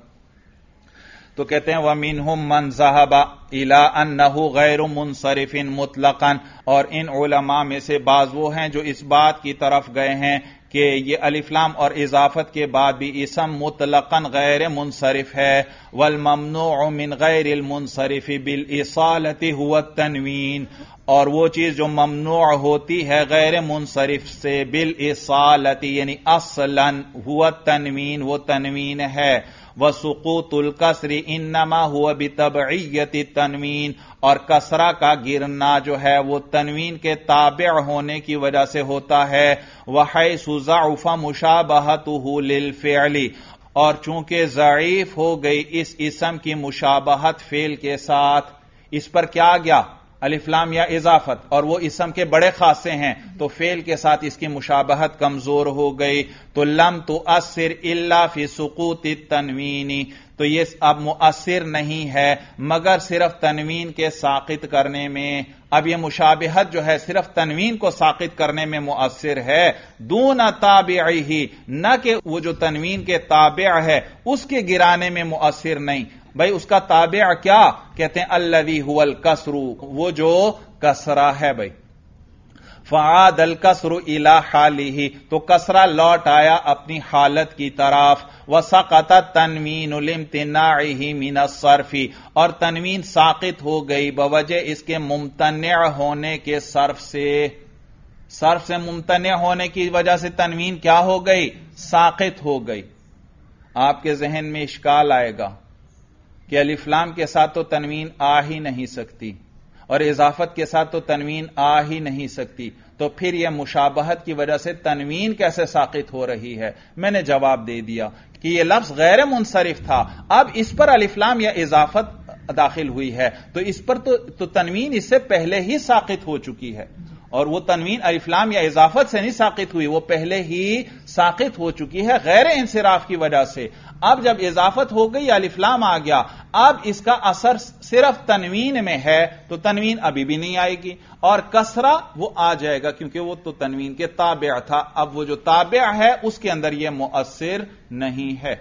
تو کہتے ہیں وَمِنْهُمْ مَنْ ذَهَبَ إِلَىٰ أَنَّهُ غَيْرُ مُنْصَرِفٍ مُطْلَقًا، اور ان علماء میں سے بعض وہ ہیں جو اس بات کی طرف گئے ہیں کہ یہ الف لام اور اضافت کے بعد بھی اسم مطلقاً غیر منصرف ہے. وَالْمَمْنُوعُ مِنْ غَيْرِ الْمُنْصَرِفِ بِالْإِصَالَةِ هُوَ التَّنْوِينُ، اور وہ چیز جو ممنوع ہوتی ہے غیر منصرف سے بالإصالة یعنی اصلاً هو التنوین، وہ تنوین ہے. وسقوط الکسر انما هو بتبعیت التنوین، اور کسرہ کا گرنا جو ہے وہ تنوین کے تابع ہونے کی وجہ سے ہوتا ہے. وحیث ضعف مشابہتہ للفعل، اور چونکہ ضعیف ہو گئی اس اسم کی مشابہت فعل کے ساتھ، اس پر کیا آ گیا؟ الف لام یا اضافت، اور وہ اسم کے بڑے خاصے ہیں، تو فعل کے ساتھ اس کی مشابہت کمزور ہو گئی، تو لم تؤثر الا فی سقوط التنوین، تو یہ اب مؤثر نہیں ہے مگر صرف تنوین کے ساقط کرنے میں۔ اب یہ مشابہت جو ہے صرف تنوین کو ساقط کرنے میں مؤثر ہے، دون تابعہ، نہ کہ وہ جو تنوین کے تابع ہے اس کے گرانے میں مؤثر نہیں۔ بھائی اس کا تابع کیا کہتے ہیں؟ الذی هو الکسر، وہ جو کسرہ ہے۔ بھائی فعاد الکسر الی حالہ، تو کسرہ لوٹ آیا اپنی حالت کی طرف، وسقط التنوین لامتناعہ من الصرف، اور تنوین ساقط ہو گئی بوجہ اس کے ممتنع ہونے کے صرف سے۔ صرف سے ممتنع ہونے کی وجہ سے تنوین کیا ہو گئی؟ ساقط ہو گئی۔ آپ کے ذہن میں اشکال آئے گا کہ الف لام کے ساتھ تو تنوین آ ہی نہیں سکتی اور اضافت کے ساتھ تو تنوین آ ہی نہیں سکتی، تو پھر یہ مشابہت کی وجہ سے تنوین کیسے ساقط ہو رہی ہے؟ میں نے جواب دے دیا کہ یہ لفظ غیر منصرف تھا، اب اس پر الف لام یا اضافت داخل ہوئی ہے تو اس پر تو تنوین اس سے پہلے ہی ساقط ہو چکی ہے، اور وہ تنوین الف لام یا اضافت سے نہیں ساقط ہوئی، وہ پہلے ہی ساقط ہو چکی ہے غیر انصراف کی وجہ سے۔ اب جب اضافت ہو گئی الف لام آ گیا، اب اس کا اثر صرف تنوین میں ہے تو تنوین ابھی بھی نہیں آئے گی، اور کسرہ وہ آ جائے گا کیونکہ وہ تو تنوین کے تابع تھا، اب وہ جو تابع ہے اس کے اندر یہ مؤثر نہیں ہے۔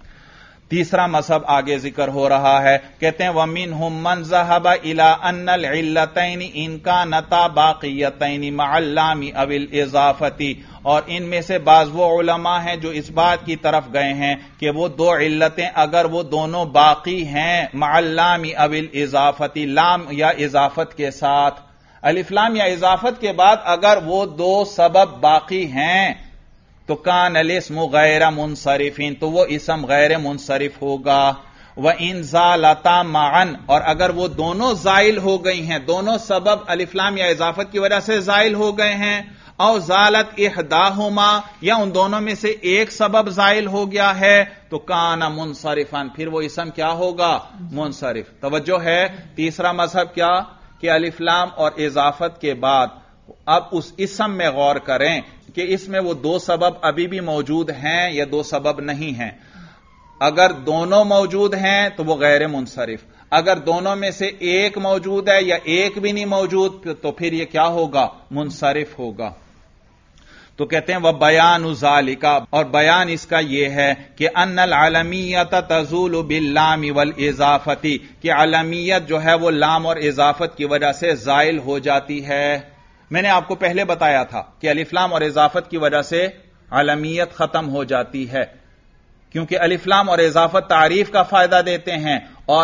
تیسرا مذہب آگے ذکر ہو رہا ہے، کہتے ہیں وَمِنْهُمْ مَنْ ذَهَبَ إِلَىٰ أَنَّ الْعِلَّتَيْنِ إِنْ كَانَتَا بَاقِيَّتَيْنِ مَعَ اللَّامِ أَوِ الْإِضَافَةِ، اور ان میں سے بعض وہ علماء ہیں جو اس بات کی طرف گئے ہیں کہ وہ دو علتیں اگر وہ دونوں باقی ہیں مع اللام او الاضافتی، لام یا اضافت کے ساتھ، الف لام یا اضافت کے بعد اگر وہ دو سبب باقی ہیں تو کان الاسم غیر منصرفین، تو وہ اسم غیر منصرف ہوگا۔ وَإِن زَالَتَا مَعًا، اور اگر وہ دونوں زائل ہو گئی ہیں، دونوں سبب الف لام یا اضافت کی وجہ سے زائل ہو گئے ہیں، او زالت احداہما، یا ان دونوں میں سے ایک سبب زائل ہو گیا ہے، تو کان منصرفا، پھر وہ اسم کیا ہوگا؟ منصرف۔ توجہ ہے، تیسرا مذہب کیا کہ الف لام اور اضافت کے بعد اب اس اسم میں غور کریں کہ اس میں وہ دو سبب ابھی بھی موجود ہیں یا دو سبب نہیں ہیں۔ اگر دونوں موجود ہیں تو وہ غیر منصرف، اگر دونوں میں سے ایک موجود ہے یا ایک بھی نہیں موجود تو پھر یہ کیا ہوگا؟ منصرف ہوگا۔ تو کہتے ہیں وہ بیان ذالک، اور بیان اس کا یہ ہے کہ ان العلمیت تزول باللام والاضافت، کہ علمیت جو ہے وہ لام اور اضافت کی وجہ سے زائل ہو جاتی ہے۔ میں نے آپ کو پہلے بتایا تھا کہ الف لام اور اضافت کی وجہ سے علمیت ختم ہو جاتی ہے، کیونکہ الف لام اور اضافت تعریف کا فائدہ دیتے ہیں، اور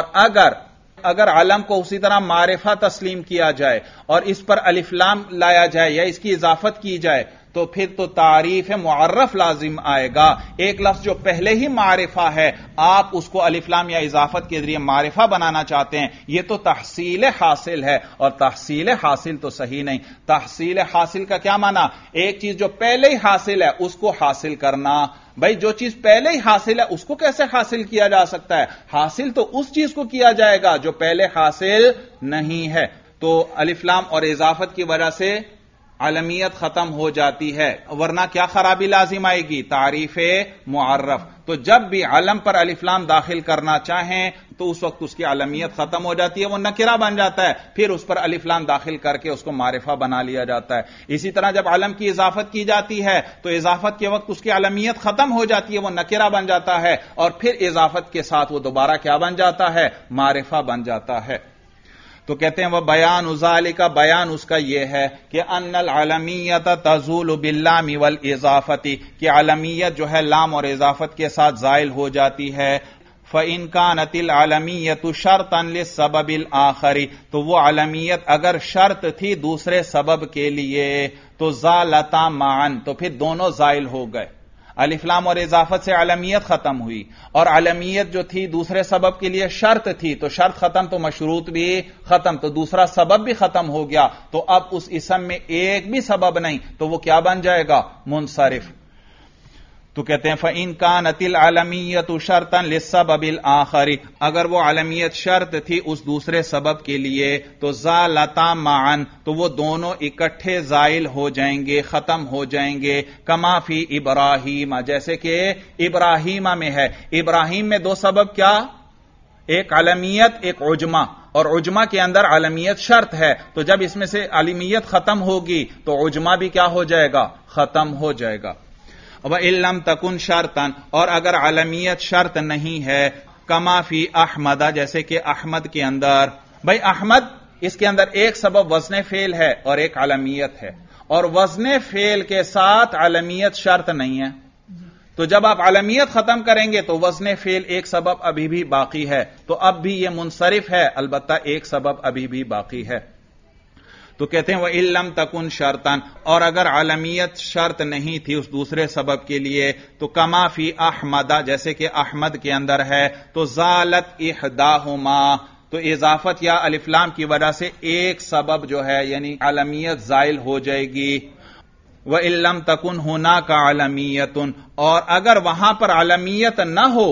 اگر علم کو اسی طرح معرفہ تسلیم کیا جائے اور اس پر الف لام لایا جائے یا اس کی اضافت کی جائے تو پھر تو تعریف معرف لازم آئے گا۔ ایک لفظ جو پہلے ہی معرفہ ہے، آپ اس کو الف لام یا اضافت کے ذریعے معرفہ بنانا چاہتے ہیں، یہ تو تحصیل حاصل ہے، اور تحصیل حاصل تو صحیح نہیں۔ تحصیل حاصل کا کیا معنی؟ ایک چیز جو پہلے ہی حاصل ہے اس کو حاصل کرنا۔ بھائی جو چیز پہلے ہی حاصل ہے اس کو کیسے حاصل کیا جا سکتا ہے؟ حاصل تو اس چیز کو کیا جائے گا جو پہلے حاصل نہیں ہے۔ تو الف لام اور اضافت کی وجہ سے علمیت ختم ہو جاتی ہے، ورنہ کیا خرابی لازم آئے گی؟ تعریف معرف۔ تو جب بھی علم پر الف لام داخل کرنا چاہیں تو اس وقت اس کی علمیت ختم ہو جاتی ہے، وہ نکرہ بن جاتا ہے، پھر اس پر الف لام داخل کر کے اس کو معرفہ بنا لیا جاتا ہے۔ اسی طرح جب علم کی اضافت کی جاتی ہے تو اضافت کے وقت اس کی علمیت ختم ہو جاتی ہے، وہ نکرہ بن جاتا ہے، اور پھر اضافت کے ساتھ وہ دوبارہ کیا بن جاتا ہے؟ معرفہ بن جاتا ہے۔ تو کہتے ہیں وہ بیان ذالک، بیان اس کا یہ ہے کہ ان العلمیت تزول باللام والاضافت، کہ علمیت جو ہے لام اور اضافت کے ساتھ زائل ہو جاتی ہے۔ فَإِن كَانَتِ الْعَلَمِيَّةُ شَرْطًا لِلسَّبَبِ الْآخَرِ، تو وہ علمیت اگر شرط تھی دوسرے سبب کے لیے تو زالتا معًا، تو پھر دونوں زائل ہو گئے۔ الف لام اور اضافت سے علمیت ختم ہوئی، اور علمیت جو تھی دوسرے سبب کے لیے شرط تھی، تو شرط ختم تو مشروط بھی ختم، تو دوسرا سبب بھی ختم ہو گیا، تو اب اس اسم میں ایک بھی سبب نہیں، تو وہ کیا بن جائے گا؟ منصرف۔ تو کہتے ہیں فَإِن كَانَتِ الْعَلَمِيَّةُ شَرْطًا لِلسَّبَبِ الْآخَرِ، اگر وہ علمیت شرط تھی اس دوسرے سبب کے لیے تو زالتا معاً، تو وہ دونوں اکٹھے زائل ہو جائیں گے، ختم ہو جائیں گے، کما فی ابراہیم، جیسے کہ ابراہیم میں ہے۔ ابراہیم میں دو سبب کیا؟ ایک علمیت، ایک عجمہ، اور عجمہ کے اندر علمیت شرط ہے، تو جب اس میں سے علمیت ختم ہوگی تو عجمہ بھی کیا ہو جائے گا؟ ختم ہو جائے گا۔ وَإِن لَمْ تَكُنْ شَرْطًا، اور اگر علمیت شرط نہیں ہے، کما فی احمد، جیسے کہ احمد کے اندر، بھائی احمد اس کے اندر ایک سبب وزن فعل ہے اور ایک علمیت ہے، اور وزن فعل کے ساتھ علمیت شرط نہیں ہے، تو جب آپ علمیت ختم کریں گے تو وزن فعل ایک سبب ابھی بھی باقی ہے، تو اب بھی یہ منصرف ہے، البتہ ایک سبب ابھی بھی باقی ہے۔ تو کہتے ہیں وَإِن لَمْ تَكُنْ شَرْطًا، اور اگر علمیت شرط نہیں تھی اس دوسرے سبب کے لیے تو کما فی احمد، جیسے کہ احمد کے اندر ہے، تو زالت احداہما، تو اضافت یا الف لام کی وجہ سے ایک سبب جو ہے یعنی علمیت زائل ہو جائے گی۔ وَإِن لَمْ تَكُنْ هُنَاكَ عَلَمِيَّةٌ، اور اگر وہاں پر علمیت نہ ہو،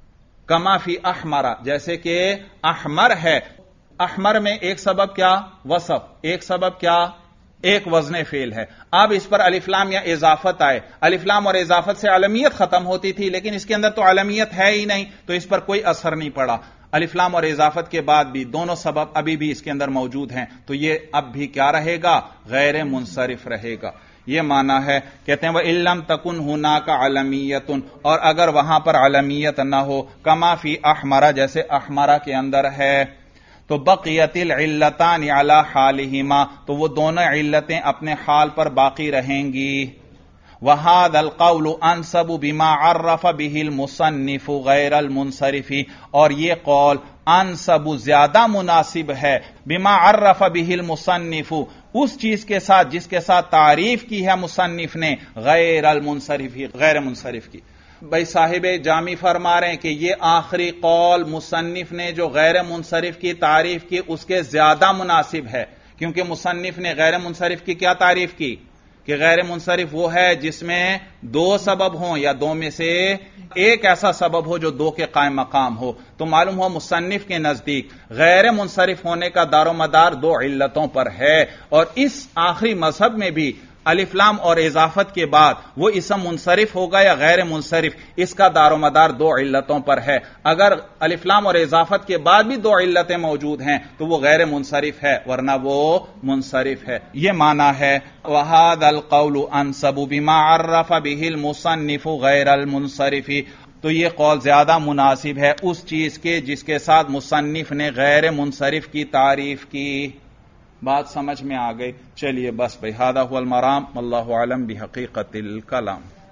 کما فی احمر، جیسے کہ احمر ہے، احمر میں ایک سبب کیا؟ وصف، ایک سبب کیا؟ ایک وزن فعل ہے۔ اب اس پر الف لام یا اضافت آئے، الف لام اور اضافت سے علمیت ختم ہوتی تھی، لیکن اس کے اندر تو علمیت ہے ہی نہیں، تو اس پر کوئی اثر نہیں پڑا۔ الف لام اور اضافت کے بعد بھی دونوں سبب ابھی بھی اس کے اندر موجود ہیں، تو یہ اب بھی کیا رہے گا؟ غیر منصرف رہے گا۔ یہ معنی ہے، کہتے ہیں وَإِن لَمْ تَكُنْ هُنَاكَ عَلَمِيَّةٌ، اور اگر وہاں پر علمیت نہ ہو، کما فی احمرہ، جیسے احمرہ کے اندر ہے، تو بقیت العلتان علی حالہما، تو وہ دونوں علتیں اپنے حال پر باقی رہیں گی۔ وَهَذَا الْقَوْلُ أَنْسَبُ بِمَا عَرَّفَ بِهِ الْمُصَنِّفُ غَيْرَ الْمُنْصَرِفِ، اور یہ قول انسب زیادہ مناسب ہے، بما عرف به المصنف، اس چیز کے ساتھ جس کے ساتھ تعریف کی ہے مصنف نے، غیر المنصرف، غیر منصرف کی۔ بھائی صاحب جامی فرما رہے ہیں کہ یہ آخری قول مصنف نے جو غیر منصرف کی تعریف کی اس کے زیادہ مناسب ہے، کیونکہ مصنف نے غیر منصرف کی کیا تعریف کی کہ غیر منصرف وہ ہے جس میں دو سبب ہوں یا دو میں سے ایک ایسا سبب ہو جو دو کے قائم مقام ہو، تو معلوم ہو مصنف کے نزدیک غیر منصرف ہونے کا دار و مدار دو علتوں پر ہے، اور اس آخری مذہب میں بھی الف لام اور اضافت کے بعد وہ اسم منصرف ہوگا یا غیر منصرف، اس کا دار و مدار دو علتوں پر ہے۔ اگر الف لام اور اضافت کے بعد بھی دو علتیں موجود ہیں تو وہ غیر منصرف ہے، ورنہ وہ منصرف ہے۔ یہ معنی ہے وَهَذَا الْقَوْلُ أَنْسَبُ بِمَا عَرَّفَ بِهِ الْمُصَنِّفُ غَيْرَ الْمُنْصَرِفِ، تو یہ قول زیادہ مناسب ہے اس چیز کے جس کے ساتھ مصنف نے غیر منصرف کی تعریف کی۔ بات سمجھ میں آ گئی؟ چلیے بس بھائی، ھذا ھو المرام، واللہ اعلم بحقیقت الکلام۔